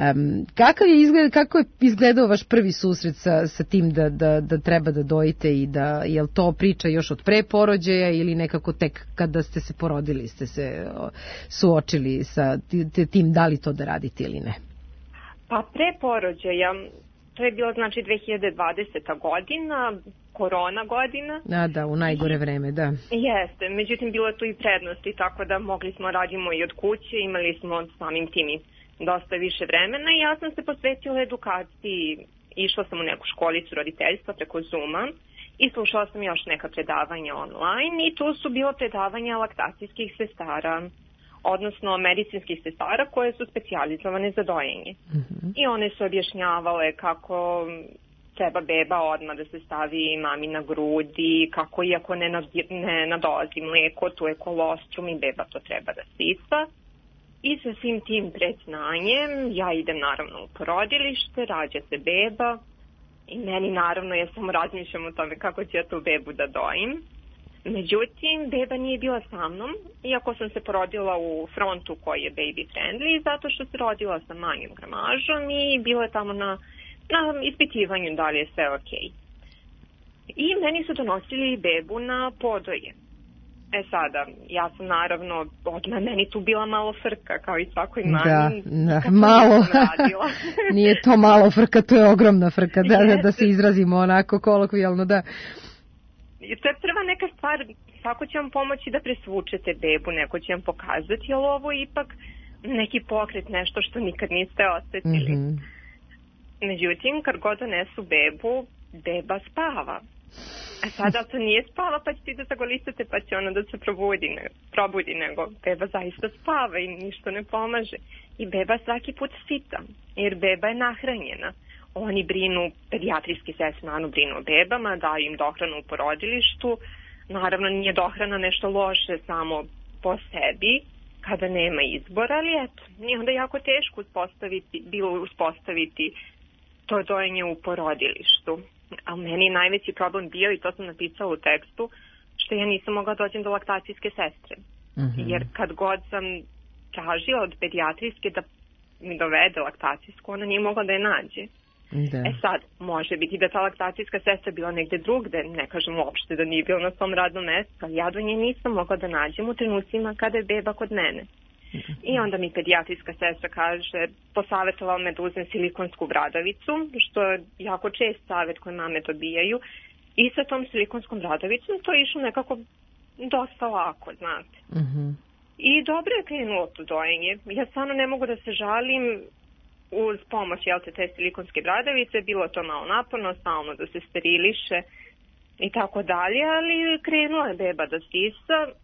S2: Kako je izgledao vaš prvi susret sa tim da treba da dojite i da, je li to priča još od pre porođaja ili nekako tek kada ste se porodili ste se suočili sa tim da li to da radite ili ne?
S3: Pa pre porođaja, to je bilo znači 2020. godina, korona godina.
S2: Da, u najgore vreme, da.
S3: Jeste, međutim bilo je tu i prednosti, tako da mogli smo radimo i od kuće, imali smo samim tim i dosta više vremena i ja sam se posvetila edukaciji, išla sam u neku školicu roditeljstva preko Zooma i slušala sam još neka predavanja online i tu su bilo predavanja laktacijskih sestara, odnosno medicinskih sestara koje su specijalizovane za dojenje. I one su objašnjavale kako treba beba odmah da se stavi mami na grudi, kako iako ne nadolazi mlijeko, tu je kolostrum i beba to treba da sisa. I sa svim tim predznanjem ja idem naravno u porodilište, rađa se beba i meni naravno, ja samo razmišljam o tome kako ću ja tu bebu da dojim. Međutim, beba nije bila sa mnom, iako sam se porodila u frontu koji je baby friendly, zato što se rodila sa manjom gramažom i bila je tamo na ispitivanju da li je sve ok. I meni su donosili bebu na podoje. Sada, ja sam naravno, odmah meni tu bila malo frka, kao i svakoj mami.
S2: Da, malo. Nije to malo frka, to je ogromna frka, da se izrazimo onako kolokvijalno, da.
S3: To je prva neka stvar, svako će vam pomoći da presvučete bebu, neko će vam pokazati, ali ovo je ipak neki pokret, nešto što nikad niste osetili. Međutim, kad god donesu bebu, beba spava. A sada to nije spava pa će ti da zagolistate pa će ona da se probudi, nego beba zaista spava i ništa ne pomaže. I beba svaki put sita, jer beba je nahranjena. Oni brinu, pedijatrijski sestre naravno brinu o bebama, daju im dohranu u porodilištu. Naravno nije dohrana nešto loše samo po sebi, kada nema izbora, ali eto, nije onda jako teško uspostaviti to dojenje u porodilištu. A meni je najveći problem bio, i to sam napisala u tekstu, što ja nisam mogla dođem do laktacijske sestre. Jer kad god sam tražila od pedijatrijske da mi dovede laktacijsku, ona nije mogla da je nađe. Da. Sad, može biti da ta laktacijska sestra bila negde drugde, ne kažem uopšte da nije bila na svom radnom mjestu, ali ja do nje nisam mogla da nađem u trenucima kada je beba kod mene. I onda mi pedijatrijska sestra kaže, posavjetovala me da uzmem silikonsku bradavicu, što je jako čest savjet koji mame dobijaju, i sa tom silikonskom bradavicom to je išlo nekako dosta lako, znate. I dobro je krenulo to dojenje. Ja stvarno ne mogu da se žalim, uz pomoć te silikonske bradavice, bilo to malo naporno, stalno da se steriliše i tako dalje, ali krenula je beba da sisa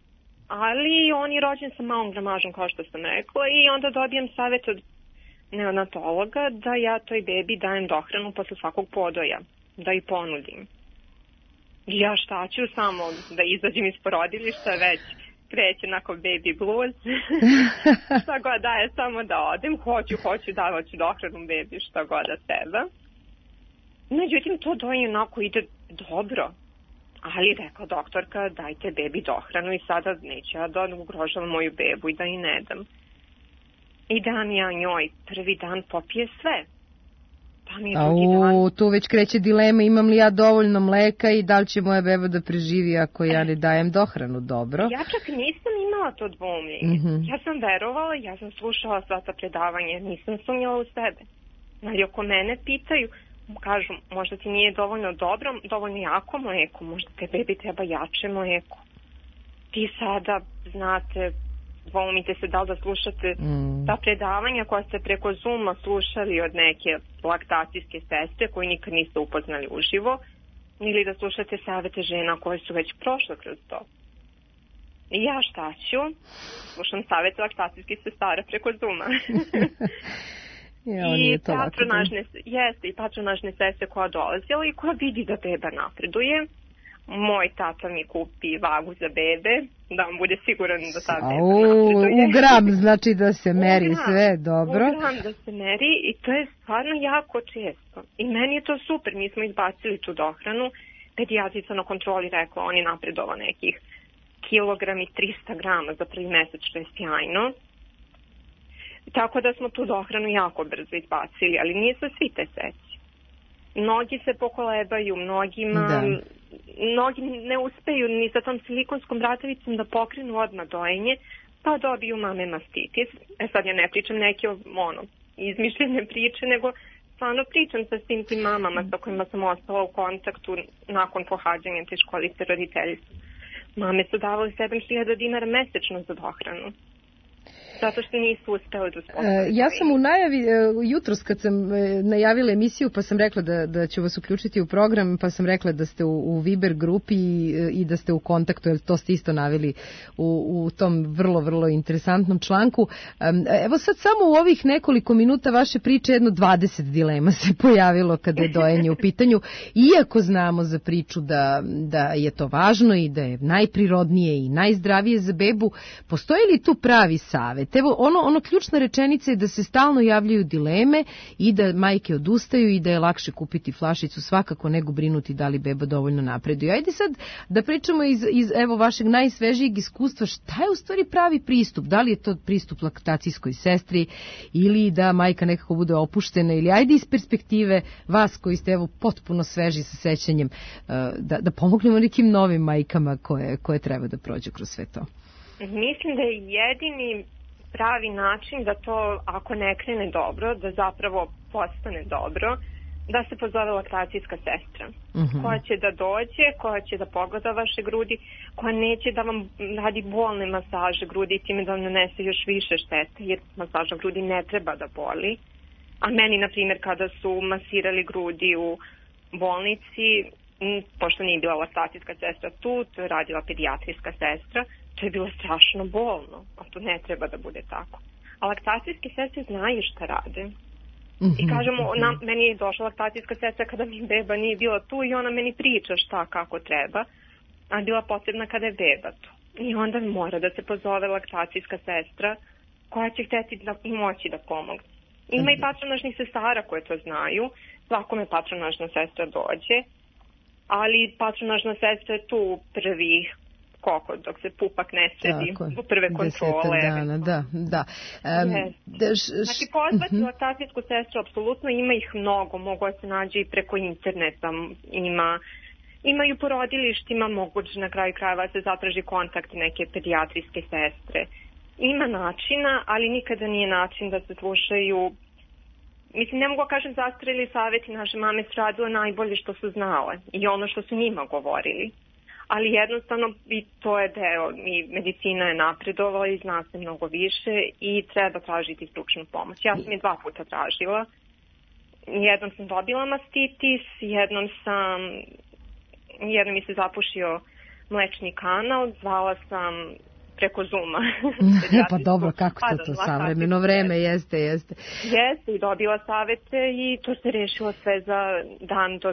S3: ali on je rođen sa malom gramažom, kao što sam rekla, i onda dobijem savjet od neonatologa da ja toj bebi dajem dohranu posle svakog podoja, da i ponudim. I ja šta ću, samo da izađem iz porodilišta, već kreće nakon baby blues. Šta god daje, samo da odem, hoću davaću dohranu bebi, šta god da treba. Međutim, to dojenje onako ide dobro. Ali rekla doktorka, dajte bebi dohranu i sada neću ja da ugrožavam moju bebu i da i ne dam. I dam ja njoj, prvi dan popije sve. Pa mi je drugi dan...
S2: Tu već kreće dilema, imam li ja dovoljno mleka i da li će moja beba da preživi ako ja ne dajem dohranu, dobro.
S3: Ja čak nisam imala to dvoumljenje. Ja sam verovala, ja sam slušala sva ta predavanja, nisam sumnjala u sebe. Ali oko mene pitaju, kažu, možda ti nije dovoljno jako mleko, možda te bebi treba jače mleko. Ti sada, znate, dvoumite se da li da slušate ta predavanja koja ste preko Zooma slušali od neke laktacijske sestre koji nikad niste upoznali uživo, ili da slušate savete žena koje su već prošle kroz to. I ja šta ću? Slušam savete laktacijskih sestara preko Zooma. I patronažne sestre koja dolazila i koja vidi da beba napreduje. Moj tata mi kupi vagu za bebe, da on bude siguran da ta beba napreduje.
S2: U gram, znači da se meri sve, dobro.
S3: U gram da se meri i to je stvarno jako često. I meni je to super, mi smo izbacili tu dohranu. Pedijatrica na kontroli rekla, on je napredovao nekih kilogram i 300 grama za prvi mesec, što je sjajno. Tako da smo tu dohranu jako brzo izbacili, ali nisu svi te sestre. Mnogi se pokolebaju, mnogi ne uspeju ni sa tom silikonskom vratavicom da pokrenu odmah dojenje, pa dobiju mame mastitis. Sad ja ne pričam neke izmišljene priče, nego stvarno pričam sa svim tim mamama sa kojima sam ostala u kontaktu nakon pohađanja te školice roditeljstva. Mame su davali 7.000 dinara mesečno za dohranu. Zato što nisu uspeli da uspostaviti.
S2: Ja sam u najavi, jutros kad sam najavila emisiju, pa sam rekla da ću vas uključiti u program, pa sam rekla da ste u Viber grupi i da ste u kontaktu, jer to ste isto naveli u tom vrlo, vrlo interesantnom članku. Evo sad samo u ovih nekoliko minuta vaše priče jedno 20 dilema se pojavilo kada je dojenje u pitanju, iako znamo za priču da je to važno i da je najprirodnije i najzdravije za bebu, postoji li tu pravi savet? Evo, ono ključna rečenica je da se stalno javljaju dileme i da majke odustaju i da je lakše kupiti flašicu svakako nego brinuti da li beba dovoljno napreduje. Ajde sad da pričamo iz evo vašeg najsvežijeg iskustva, šta je u stvari pravi pristup? Da li je to pristup laktacijskoj sestri ili da majka nekako bude opuštena, ili ajde iz perspektive vas koji ste evo potpuno sveži sa sećanjem da pomognemo nekim novim majkama koje treba da prođu kroz sve to.
S3: Mislim da je jedini pravi način da to, ako ne krene dobro, da zapravo postane dobro, da se pozove laktacijska sestra, koja će da dođe, koja će da pogleda vaše grudi, koja neće da vam radi bolne masaže grudi i time da vam nanese još više štete, jer masaža grudi ne treba da boli. A meni, na primjer, kada su masirali grudi u bolnici, pošto nije bila laktacijska sestra tu, to je radila pedijatrijska sestra, to je bilo strašno bolno, a to ne treba da bude tako. A laktacijske sestre znaju šta rade. I kažemo, meni je došla laktacijska sestra kada mi beba nije bila tu i ona meni priča šta kako treba, a bila potrebna kada je beba tu. I onda mora da se pozove laktacijska sestra koja će hteti i moći da pomogne. Ima i patronažnih sestara koje to znaju, svakome patronažna sestra dođe, ali patronažna sestra je tu prvih dok se pupak ne sredi, u prve kontrole.
S2: Dana, da.
S3: Znači, pozvati laktacijsku sestru, apsolutno, ima ih mnogo, mogu se nađe i preko interneta, imaju porodilištima, moguće na kraju krajeva se zatraži kontakt neke pedijatrijske sestre. Ima načina, ali nikada nije način da se slušaju. Mislim, ne mogu kažem zastareli savjeti, naše mame su radile najbolje što su znale i ono što su njima govorili. Ali jednostavno i to je deo, i medicina je napredovala i zna se mnogo više i treba tražiti stručnu pomoć. Ja sam je 2 puta tražila. Jednom sam dobila mastitis, jednom mi se zapušio mlečni kanal, zvala sam preko Zooma.
S2: Pa dobro, kako to savremeno vreme, jeste.
S3: Jeste, i dobila savete i to se rešilo sve za dan do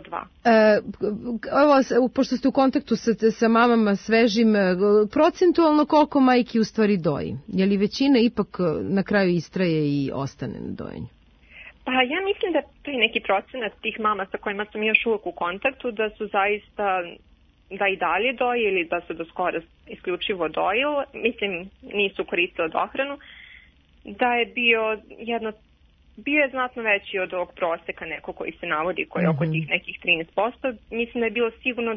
S3: 2.
S2: Pošto ste u kontaktu sa mamama svežim, procentualno koliko majki u stvari doji? Je li većina ipak na kraju istraje i ostane na dojenju?
S3: Pa ja mislim da to je neki procenat tih mama sa kojima sam još uvijek u kontaktu, da su zaista, da i dalje doji ili da su do skora isključivo dojili, mislim nisu koristile dohranu, da je bio je znatno veći od ovog proseka neko koji se navodi, koji je oko tih nekih 13%, mislim da je bilo sigurno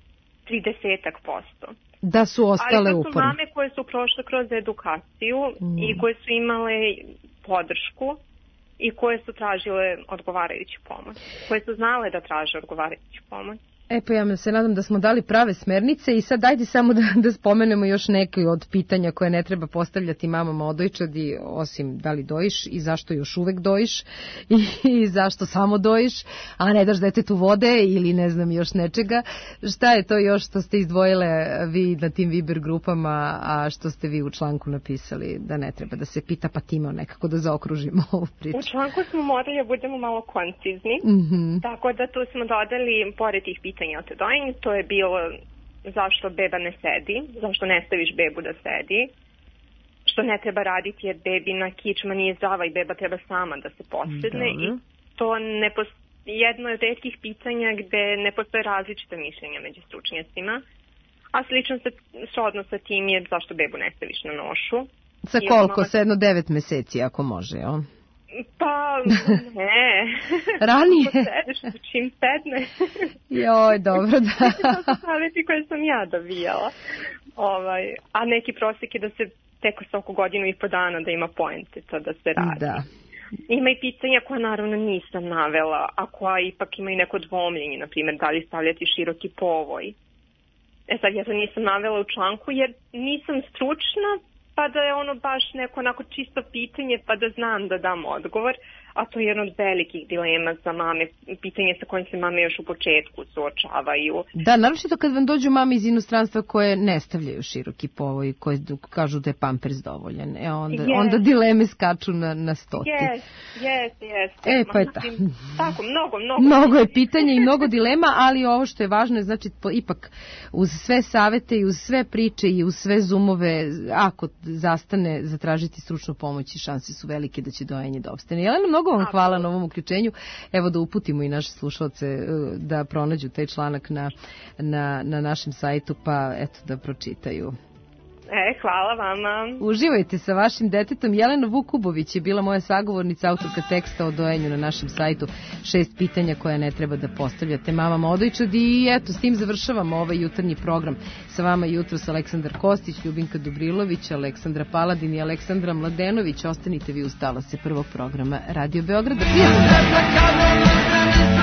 S3: 30%.
S2: Da su ostale uporne.
S3: Ali to su mame koje su prošle kroz edukaciju i koje su imale podršku i koje su tražile odgovarajuću pomoć, koje su znale da traže odgovarajuću pomoć.
S2: Pa ja se nadam da smo dali prave smernice i sad dajte samo da spomenemo još neke od pitanja koje ne treba postavljati mamama odojčadi, osim da li dojiš i zašto još uvek dojiš i zašto samo dojiš, a ne daš detetu vode ili ne znam još nečega. Šta je to još što ste izdvojile vi na tim Viber grupama, a što ste vi u članku napisali da ne treba da se pita, pa time nekako da zaokružimo ovu priču?
S3: U članku smo morali da budemo malo koncizni, tako da tu smo dodali, pored tih pitanja o dojenju, to je bilo zašto beba ne sedi, zašto ne staviš bebu da sedi, što ne treba raditi jer bebina kičma nije zdrava i beba treba sama da se posedne. I to jedno od retkih pitanja gde ne postoje različite mišljenja među stručnjacima, a slično srodno sa tim je zašto bebu ne staviš na nošu.
S2: Sa koliko? Sa 9 meseci ako može, jel?
S3: Pa, ne.
S2: Ranije?
S3: Čim sedne.
S2: Joj, dobro, da.
S3: To su savjeti koje sam ja dobijala. A neki prosjek je da se tek oko 1.5 godina da ima poente to da se radi.
S2: Da.
S3: Ima i pitanja koja naravno nisam navela, a koja ipak ima i neko dvomljenje, na primjer da li stavljati široki povoj. Sad ja to nisam navela u članku jer nisam stručna, pa da je ono baš neko onako čisto pitanje pa da znam da dam odgovor, a to je jedno od velikih dilema za mame, pitanje sa kojim se mame još u početku suočavaju. Da,
S2: naročito kad vam dođu mame iz inostranstva koje ne stavljaju široki povoj, koje kažu da je pampers dovoljan, onda dileme skaču na stoti.
S3: Yes.
S2: Pa je tako.
S3: Tako,
S2: mnogo je pitanja i mnogo dilema, ali ovo što je važno je znači ipak uz sve savete i uz sve priče i uz sve zoomove, ako zastane zatražiti stručnu pomoć i šanse su velike da će dojenje da opstane. Jelena, mnogo vam hvala na ovom uključenju. Evo da uputimo i naše slušalce da pronađu taj članak na našem sajtu, pa eto da pročitaju.
S3: Hvala vama.
S2: Uživajte sa vašim detetom. Jelena Vukubović je bila moja sagovornica, autorka teksta o dojenju na našem sajtu. 6 pitanja koje ne treba da postavljate mamama odojčadi. I eto, s tim završavamo ovaj jutarnji program. Sa vama jutros Aleksandar Kostić, Ljubinka Dubrilović, Aleksandra Paladin i Aleksandra Mladenović. Ostanite vi uz talase prvog programa Radio Beograda. Prijatno.